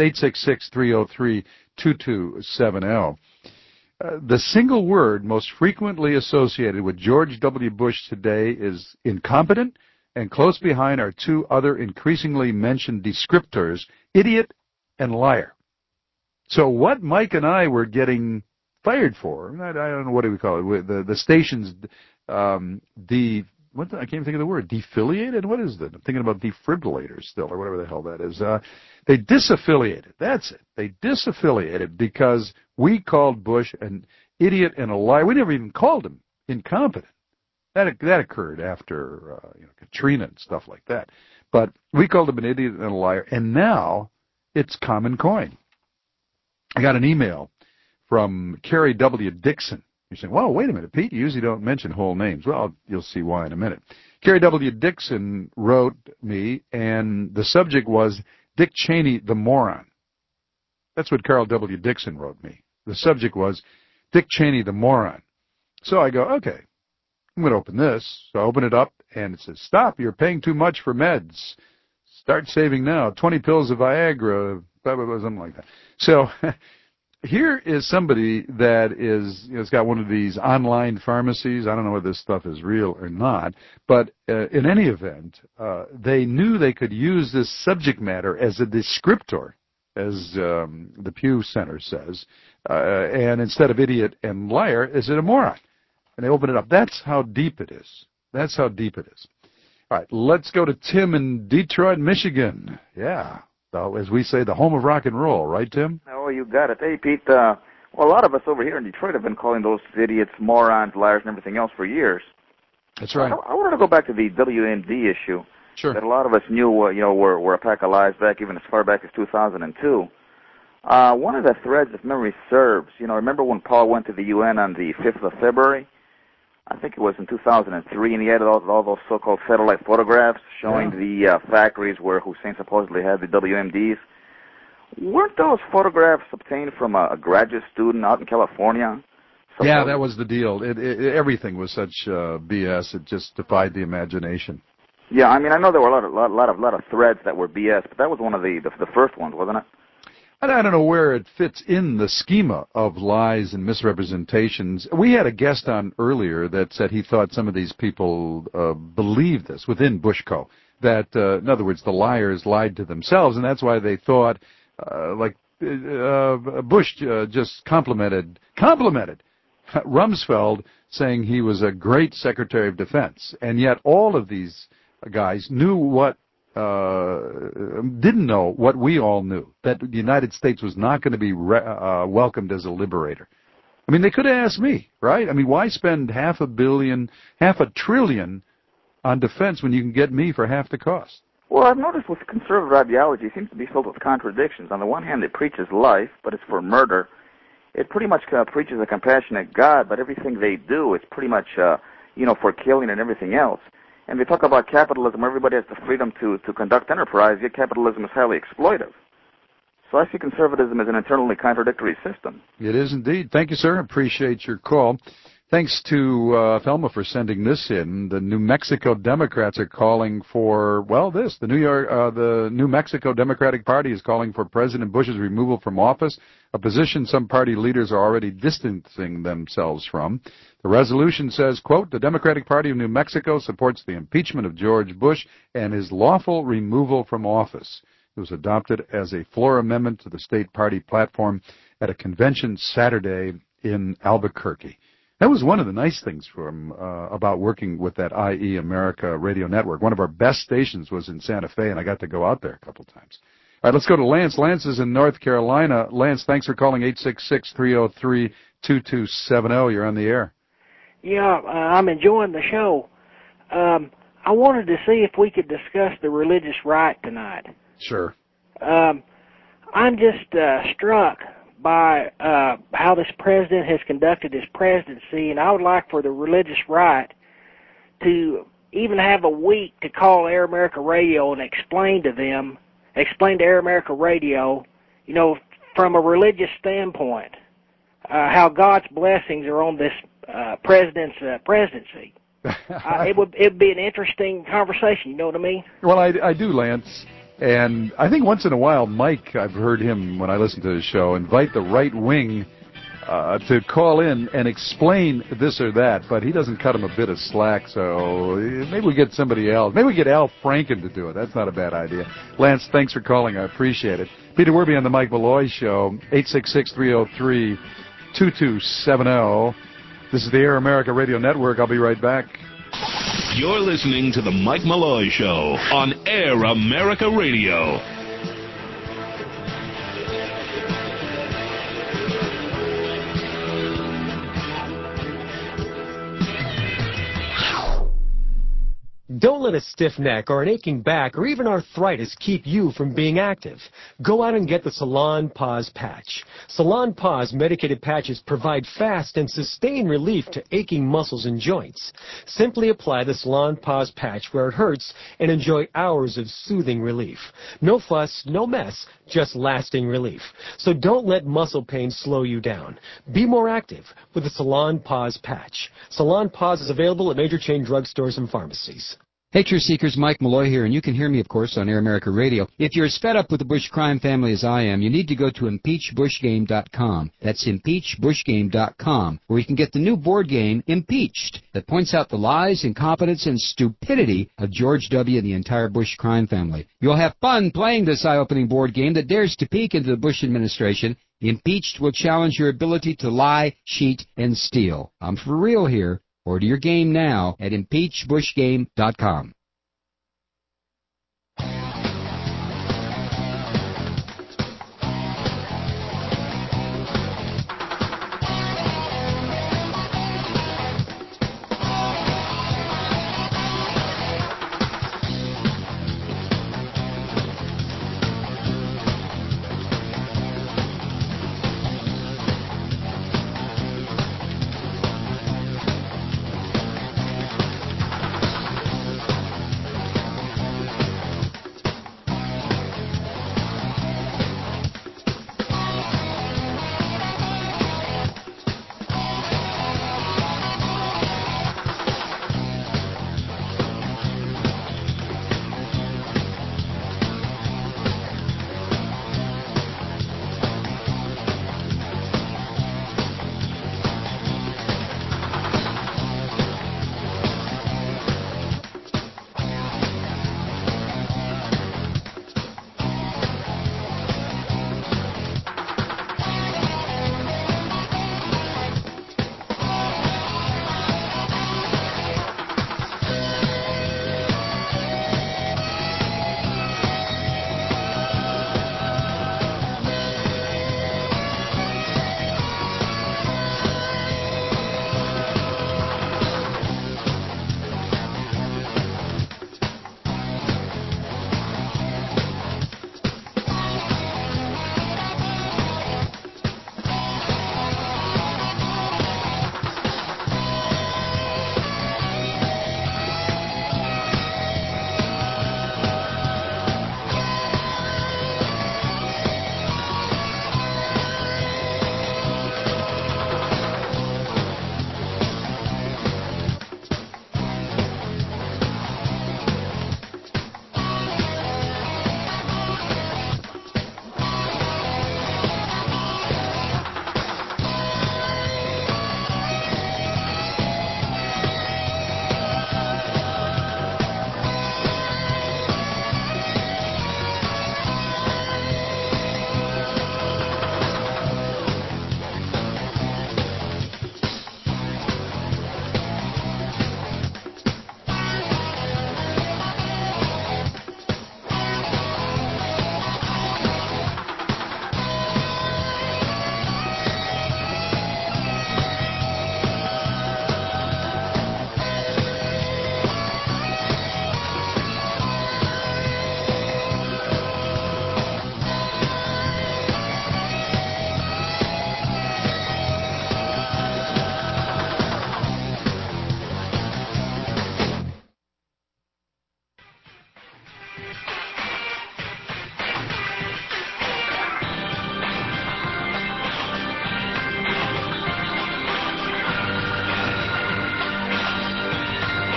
866-303-2270. The single word most frequently associated with George W. Bush today is incompetent, and close behind are two other increasingly mentioned descriptors, idiot and liar. So what Mike and I were getting fired for, I don't know, what do we call it, the station's I can't even think of the word, defiliated? What is that? I'm thinking about defibrillators still, or whatever the hell that is. They disaffiliated. That's it. They disaffiliated because we called Bush an idiot and a liar. We never even called him incompetent. That occurred after Katrina and stuff like that. But we called him an idiot and a liar, and now it's common coin. I got an email from Kerry W. Dixon. You're saying, well, wait a minute, Pete, you usually don't mention whole names. Well, you'll see why in a minute. Kerry W. Dixon wrote me, and the subject was Dick Cheney, the moron. That's what Carl W. Dixon wrote me. The subject was Dick Cheney, the moron. So I go, okay, I'm going to open this. So I open it up, and it says, stop, you're paying too much for meds. Start saving now. 20 pills of Viagra, blah, blah, blah, something like that. So here is somebody that is, has got one of these online pharmacies. I don't know whether this stuff is real or not, but in any event, they knew they could use this subject matter as a descriptor, as the Pew Center says, and instead of idiot and liar, is it a moron? And they open it up. That's how deep it is. That's how deep it is. All right, let's go to Tim in Detroit, Michigan. Yeah. As we say, the home of rock and roll, right, Tim? Oh, you got it. Hey, Pete, well, a lot of us over here in Detroit have been calling those idiots morons, liars, and everything else for years. That's right. I wanted to go back to the WMD issue. Sure. That a lot of us knew, were a pack of lies back, even as far back as 2002. One of the threads, if memory serves, remember when Paul went to the UN on the 5th of February? I think it was in 2003, and he had all those so-called satellite photographs showing the factories where Hussein supposedly had the WMDs. Weren't those photographs obtained from a graduate student out in California? Yeah, that was the deal. Everything was such BS, it just defied the imagination. Yeah, I mean, I know there were a lot of threads that were BS, but that was one of the first ones, wasn't it? I don't know where it fits in the schema of lies and misrepresentations. We had a guest on earlier that said he thought some of these people believed this within Bushco, that, in other words, the liars lied to themselves, and that's why they thought, Bush just complimented Rumsfeld, saying he was a great Secretary of Defense, and yet all of these guys didn't know what we all knew, that the United States was not going to be welcomed as a liberator. I mean, they could have asked me, right? I mean, why spend $500 billion on defense when you can get me for half the cost? Well, I've noticed with conservative ideology, it seems to be filled with contradictions. On the one hand, it preaches life, but it's for murder. It pretty much preaches a compassionate God, but everything they do is pretty much, for killing and everything else. And they talk about capitalism. Everybody has the freedom to conduct enterprise, yet capitalism is highly exploitive. So I see conservatism as an internally contradictory system. It is indeed. Thank you, sir. Appreciate your call. Thanks to Thelma for sending this in. The New Mexico Democrats are calling for, the New Mexico Democratic Party is calling for President Bush's removal from office, a position some party leaders are already distancing themselves from. The resolution says, quote, the Democratic Party of New Mexico supports the impeachment of George Bush and his lawful removal from office. It was adopted as a floor amendment to the state party platform at a convention Saturday in Albuquerque. That was one of the nice things about working with that IE America radio network. One of our best stations was in Santa Fe, and I got to go out there a couple times. All right, let's go to Lance. Lance is in North Carolina. Lance, thanks for calling 866-303-2270. You're on the air. Yeah, I'm enjoying the show. I wanted to see if we could discuss the religious right tonight. Sure. I'm just struck by how this president has conducted his presidency, and I would like for the religious right to even have a week to call Air America Radio and explain to Air America Radio, from a religious standpoint, how God's blessings are on this president's presidency. It'd be an interesting conversation. You know what I mean? Well, I do, Lance. And I think once in a while, Mike, I've heard him when I listen to his show, invite the right wing to call in and explain this or that, but he doesn't cut him a bit of slack, so maybe we get somebody else. Maybe we get Al Franken to do it. That's not a bad idea. Lance, thanks for calling. I appreciate it. Peter Werby on the Mike Malloy Show, 866-303-2270. This is the Air America Radio Network. I'll be right back. You're listening to the Mike Malloy Show on Air America Radio. Don't let a stiff neck or an aching back or even arthritis keep you from being active. Go out and get the Salon Pause Patch. Salon Pause medicated patches provide fast and sustained relief to aching muscles and joints. Simply apply the Salon Pause Patch where it hurts and enjoy hours of soothing relief. No fuss, no mess, just lasting relief. So don't let muscle pain slow you down. Be more active with the Salon Pause Patch. Salon Pause is available at major chain drugstores and pharmacies. Hey, Truth Seekers, Mike Malloy here, and you can hear me, of course, on Air America Radio. If you're as fed up with the Bush crime family as I am, you need to go to impeachbushgame.com. That's impeachbushgame.com, where you can get the new board game, Impeached, that points out the lies, incompetence, and stupidity of George W. and the entire Bush crime family. You'll have fun playing this eye-opening board game that dares to peek into the Bush administration. Impeached will challenge your ability to lie, cheat, and steal. I'm for real here. Order your game now at impeachbushgame.com.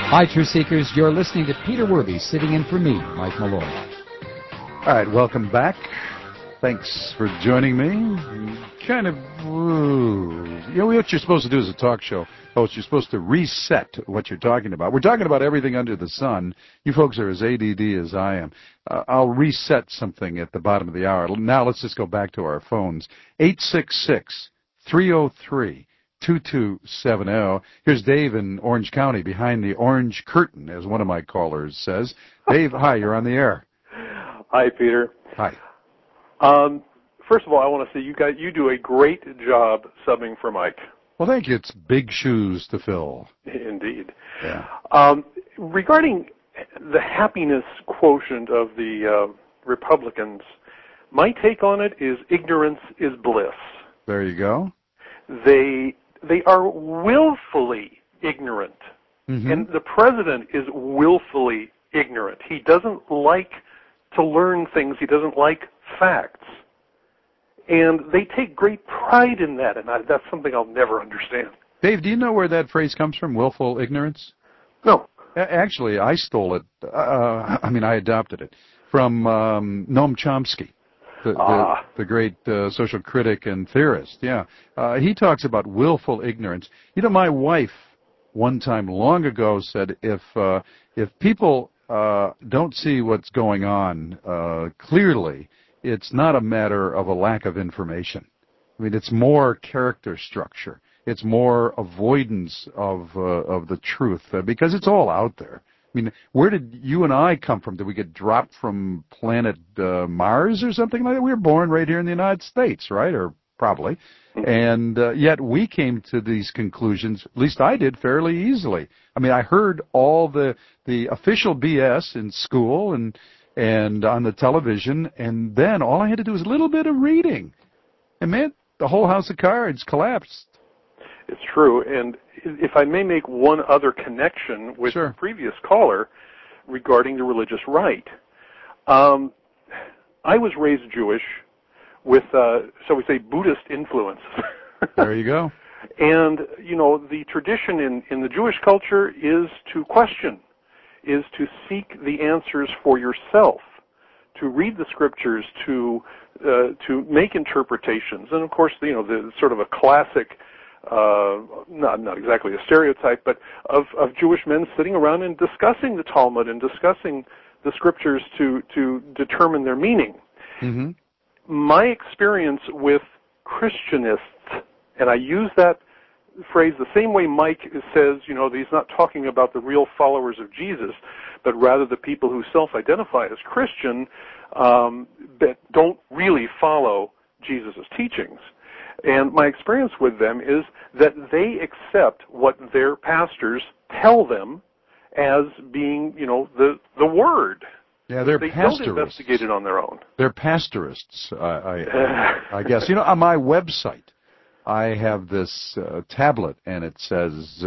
Hi, Truth Seekers. You're listening to Peter Werby, sitting in for me, Mike Malloy. All right, welcome back. Thanks for joining me. What you're supposed to do as a talk show host, you're supposed to reset what you're talking about. We're talking about everything under the sun. You folks are as ADD as I am. I'll reset something at the bottom of the hour. Now let's just go back to our phones. 866-303-2270. Here's Dave in Orange County, behind the orange curtain, as one of my callers says. Dave, hi, you're on the air. Hi, Peter. Hi. First of all, I want to say you do a great job subbing for Mike. Well, thank you. It's big shoes to fill. Indeed. Yeah. Regarding the happiness quotient of the Republicans, my take on it is ignorance is bliss. There you go. They are willfully ignorant, and the president is willfully ignorant. He doesn't like to learn things. He doesn't like facts. And they take great pride in that, and that's something I'll never understand. Dave, do you know where that phrase comes from, willful ignorance? No. Actually, I stole it. I adopted it from Noam Chomsky, the great social critic and theorist. Yeah. He talks about willful ignorance. You know, my wife one time long ago said if people don't see what's going on clearly, it's not a matter of a lack of information. I mean, it's more character structure. It's more avoidance of the truth because it's all out there. I mean, where did you and I come from? Did we get dropped from planet Mars or something like that? We were born right here in the United States, right? Or probably. And yet we came to these conclusions, at least I did, fairly easily. I mean, I heard all the official BS in school and on the television, and then all I had to do was a little bit of reading. And man, the whole house of cards collapsed. It's true. And if I may make one other connection with the previous caller regarding the religious right. I was raised Jewish with, shall we say, Buddhist influence. There you go. And, you know, the tradition in the Jewish culture is to question, is to seek the answers for yourself, to read the scriptures, to make interpretations. And, of course, you know, the sort of a classic, not exactly a stereotype, but of Jewish men sitting around and discussing the Talmud and discussing the scriptures to determine their meaning. Mm-hmm. My experience with Christianists, and I use that phrase the same way Mike says, you know, he's not talking about the real followers of Jesus, but rather the people who self-identify as Christian that don't really follow Jesus' teachings. And my experience with them is that they accept what their pastors tell them as being, you know, the Word. Yeah, they don't investigate it on their own. They're pastorists, I guess. You know, on my website, I have this tablet, and it says,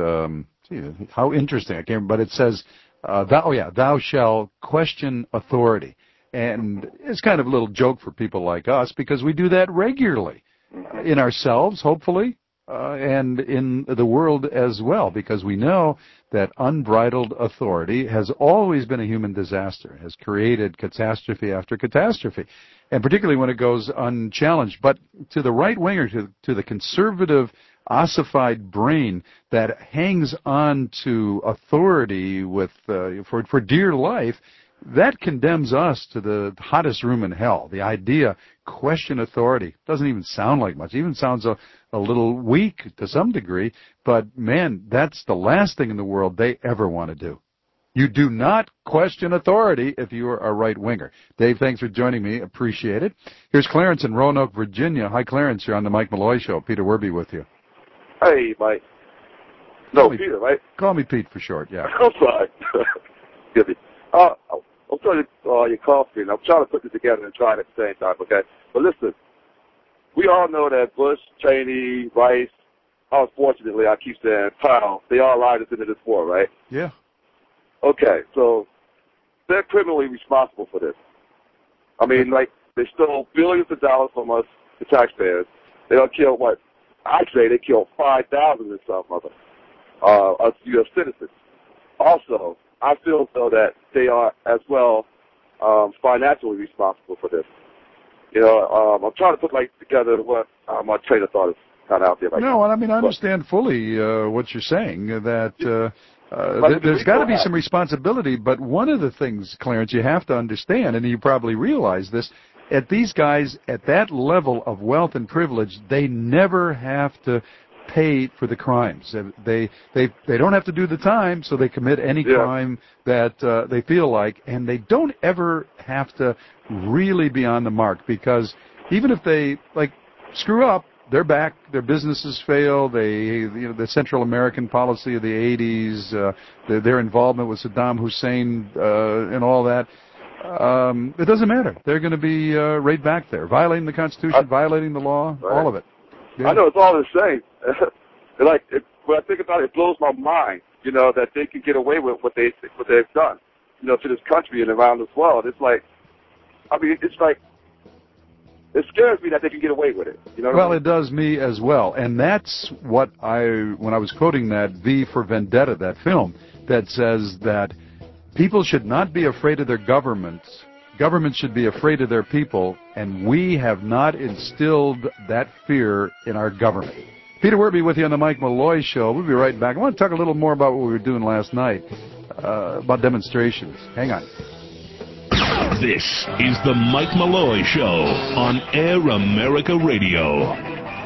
how interesting, I can't remember, but it says, thou shalt question authority. And it's kind of a little joke for people like us, because we do that regularly in ourselves, hopefully, and in the world as well, because we know that unbridled authority has always been a human disaster, has created catastrophe after catastrophe, and particularly when it goes unchallenged. But to the right-winger, to the conservative, ossified brain that hangs on to authority with for dear life, that condemns us to the hottest room in hell. The idea, question authority, doesn't even sound like much. It even sounds a little weak to some degree. But, man, that's the last thing in the world they ever want to do. You do not question authority if you are a right-winger. Dave, thanks for joining me. Appreciate it. Here's Clarence in Roanoke, Virginia. Hi, Clarence. You're on the Mike Malloy Show. Peter Werby with you. Hey, Mike. No, Peter, right? Call me Pete for short, yeah. I'm sorry. Excuse me. I'm trying to your coffee, and I'm trying to put this together and try it at the same time, okay? But listen, we all know that Bush, Cheney, Rice, unfortunately, I keep saying Powell, they all lied us into this war, right? Yeah. Okay, so they're criminally responsible for this. I mean, like, they stole billions of dollars from us, the taxpayers. They don't kill what? I'd say they killed 5,000 and some of us U.S. citizens. also, I feel though that they are as well financially responsible for this. You know, I'm trying to put together what my train of thought is kind of out there. No, I mean, I understand fully what you're saying, that there's got to be some responsibility, but one of the things, Clarence, you have to understand, and you probably realize this, at these guys, at that level of wealth and privilege, they never have to pay for the crimes. They don't have to do the time, so they commit any crime that they feel like, and they don't ever have to really be on the mark, because even if they screw up, they're back. Their businesses fail. The Central American policy of the 80s, their involvement with Saddam Hussein and all that. It doesn't matter. They're going to be right back there, violating the Constitution, violating the law, all of it. Yeah. I know it's all the same. When I think about it, it blows my mind, you know, that they can get away with what they've done, you know, to this country and around this world. It's it scares me that they can get away with it. You know well, it does me as well. And that's what when I was quoting that V for Vendetta, that film, that says that people should not be afraid of their governments. Governments should be afraid of their people, and we have not instilled that fear in our government. Peter Werby with you on the Mike Malloy Show. We'll be right back. I want to talk a little more about what we were doing last night, about demonstrations. Hang on. This is the Mike Malloy Show on Air America Radio.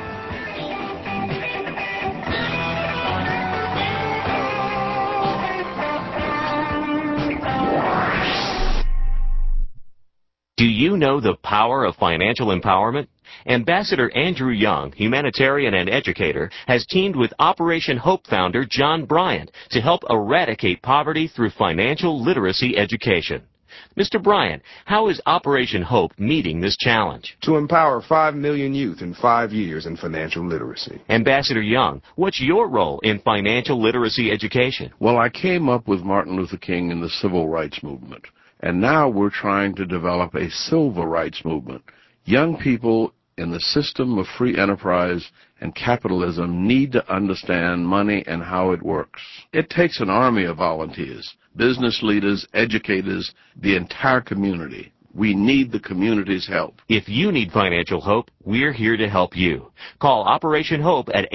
Do you know the power of financial empowerment? Ambassador Andrew Young, humanitarian and educator, has teamed with Operation Hope founder John Bryant to help eradicate poverty through financial literacy education. Mr. Bryant, how is Operation Hope meeting this challenge? To empower 5 million youth in 5 years in financial literacy. Ambassador Young, what's your role in financial literacy education? Well, I came up with Martin Luther King and the Civil Rights Movement. And now we're trying to develop a civil rights movement. Young people in the system of free enterprise and capitalism need to understand money and how it works. It takes an army of volunteers, business leaders, educators, the entire community. We need the community's help. If you need financial hope, we're here to help you. Call Operation Hope at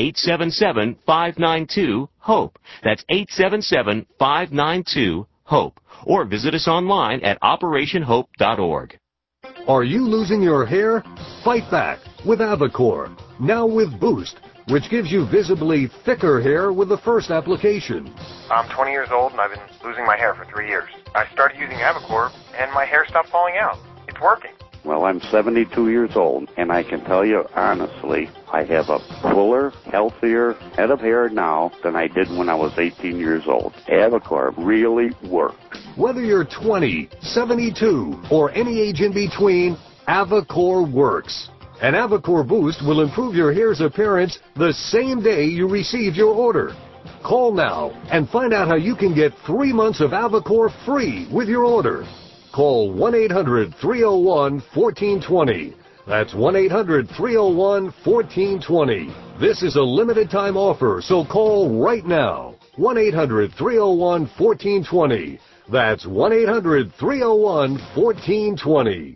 877-592-HOPE. That's 877-592-HOPE. Or visit us online at operationhope.org. Are you losing your hair? Fight back with Avacor. Now with Boost, which gives you visibly thicker hair with the first application. I'm 20 years old and I've been losing my hair for 3 years. I started using Avacor and my hair stopped falling out. It's working. Well, I'm 72 years old, and I can tell you honestly, I have a fuller, healthier head of hair now than I did when I was 18 years old. Avacor really works. Whether you're 20, 72, or any age in between, Avacor works. And Avacor Boost will improve your hair's appearance the same day you receive your order. Call now and find out how you can get 3 months of Avacor free with your order. Call 1-800-301-1420. That's 1-800-301-1420. This is a limited time offer, so call right now. 1-800-301-1420. That's 1-800-301-1420.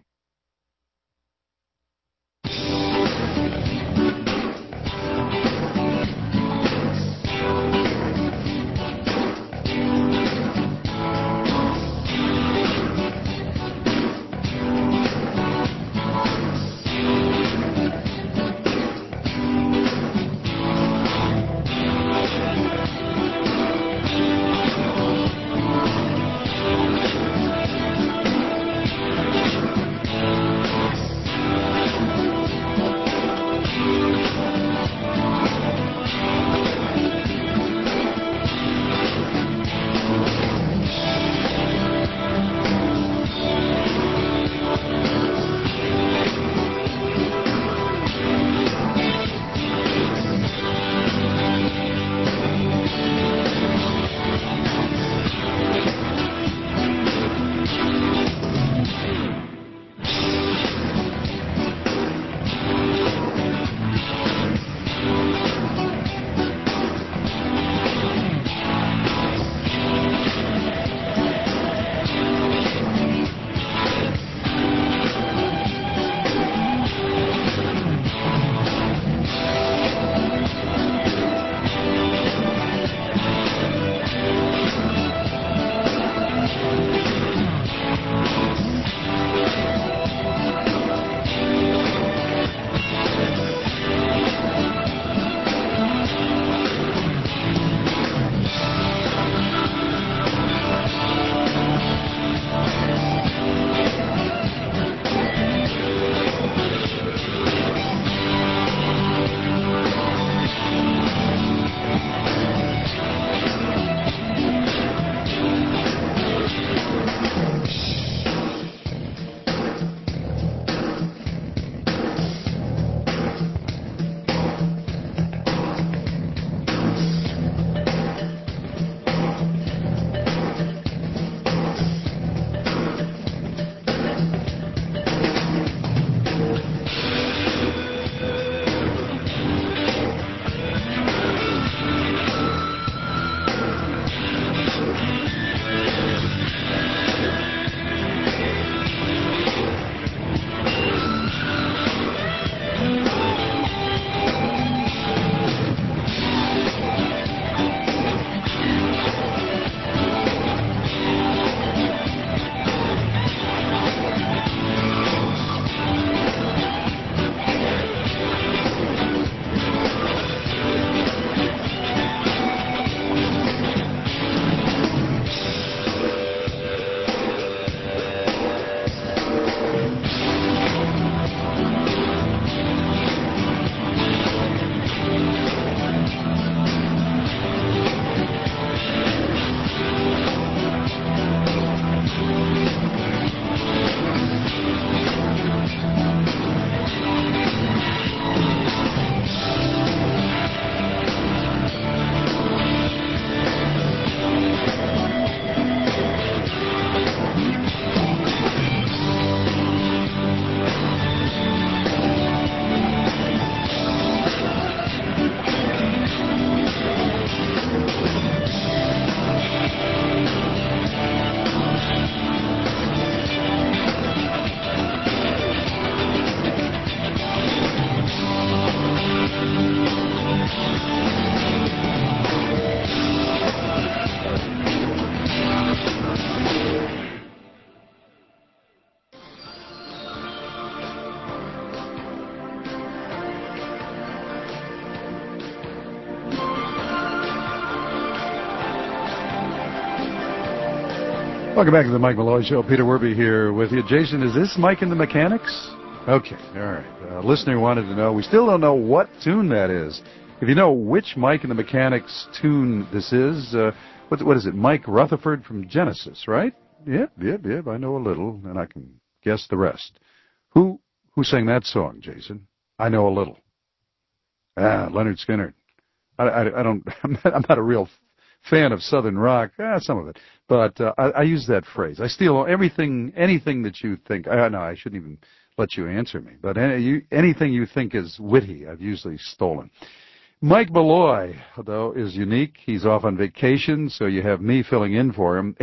Welcome back to the Mike Malloy Show. Peter Werby here with you. Jason, is this Mike and the Mechanics? Okay, all right. Listener wanted to know. We still don't know what tune that is. If you know which Mike and the Mechanics tune this is, what is it? Mike Rutherford from Genesis, right? Yep. I know a little, and I can guess the rest. Who sang that song, Jason? I know a little. Leonard Skinner. I'm not a real fan of Southern rock, some of it, but I use that phrase. I steal anything that you think. No, I shouldn't even let you answer me. But anything you think is witty, I've usually stolen. Mike Malloy, though, is unique. He's off on vacation, so you have me filling in for him.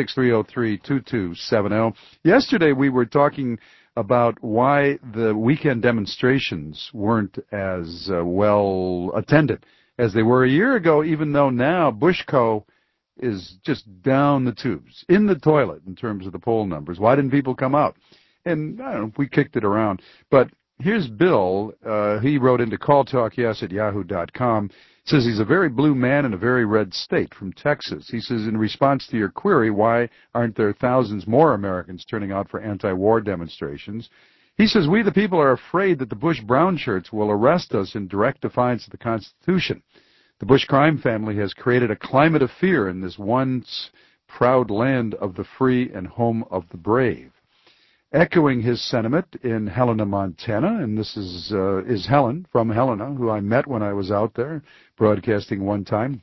866-303-2270. Yesterday we were talking about why the weekend demonstrations weren't as well attended as they were a year ago, even though now Bushco is just down the tubes, in the toilet in terms of the poll numbers. Why didn't people come out? And I don't know, we kicked it around. But here's Bill. He wrote into calltalkyes@yahoo.com. Says he's a very blue man in a very red state from Texas. He says, in response to your query, why aren't there thousands more Americans turning out for anti-war demonstrations? He says, we the people are afraid that the Bush brown shirts will arrest us in direct defiance of the Constitution. The Bush crime family has created a climate of fear in this once proud land of the free and home of the brave. Echoing his sentiment in Helena, Montana, and this is Helen from Helena, who I met when I was out there broadcasting one time.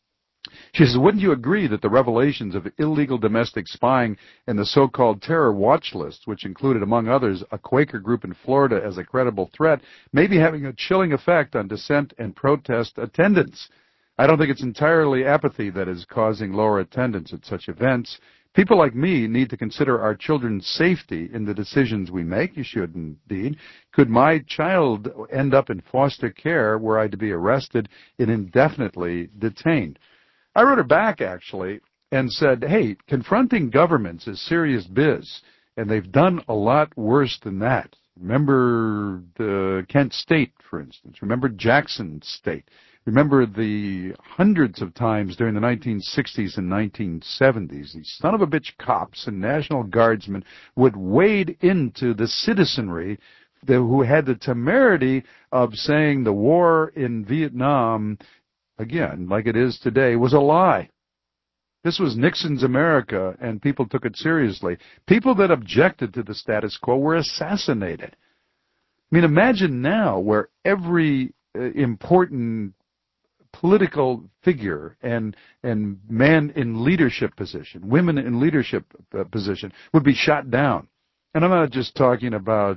She says, wouldn't you agree that the revelations of illegal domestic spying and the so-called terror watch list, which included, among others, a Quaker group in Florida as a credible threat, may be having a chilling effect on dissent and protest attendance? I don't think it's entirely apathy that is causing lower attendance at such events. People like me need to consider our children's safety in the decisions we make. You should indeed. Could my child end up in foster care were I to be arrested and indefinitely detained? I wrote her back, actually, and said, hey, confronting governments is serious biz, and they've done a lot worse than that. Remember Kent State, for instance. Remember Jackson State. Remember the hundreds of times during the 1960s and 1970s, these son-of-a-bitch cops and National Guardsmen would wade into the citizenry who had the temerity of saying the war in Vietnam, again, like it is today, was a lie. This was Nixon's America, and people took it seriously. People that objected to the status quo were assassinated. I mean, imagine now where every important political figure and man in leadership position, women in leadership position, would be shot down. And I'm not just talking about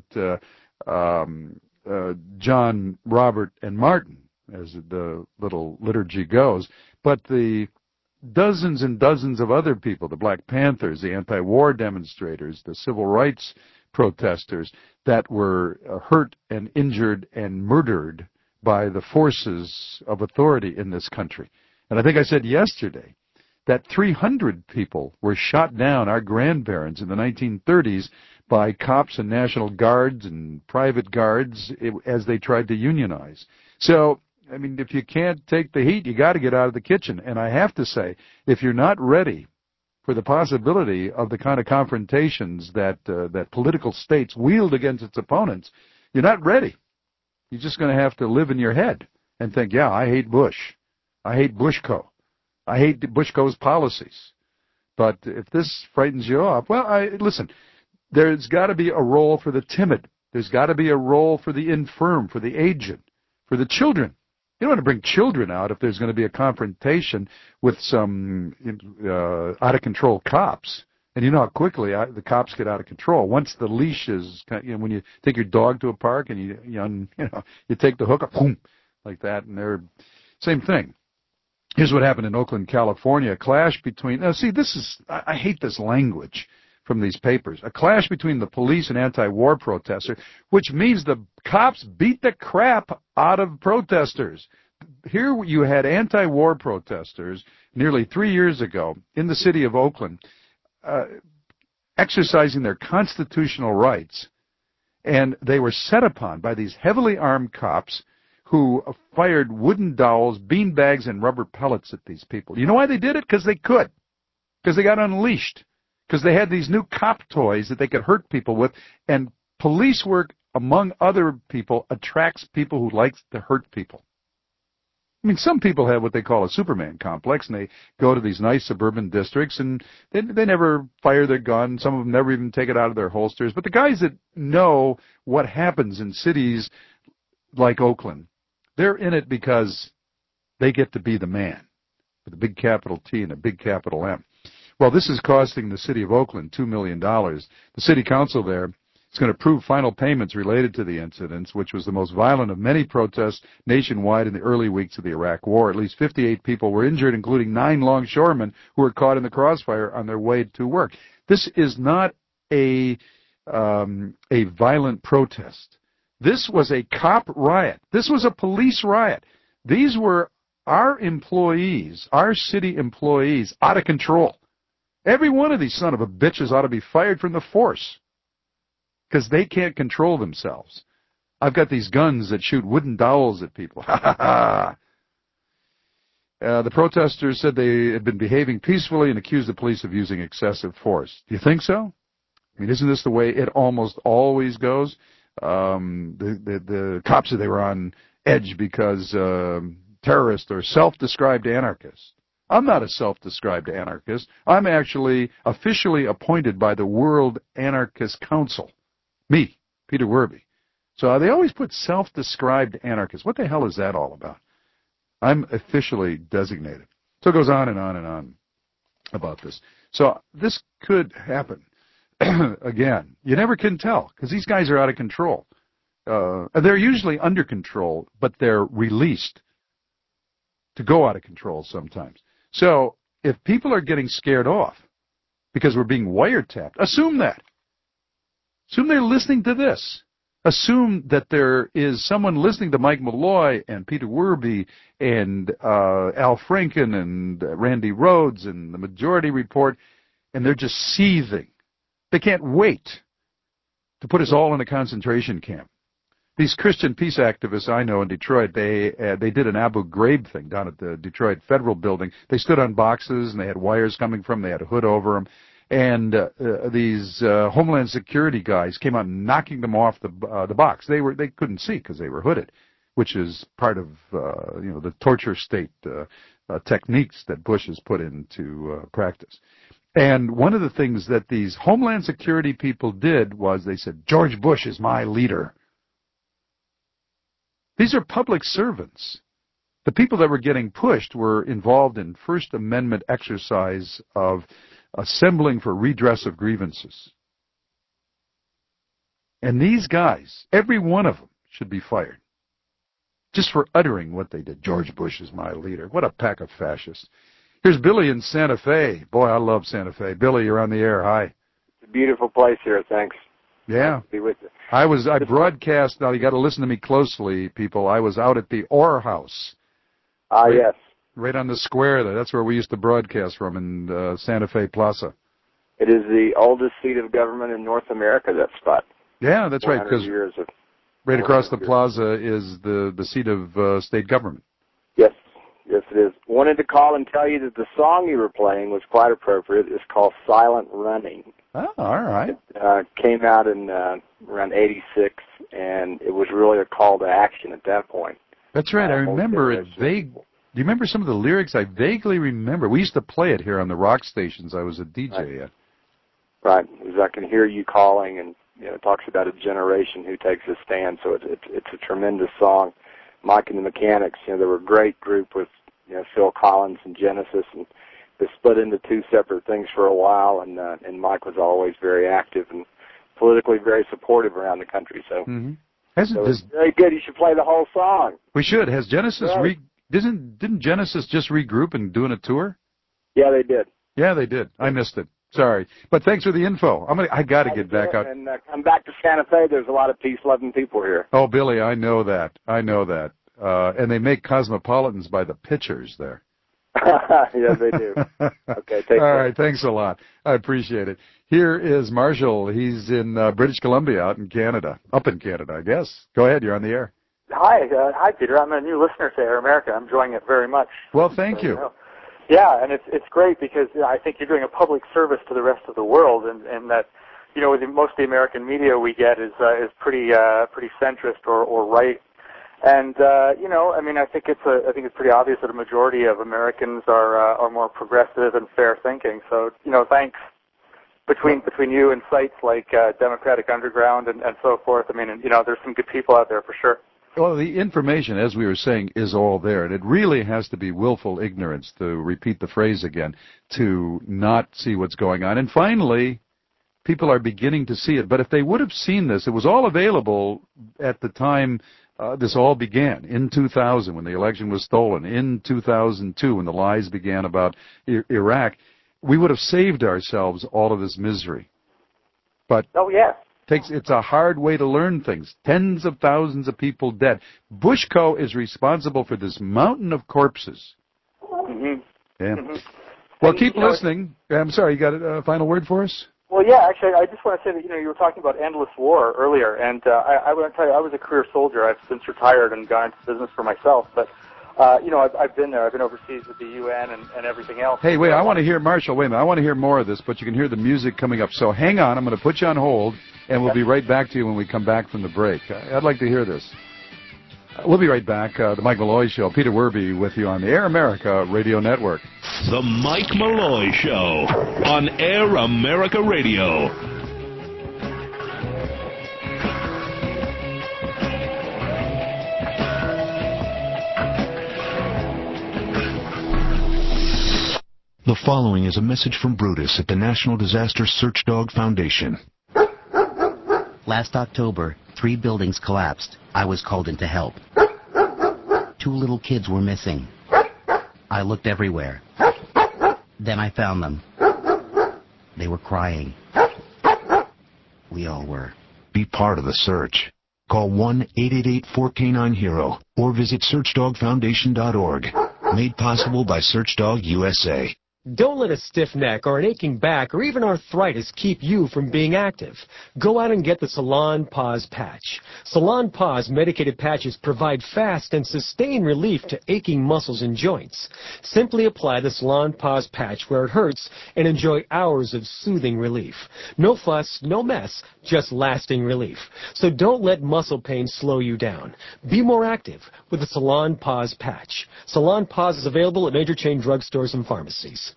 John, Robert, and Martin, as the little liturgy goes, but the dozens and dozens of other people, the Black Panthers, the anti-war demonstrators, the civil rights protesters that were hurt and injured and murdered by the forces of authority in this country. And I think I said yesterday that 300 people were shot down, our grandparents, in the 1930s by cops and National Guards and private guards as they tried to unionize. So, I mean, if you can't take the heat, you got to get out of the kitchen. And I have to say, if you're not ready for the possibility of the kind of confrontations that political states wield against its opponents, you're not ready. You're just going to have to live in your head and think, yeah, I hate Bush. I hate Bushco. I hate Bushco's policies. But if this frightens you off, well, listen, there's got to be a role for the timid. There's got to be a role for the infirm, for the aged, for the children. You don't want to bring children out if there's going to be a confrontation with some out-of-control cops. And you know how quickly the cops get out of control. Once the leash is, when you take your dog to a park and you take the hook up, boom, like that, and they're same thing. Here's what happened in Oakland, California. A clash between, I hate this language from these papers. A clash between the police and anti-war protesters, which means the cops beat the crap out of protesters. Here you had anti-war protesters nearly 3 years ago in the city of Oakland, exercising their constitutional rights, and they were set upon by these heavily armed cops who fired wooden dowels, beanbags, and rubber pellets at these people. You know why they did it? Because they could. Because they got unleashed. because they had these new cop toys that they could hurt people with, and police work, among other people, attracts people who like to hurt people. I mean, some people have what they call a Superman complex, and they go to these nice suburban districts, and they never fire their gun. Some of them never even take it out of their holsters. But the guys that know what happens in cities like Oakland, they're in it because they get to be the man, with a big capital T and a big capital M. Well, this is costing the city of Oakland $2 million. The city council there is going to approve final payments related to the incidents, which was the most violent of many protests nationwide in the early weeks of the Iraq War. At least 58 people were injured, including 9 longshoremen who were caught in the crossfire on their way to work. This is not a violent protest. This was a cop riot. This was a police riot. These were our employees, our city employees, out of control. Every one of these son of a bitches ought to be fired from the force because they can't control themselves. I've got these guns that shoot wooden dowels at people. Ha ha ha. The protesters said they had been behaving peacefully and accused the police of using excessive force. Do you think so? I mean, isn't this the way it almost always goes? The cops said they were on edge because terrorists or self-described anarchists. I'm not a self-described anarchist. I'm actually officially appointed by the World Anarchist Council. Me, Peter Werby. So they always put self-described anarchist. What the hell is that all about? I'm officially designated. So it goes on and on and on about this. So this could happen. Again, you never can tell because these guys are out of control. They're usually under control, but they're released to go out of control sometimes. So if people are getting scared off because we're being wiretapped, assume that. Assume they're listening to this. Assume that there is someone listening to Mike Malloy and Peter Werby and Al Franken and Randy Rhodes and the Majority Report, and they're just seething. They can't wait to put us all in a concentration camp. These Christian peace activists I know in Detroit, they did an Abu Ghraib thing down at the Detroit Federal Building. They stood on boxes, and they had wires coming from them. They had a hood over them. And these Homeland Security guys came out knocking them off the box. They couldn't see because they were hooded, which is part of the torture state techniques that Bush has put into practice. And one of the things that these Homeland Security people did was they said, George Bush is my leader. These are public servants. The people that were getting pushed were involved in First Amendment exercise of assembling for redress of grievances. And these guys, every one of them, should be fired. Just for uttering what they did. George Bush is my leader. What a pack of fascists. Here's Billy in Santa Fe. Boy, I love Santa Fe. Billy, you're on the air. Hi. It's a beautiful place here. Thanks. Yeah. Nice to be with you. I broadcast, now you got to listen to me closely, people. I was out at the Orr House. Yes. Right on the square there. That's where we used to broadcast from in Santa Fe Plaza. It is the oldest seat of government in North America, that spot. Yeah, that's right. Because right across the plaza is the seat of state government. Yes. Yes, it is. Wanted to call and tell you that the song you were playing was quite appropriate. It's called Silent Running. Oh, all right. It came out in around 86, and it was really a call to action at that point. That's right. I remember it vague. Do you remember some of the lyrics? I vaguely remember. We used to play it here on the rock stations. I was a DJ at. Right. Because I can hear you calling, and it talks about a generation who takes a stand. So it's a tremendous song. Mike and the Mechanics, they were a great group with Phil Collins and Genesis, and they split into two separate things for a while. And Mike was always very active and politically very supportive around the country. So. Mm-hmm. So it's very good. You should play the whole song. We should. Has Genesis didn't Genesis just regroup and doing a tour? Yeah, they did. Yeah, they did. I missed it. Sorry, but thanks for the info. I got to get back out. And come back to Santa Fe. There's a lot of peace-loving people here. Oh, Billy, I know that. And they make cosmopolitans by the pitchers there. Yes, they do. Okay, take care. All right, thanks a lot. I appreciate it. Here is Marshall. He's in British Columbia, up in Canada, I guess. Go ahead, you're on the air. Hi, Peter. I'm a new listener to Air America. I'm enjoying it very much. Well, thank you. Yeah, and it's great because I think you're doing a public service to the rest of the world, and that, you know, most of the American media we get is pretty centrist or right, and you know, I mean, I think it's pretty obvious that a majority of Americans are more progressive and fair thinking. So, you know, thanks between you and sites like Democratic Underground and so forth. I mean, you know, there's some good people out there for sure. Well, the information, as we were saying, is all there, and it really has to be willful ignorance, to repeat the phrase again, to not see what's going on. And finally, people are beginning to see it. But if they would have seen this, it was all available at the time this all began, in 2000, when the election was stolen, in 2002, when the lies began about Iraq. We would have saved ourselves all of this misery. But oh, yeah. It's a hard way to learn things. Tens of thousands of people dead. Bushco is responsible for this mountain of corpses. Mm-hmm. Yeah. Mm-hmm. Well, keep listening. I'm sorry, you got a final word for us? Well, yeah, actually, I just want to say that, you know, you were talking about endless war earlier, and I want to tell you, I was a career soldier. I've since retired and gone into business for myself, but you know, I've been there. I've been overseas with the UN and everything else. Hey, wait, I want to hear, Marshall, wait a minute. I want to hear more of this, but you can hear the music coming up. So hang on. I'm going to put you on hold, and we'll be right back to you when we come back from the break. I'd like to hear this. We'll be right back. The Mike Malloy Show. Peter Werby with you on the Air America Radio Network. The Mike Malloy Show on Air America Radio. The following is a message from Brutus at the National Disaster Searchdog Foundation. Last October, 3 buildings collapsed. I was called in to help. 2 little kids were missing. I looked everywhere. Then I found them. They were crying. We all were. Be part of the search. Call 1-888-4K9-HERO or visit SearchdogFoundation.org. Made possible by Searchdog USA. Don't let a stiff neck or an aching back or even arthritis keep you from being active. Go out and get the Salon Pause Patch. Salon Pause medicated patches provide fast and sustained relief to aching muscles and joints. Simply apply the Salon Pause Patch where it hurts and enjoy hours of soothing relief. No fuss, no mess, just lasting relief. So don't let muscle pain slow you down. Be more active with the Salon Pause Patch. Salon Pause is available at major chain drugstores and pharmacies.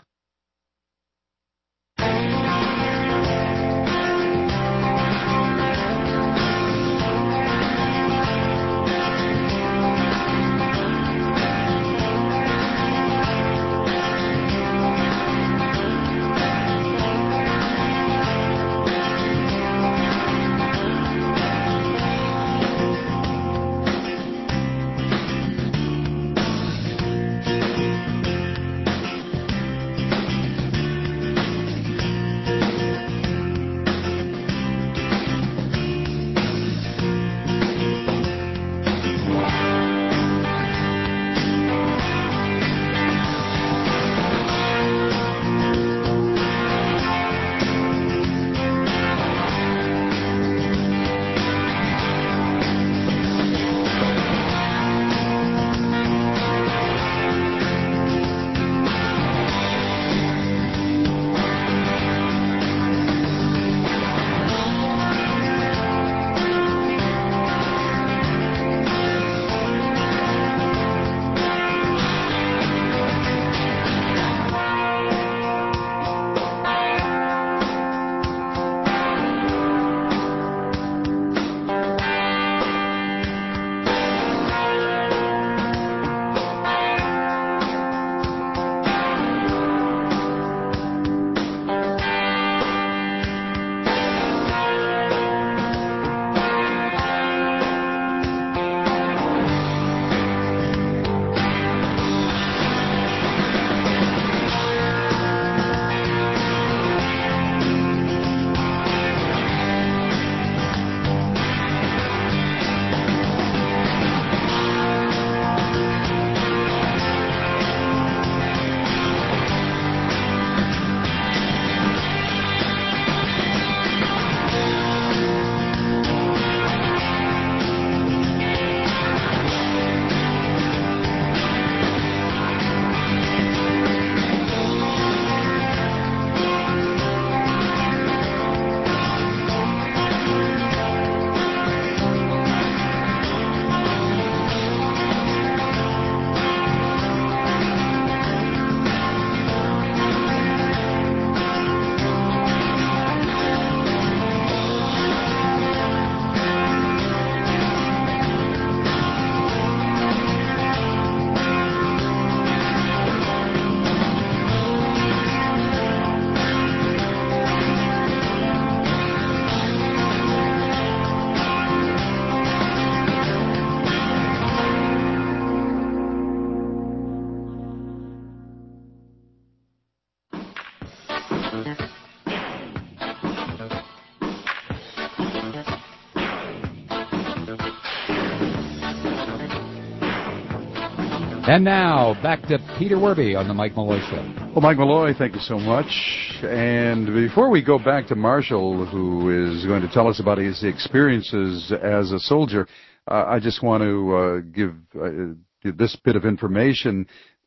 And now, back to Peter Werby on the Mike Malloy Show. Well, Mike Malloy, thank you so much. And before we go back to Marshall, who is going to tell us about his experiences as a soldier, I just want to give this bit of information.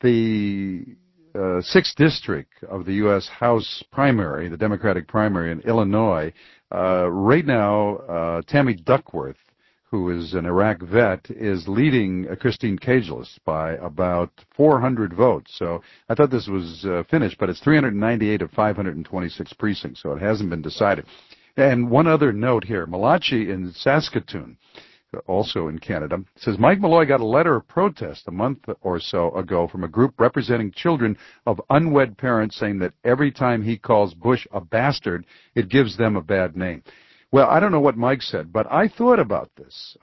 The 6th District of the U.S. House primary, the Democratic primary in Illinois, right now, Tammy Duckworth, who is an Iraq vet, is leading Christine Cageles by about 400 votes. So I thought this was finished, but it's 398 of 526 precincts, so it hasn't been decided. And one other note here, Malachi in Saskatoon, also in Canada, says Mike Malloy got a letter of protest a month or so ago from a group representing children of unwed parents saying that every time he calls Bush a bastard, it gives them a bad name. Well, I don't know what Mike said, but I thought about this.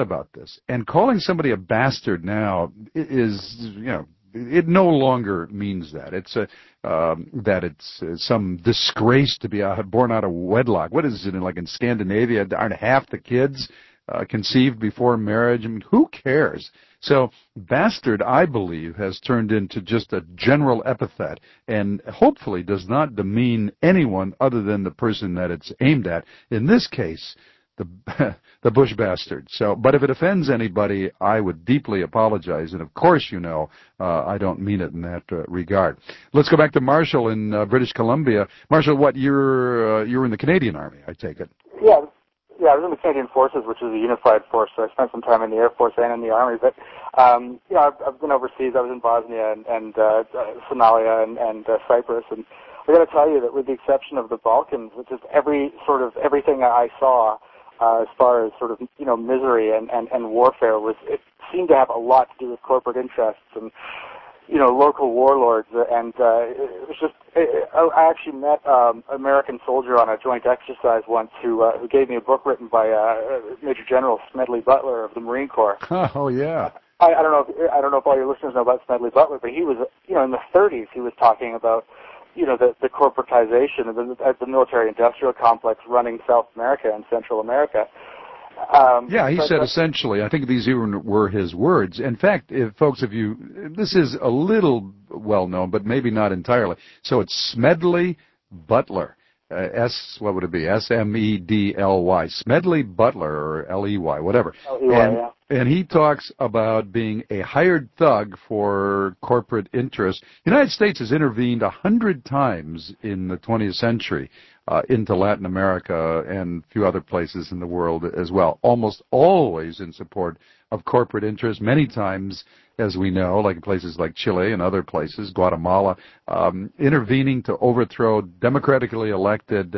And calling somebody a bastard now is, it no longer means that. It's that it's some disgrace to be born out of wedlock. What is it, like in Scandinavia, aren't half the kids conceived before marriage? I mean, who cares? So bastard, I believe, has turned into just a general epithet and hopefully does not demean anyone other than the person that it's aimed at. In this case, the Bush bastard. So, but if it offends anybody, I would deeply apologize. And of course, I don't mean it in that regard. Let's go back to Marshall in British Columbia. Marshall, you're in the Canadian Army, I take it? Yeah, I was in the Canadian Forces, which is a unified force, so I spent some time in the Air Force and in the Army. But, I've been overseas. I was in Bosnia and Somalia and Cyprus. And I got to tell you that with the exception of the Balkans, which is everything I saw as far as sort of, misery and warfare, it seemed to have a lot to do with corporate interests and, local warlords. And it was just, I actually met an American soldier on a joint exercise once who gave me a book written by Major General Smedley Butler of the Marine Corps. Oh, yeah. I don't know if all your listeners know about Smedley Butler, but he was, in the 30s, he was talking about, the corporatization of the military-industrial complex running South America and Central America. He said essentially, I think these even were his words. In fact, this is a little well-known, but maybe not entirely. So it's Smedley Butler. What would it be? S-M-E-D-L-Y. Smedley Butler, or L-E-Y, whatever. L-E-Y, and he talks about being a hired thug for corporate interests. The United States has intervened 100 times in the 20th century into Latin America and a few other places in the world as well, almost always in support of corporate interests, many times, as we know, like in places like Chile and other places, Guatemala, intervening to overthrow democratically elected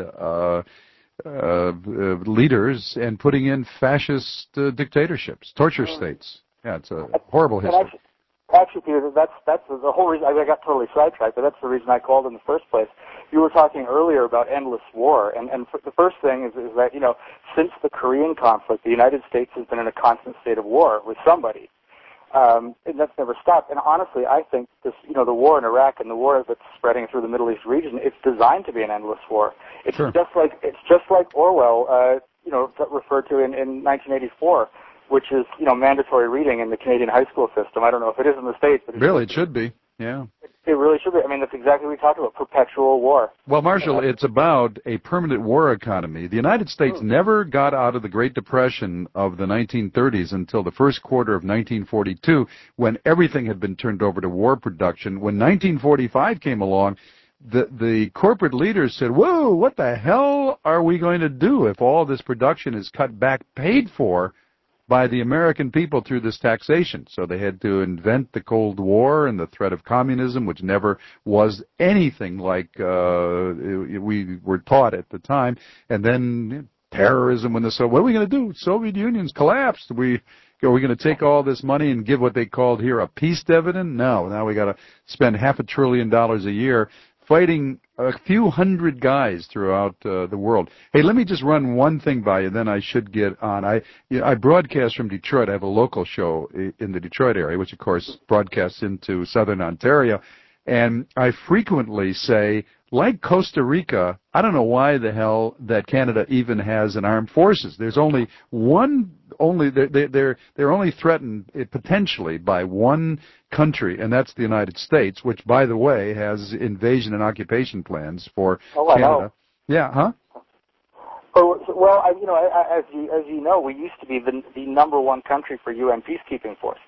leaders and putting in fascist dictatorships, torture states. Yeah, it's a horrible history. Actually, Peter, that's the whole reason. I got totally sidetracked, but that's the reason I called in the first place. You were talking earlier about endless war, and the first thing is that, since the Korean conflict, the United States has been in a constant state of war with somebody. And that's never stopped. And honestly, I think this, the war in Iraq and the war that's spreading through the Middle East region, it's designed to be an endless war. It's just like Orwell, referred to in 1984, which is, mandatory reading in the Canadian high school system. I don't know if it is in the States, but it should be. Yeah. It really should be. I mean, that's exactly what we talked about, perpetual war. Well, Marshall, it's about a permanent war economy. The United States never got out of the Great Depression of the 1930s until the first quarter of 1942, when everything had been turned over to war production. When 1945 came along, the corporate leaders said, whoa, what the hell are we going to do if all this production is cut back, paid for by the American people through this taxation? So they had to invent the Cold War and the threat of communism, which never was anything like we were taught at the time. And then terrorism when what are we going to do? Soviet Union's collapsed. Are we going to take all this money and give what they called here a peace dividend? No. Now we got to spend $500 billion a year fighting a few hundred guys throughout the world. Hey, let me just run one thing by you, then I should get on. I broadcast from Detroit. I have a local show in the Detroit area, which, of course, broadcasts into southern Ontario. And I frequently say, like Costa Rica, I don't know why the hell that Canada even has an armed forces. There's only one, they're only threatened potentially by one country, and that's the United States, which, by the way, has invasion and occupation plans for Canada. I know. Yeah, huh? Well, as you know, we used to be the number one country for UN peacekeeping force.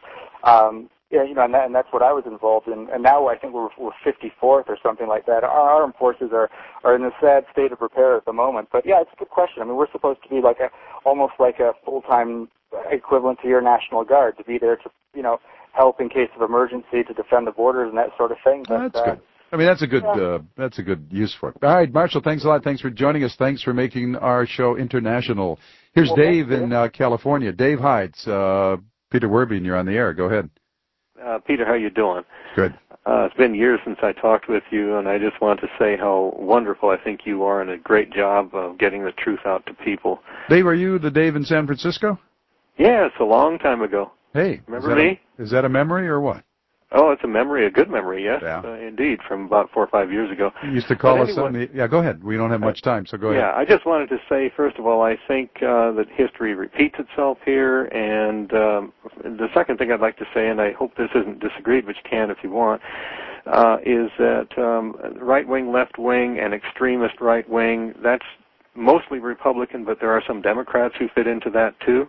And that's what I was involved in. And now I think we're 54th or something like that. Our armed forces are in a sad state of repair at the moment. But yeah, it's a good question. I mean, we're supposed to be almost like a full-time equivalent to your National Guard, to be there to, help in case of emergency, to defend the borders and that sort of thing. But, that's good. I mean, that's a good use for it. All right, Marshall, thanks a lot. Thanks for joining us. Thanks for making our show international. Here's Dave in California. Dave Heights, Peter Werby, and you're on the air. Go ahead. Peter, how you doing? Good. It's been years since I talked with you, and I just want to say how wonderful I think you are and a great job of getting the truth out to people. Dave, are you the Dave in San Francisco? Yeah, it's a long time ago. Hey. Remember me? Is that a memory or what? Oh, it's a memory, a good memory, yes, yeah. Indeed, from about 4 or 5 years ago. You used to call us on the... Yeah, go ahead. We don't have much time, so go ahead. Yeah, I just wanted to say, first of all, I think that history repeats itself here, and the second thing I'd like to say, and I hope this isn't disagreed, but you can if you want, is that right-wing, left-wing, and extremist right-wing, that's mostly Republican, but there are some Democrats who fit into that, too.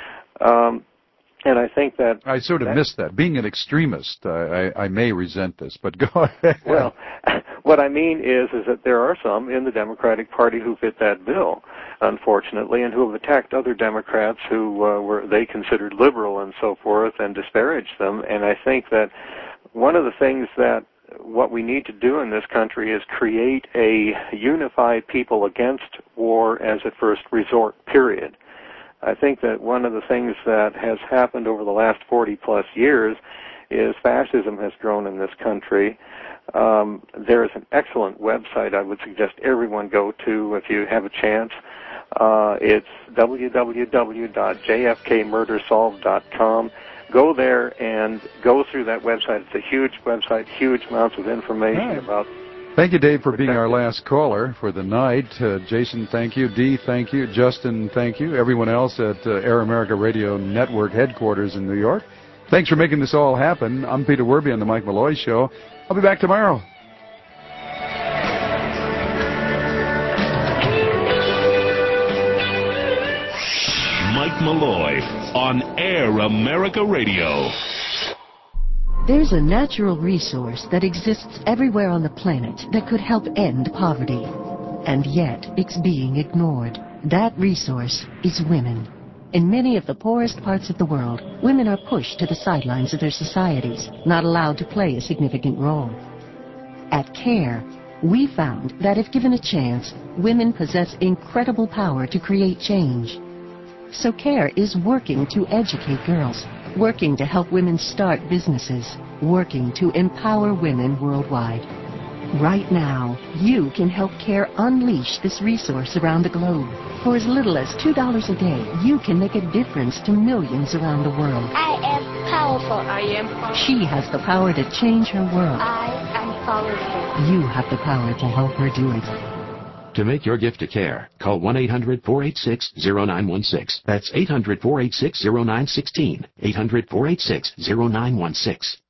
And I think that... I sort of missed that. Being an extremist, I may resent this, but go ahead. Well, what I mean is that there are some in the Democratic Party who fit that bill, unfortunately, and who have attacked other Democrats who they considered liberal and so forth and disparaged them. And I think that one of the things that what we need to do in this country is create a unified people against war as a first resort, period. I think that one of the things that has happened over the last 40-plus years is fascism has grown in this country. There is an excellent website I would suggest everyone go to if you have a chance. It's www.jfkmurdersolved.com. Go there and go through that website. It's a huge website, huge amounts of information about... Thank you, Dave, for being our last caller for the night. Jason, thank you. Dee, thank you. Justin, thank you. Everyone else at Air America Radio Network headquarters in New York. Thanks for making this all happen. I'm Peter Werby on The Mike Malloy Show. I'll be back tomorrow. Mike Malloy on Air America Radio. There's a natural resource that exists everywhere on the planet that could help end poverty. And yet, it's being ignored. That resource is women. In many of the poorest parts of the world, women are pushed to the sidelines of their societies, not allowed to play a significant role. At CARE, we found that if given a chance, women possess incredible power to create change. So CARE is working to educate girls, working to help women start businesses, working to empower women worldwide. Right now, you can help CARE unleash this resource around the globe. For as little as $2 a day, you can make a difference to millions around the world. I am powerful. I am powerful. She has the power to change her world. I am powerful. You have the power to help her do it. To make your gift to CARE, call 1-800-486-0916. That's 800-486-0916. 800-486-0916.